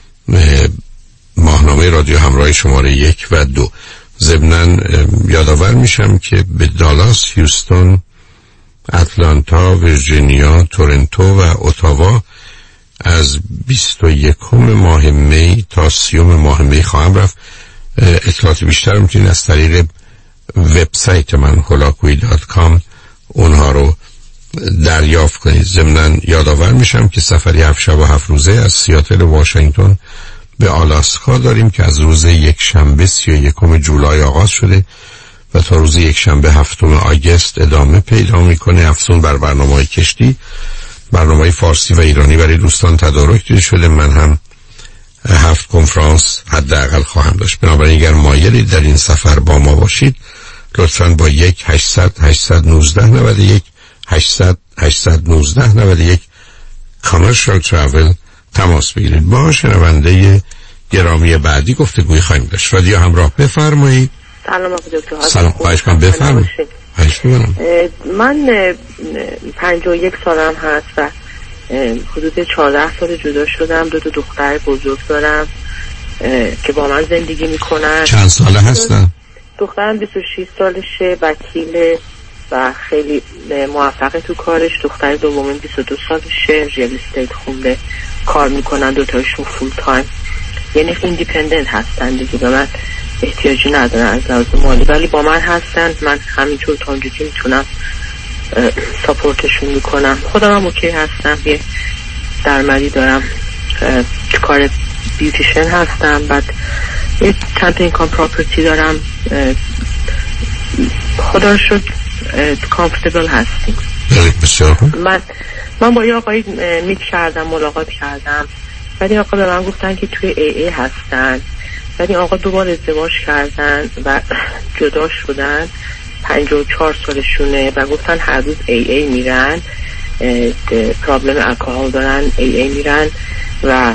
ماهنامه رادیو همراه شماره 1 و 2. ضمن یادآور میشم که به دالاس، هیوستون، اتلانتا، ویرجینیا، تورنتو و اتاوا از 21 ماه می تا 30 ماه می خواهم رفت. اطلاعات بیشتر میتونید از طریق وبسایت من holakuyi.com اونها رو دریافت کنید. ضمن یادآور میشم که سفری 7 شب و 7 روزه از سیاتل واشنگتن به آلاسکا داریم که از روز یک شنبه 31 جولای آغاز شده و تا روز یک شنبه 7 آگوست ادامه پیدا میکنه. افزون بر برنامه‌های کشتی، برنامه‌های فارسی و ایرانی برای دوستان تدارک دیده شده. من هم 7 کنفرانس حداقل خواهم داشت. بنابراین اگر مایلید در این سفر با ما باشید، لطفاً با 1-800-819-91 800-819-91 کامرشال ترافل تماس بگیرید. با شنونده گرامی بعدی گفتگوی خواهیم داشت. رادیو همراه، بفرمایید. سلام آقای دکتر. سلام، خواهش کنم بفرمایید. من 51 سالم هست و حدود 14 سال جدا شدم. 2 دختر بزرگ دارم که با من زندگی میکنن. چند ساله هستن؟ دخترم 26 سالشه، وکیله و خیلی موفقه تو کارش. دختر دومم 22 سالشه، ریال استیت خونده، کار میکنن دوتایشون فول تایم، یعنی ایندیپندنت هستن دیگه، به من احتیاجی ندارن از لحاظ مالی، ولی با من هستن. من همینطور تا اونجا که میتونم ساپورتشون میکنم. خودم هم اوکی هستم، یه درآمدی دارم، کار بیوتیشن هستم، بعد یه چند تا اینکام پراپرتی دارم. خدا رو شد کامفتبل هستیم. من با یه آقایی میت کردم، ملاقات کردم، بعد این آقا به من گفتن که توی AA هستن. بعد این آقا دوبار ازدواج کردن و جدا شدن، 54 سالشونه و گفتن هر روز AA میرن، پرابلم الکل دارن، AA میرن و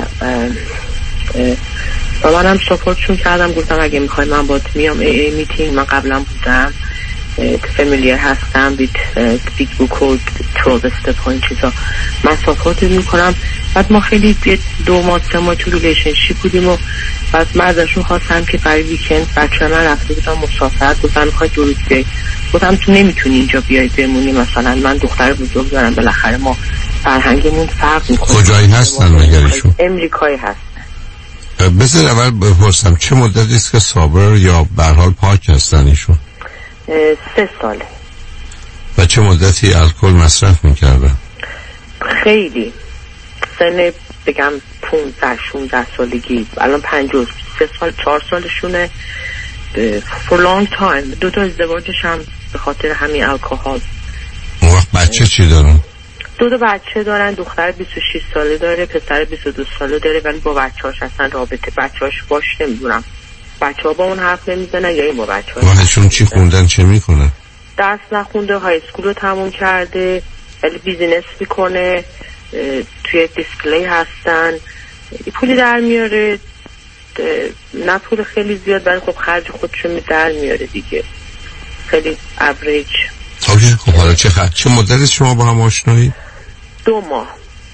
من هم ساپورتشون کردم. گفتم اگه میخوای من باید میام AA میتینگ، من قبلا بودم، فامیلیر هستم، بیگ بوک و 12 استپ و این چیزا، من ساپورت میکنم. بعد ما خیلی 2 ماه 3 ماه تو ریلیشنشیپ بودیم و بعد من ازشون خواستم که برای ویکند بچه من رفته بودم مسافرت، گفتم میخوای 2 روز بیایی، گفتم تو نمیتونی اینجا بیای بمونی، مثلا من دختر بزرگ دارم، بالاخره ما فرهنگمون فرق میکنه. کجایی هستن مگرشون؟ امریکایی هستن. بذار اول بپرسم چه مدتی است که صابر یا به هر حال پاک هستن ایشون؟ 3 ساله. و چه مدتی الکل مصرف میکردن؟ خیلی سن بگم 15-16 سالگی، الان 53 سال 4 سالشونه. for long time. 2 تا ازدواجش هم به خاطر همین الکل. اون وقت بچه چی دارن؟ 2 تا بچه دارن، دختر 26 ساله داره، پسر 22 ساله داره، ولی با بچه‌هاش اصلا رابطه بچه‌هاش باش نمیدونم، بچه‌ها با اون حرف نمیزنن یا این با بچه‌ها. واحدشون چی خوندن، چه میکنن؟ درس نخونده، های اسکول رو تموم کرده، ولی بیزینس میکنه، توی دیسپلی هستن، پولی در میاره، نه پول خیلی زیاد، ولی خب خرج خودشو در میاره دیگه، خیلی اوریج. خب حالا چه مدت شما با هم آشنایی؟ 2 ماه.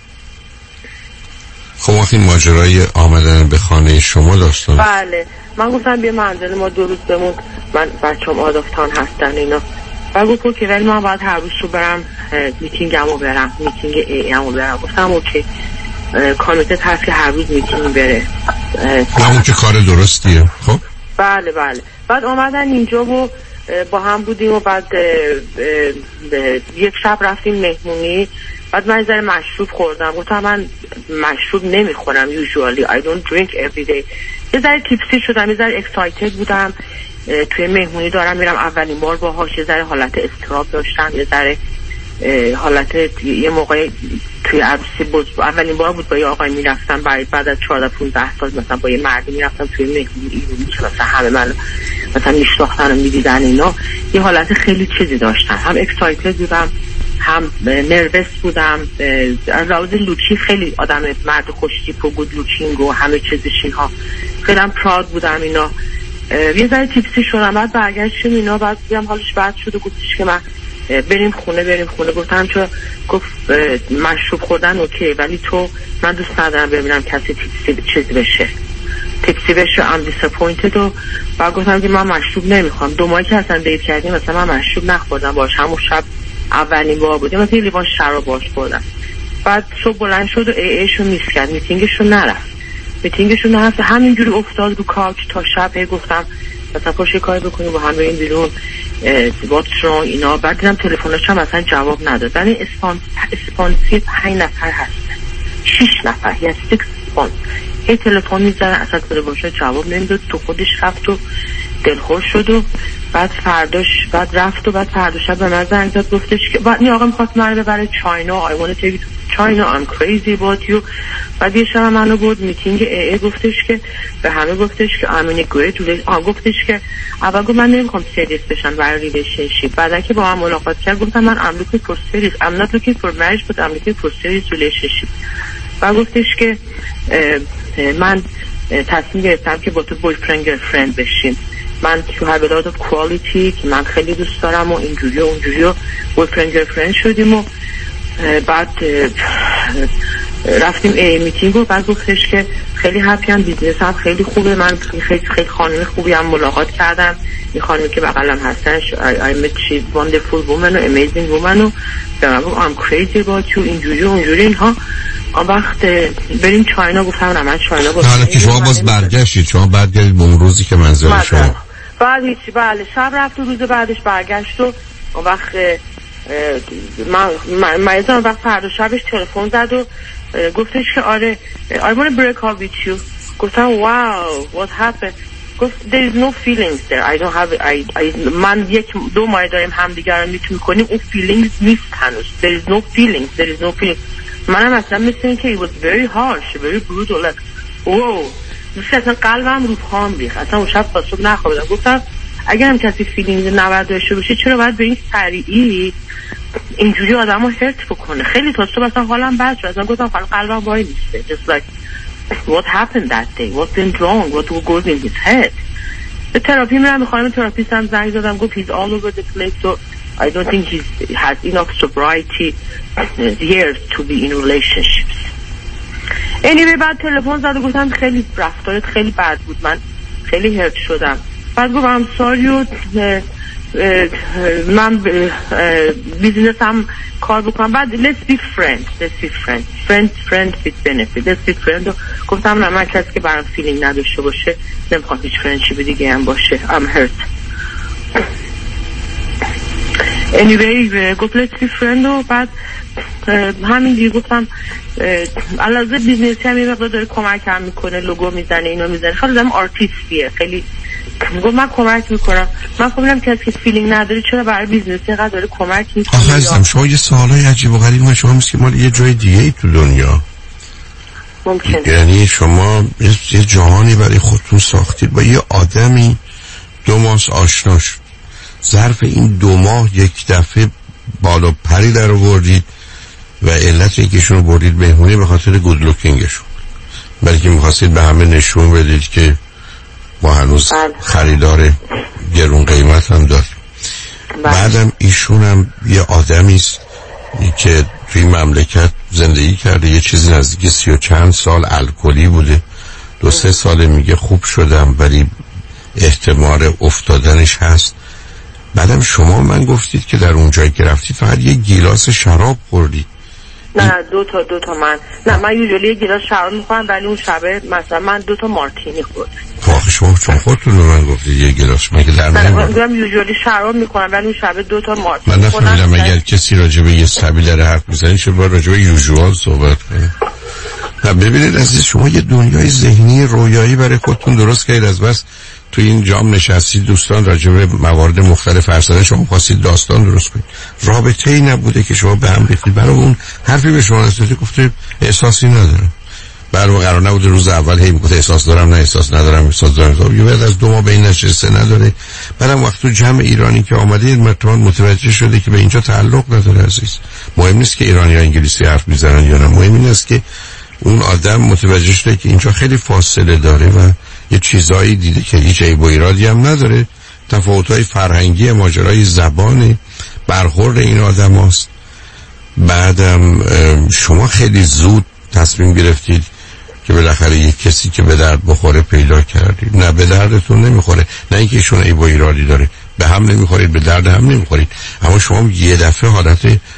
خب وقتی ماجرای آمدن به خانه شما داستان؟ بله، من گفتم بیا منزل ما 2 روز بمون، من بچه‌ام آدافتان هستن اینا، و گفت که ولی من باید هر روز رو برم میتینگمو برم، میتینگ ایمو برم. گفتم اوکی، کامیته هست که هر روز میتینگ بره. اون که کار درستیه. خب بله. بعد آمدن اینجا و با هم بودیم و بعد یک شب رفتیم مهمونی. بعد من ذره مشروب خوردم، گفتم من مشروب نمیخورم usually I don't drink every day. یه ذره تیپسی شدم، یه ذره اکسایتد بودم، توی مهمونی دارم میرم، اولین بار باهاش یه ذره حالت استراب داشتم، یه ذره حالت یه موقع توی عروسی اولین بار بود با یه آقای میرفتم، بعد از 14-15 سال مثلا با یه مردی میرفتم توی مهمونی ایرونی که مثلا همه من مثلا میشناختن و میدیدن اینا، یه حالت خیلی چیزی داشتم، هم اکسایتد بودم هم نروس بودم. از لحاظ لوکی خیلی آدم مرد خوشتیپ و گود لوکینگ و همه چیزش اینها، خیلی هم پراود بودم اینا. یه ذره تیپسی شدم، بعد برگشتیم اینا، بعد دیدم حالش بد شد و گفتش که من بریم خونه. گفتم چون گفت مشروب خوردن اوکی، ولی من دوست ندارم ببینم کسی تیپسی بشه I'm disappointed. و بعد گفتم که من مشروب نمیخوام. 2 ماهی که اصلا دیت کردیم مثلا من مشروب نخوردم باش، همون شب اولین بار بود مثلا یه لیوان شراب باش خوردم. بعد صبح بلند شد و ایشو میس کرد، میتینگشو نرفت، همینجوری افتاد رو کاچ تا شب. گفتم مثلا پاش کاری بکنیم با هم بریم بیرون، what's wrong اینا. بعد دیدم تلفنش هم مثلا جواب نداد. یعنی اسپانسی 5 نفر هستن، 6 نفر یا 6 اسپانس، هی تلفن میزنن اصلا تلفنش جواب نمیداد. تو خودش رفت و دلخور شد و بعد رفت و بعد فردا شب به من زنگ زد، گفتش که بعد این آقا می‌خواست منو ببره چاینا، I want to take you to China, I'm crazy about you. بعد یه شب منو برد میتینگ گفتش که به همه گفتش که I'm in a great relationship. گفتش که اول گفت من نمیخوام سریس بشم برای ریلیشنشیپ. بعدا که با هم ملاقات کرد گفتم من I'm looking for serious, I'm not looking for marriage but I'm looking for serious relationship. بعد گفتش که من تصمیم گرفتم که با تو boyfriend girlfriend بشیم. من تو have a lot of quality که من خیلی دوست دارم و اینجوری و اونجوری و boyfriend girlfriend شدیم. و بعد رفتیم میتینگ و بعد گفتش که خیلی هپی ام، بیزنس هم خیلی خوبه، من خیلی خانم خوبی هم ملاقات کردم، این خانمی که بغلم هستنش I met she's wonderful woman و amazing woman و به من گفت I'm crazy about you اینجوری اونجوری اینها. آن وقت بریم چاینا، گفتم نه من چاینا گفتم. حالا که شما باز برگشتید، شما برگردید به اون روزی که منزل شما بعد هیچی، بله شب رفت و روز بعدش برگشت و اون وقت من وقت فردا شبش تلفن زد و گفتش که آره I want to break up with you. گفتم wow what happened. گفت there is no feelings there. I don't have من 1-2 ماه داریم همدیگر رو میت میکنیم، اون feelings نیست هنوز. there is no feelings. منم اصلا مثل این که it was very harsh very brutal like wow. مثل اصلا قلبم رو پام ریخت، اصلا اون شب تا صبح نخوابیدم. گفتم اگر هم کسی فیلینگ 90 داشته باشه چرا باید به این سریعی اینجوری آدمو هرت بکنه. خیلی تا صبح اصلا حالم بد شد، اصلا گفتم حالا قلبم وای میسته just like what happened that day, what went wrong, what goes in his head. به تراپی میرم، به خانم تراپیستم زنگ زدم، گفت he's all over the place so I don't think he has enough sobriety years to be in relationships. anyway بعد تلفن زد و گفتم خیلی رفتارت خیلی بد بود، من خیلی هرت شدم. بعد گفتم ساری و من بیزینس هم کار بکنم. بعد let's be friends with benefit. let's be friends. گفتم نه من کسی که برام فیلینگ نداشته باشه نمیخوام هیچ فرندشیپ دیگه هم باشه. I'm hurt. anyway گفت let's be friends و بعد همین دیگه گفتم علاوه بیزنسی هم یه مقدار داره کمک هم میکنه، لوگو میزنه اینو میزنه، خیلی دارم آرتیستیه، خیلی گفت من کمک میکنم. من خب کسی که فیلینگ نداره چرا برای بیزنس اینقدر داره کمک میکنه. آخه عزیزم شما یه سوالای عجیب و غریب ما شما مثل که مال یه جای دیگه ای تو دنیا ممکنه. یعنی شما یه جهانی برای خودتون ساختید با یه آدمی 2 ماه آشنا شد، ظرف این 2 ماه یک دفعه بالا پری در آوردید و علت اینکهشون رو بردید مهمونی به خاطر گود لوکینگشون، بلکه میخواستید به همه نشون بدید که ما هنوز خریدار گرون قیمت هم داریم. بعدم ایشون هم یه آدمی است که توی مملکت زندگی کرده، یه چیزی نزدیک 30 و چند سال الکلی بوده، 2-3 سال میگه خوب شدم ولی احتمال افتادنش هست. بعدم شما من گفتید که در اون جایی که رفتید فقط یه گیلاس شراب خوردید. نه 2 تا من یوجولی یه گیلاس شراب میخورم ولی اون شبه مثلا من 2 تا مارتینی خوردم. آخه شما چون خودتون به من گفتید یه گیلاس، من که در من یوجولی شراب میخورم ولی اون شبه 2 تا مارتینی من نفهمیدم اگر کسی راجع به یه سبیل داره حرف میزنه چه باید راجع به یوجوال صحبت کنه. ببینید عزیز شما یه دنیای ذهنی رویایی برای خودتون درست کردید، از بس تو این جام نشستید دوستان راجع به موارد مختلف حرف زدن، شما خواستید داستان درست کنید، رابطه ای نبوده که شما به هم ریختید. برای اون حرفی به شما نزدید گفته احساسی ندارم، برای قرار نبوده روز اول هی میگفت احساس دارم نه احساس ندارم احساس دارم، یه بعد از 2 ماه به این نشسته نداره. بعدم وقت تو جمع ایرانی که آمده متوجه شده که به اینجا تعلق نداره عزیز. مهم نیست که ایرانی یا انگلیسی حرف میزنن یا نه، مهم این است که اون آدم متوجه شده که اینجا خیلی فاصله داره و یه چیزایی دیده که هیچ عیب و ایرادی هم نداره، تفاوت‌های فرهنگی، ماجرای زبان، برخورد این آدم هست. بعدم شما خیلی زود تصمیم گرفتید که بالاخره یک کسی که به درد بخوره پیدا کردید. نه به دردتون نمیخوره، نه اینکه ایشون عیب و ایرادی داره، به هم نمیخورید، به درد هم نمیخورید، اما شما یه دفعه حالت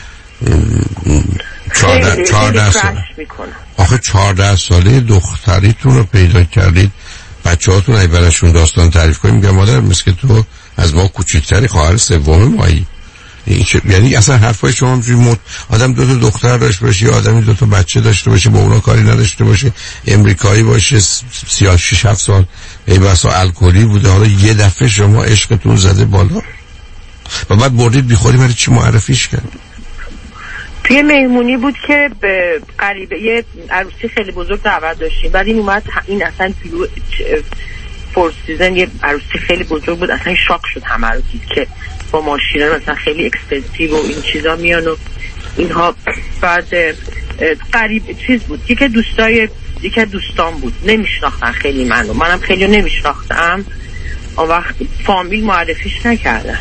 14 ساله آخه 14 ساله دختریتون رو پیدا کردید. بچه‌هاتون اگه براشون داستان تعریف کنید میگن مادر مثل که تو از ما کوچیک‌تری، خواهر سوم مایی. یعنی اصلا حرفای شما همجوری آدم 2 تا دختر داشته باشه، آدمی 2 تا بچه داشته باشه، با اونا کاری نداشته باشه، امریکایی باشه، 36-7 سال ای بسا الکلی بوده، حالا یه دفعه شما عشقتون زده بالا و بعد بردید بیخوری برای چی معرفیش کرد؟ توی مهمونی بود که به قریبه یه عروسی خیلی بزرگ دعوت داشتیم، بعد این اومد، این اصلا فور سیزن یه عروسی خیلی بزرگ بود، اصلا شاک شد همه رو دید که با ماشینا مثلا خیلی اکسپنسیو و این چیزا میان و اینها. بعد قریب چیز بود، یکی دوستان بود، نمیشناختن خیلی منم خیلی نمیشناختم، اون وقت فامیل معرفیش نکردن.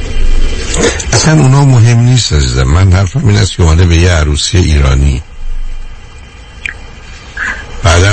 اصلا اونا مهم نیست عزیزم، من حرفم این است که اومده به یه عروسی ایرانی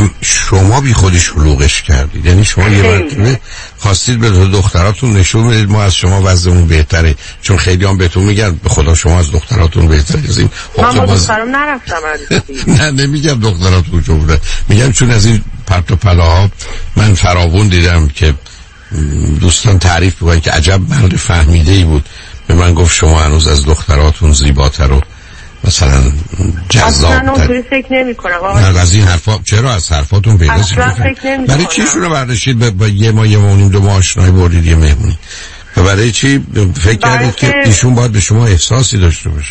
میگم شما بی خودی شلوغش کردید. یعنی شما یه مرتبه خواستید به دختراتون نشون بدید ما از شما وضعمون بهتره، چون خیلی هم بهتون میگن به خدا شما از دختراتون بهترین. من با دخترم نرفتم نه نمیگم دختراتون چون بوده، میگم چون از این پرت و پلاها من فراوون دیدم که دوستان تعریف میکنن که عجب مرد فهمیده‌ای بود، به من گفت شما هنوز از دختراتون زیباتر و مثلا جذاب‌تر. اصلا اونطوری فکر نمی‌کنم. نه از این حرفا چرا از حرفاتون پیدا شد؟ برای چی شروع برداشتید با یه ماه و نیم 2 ماه آشنایی بردید یه مهمونی و برای چی فکر کردید که ایشون باید به شما احساسی داشته باشه؟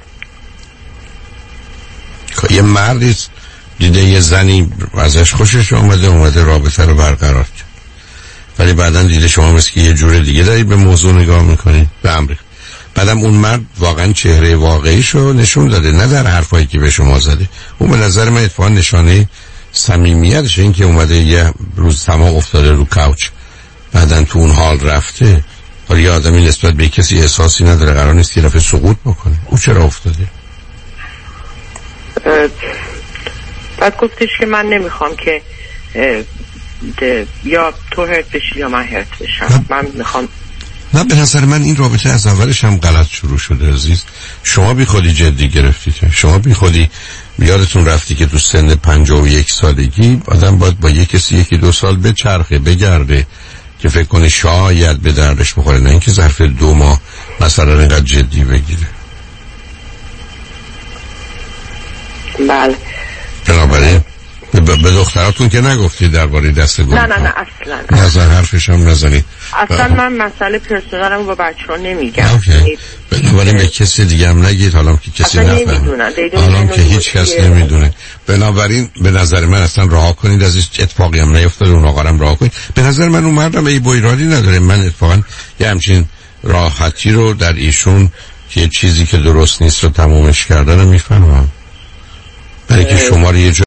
یه مردی دیده یه زنی ازش خوشش اومده رابطه رو برقرار کرد، ولی بعداً دیده شما مثل که یه جور دیگه دارید به موضوع نگاه میکنید به امریکا. بعدم اون مرد واقعا چهره واقعیشو نشون داده، نه در حرفایی که به شما زده. اون به نظر من اتفاقا نشانه صمیمیتشه، این که اومده یه روز تمام افتاده رو کاوچ بعداً تو اون حال رفته. ولی یه آدمی نسبت به کسی احساسی نداره، قرار نیست که دفعه سقوط بکنه. او چرا افتاده؟ بعد گفتش که من نمیخوام که یا تو هرت بشی یا من هرت بشم. من میخوام. نه به نظر من این رابطه از اولش هم غلط شروع شده عزیز. شما بی خودی جدی گرفتید، شما بی خودی یادتون رفتی که تو سن 51 سالگی آدم باید با یک کسی 1-2 سال بچرخه بگرده که فکر کنه شاید به دردش بخوره، نه اینکه ظرف 2 ماه مثلا اینقدر جدی بگیره. بله. بنابراین به دختراتون که نگفتید درباره دست گل؟ نه اصلا. نظر حرفش هم نزنید. اصلا من مسئله پرسونالمو با بچه‌ها نمیگم. بنابراین به کسی دیگه هم نگید، حالا که کسی نفهمه، حالا که هیچ کس نمیدونه. بنابراین به نظر من اصلا رها کنید، از هیچ اتفاقی هم نیفتاده، اون آقا هم رها کنید. به نظر من اون مردم ای ایرادی نداره. من اتفاقا یه همچین راحتی رو در ایشون که یه چیزی که درست نیست رو تمومش کردن میفهمم. برای که شما رو یه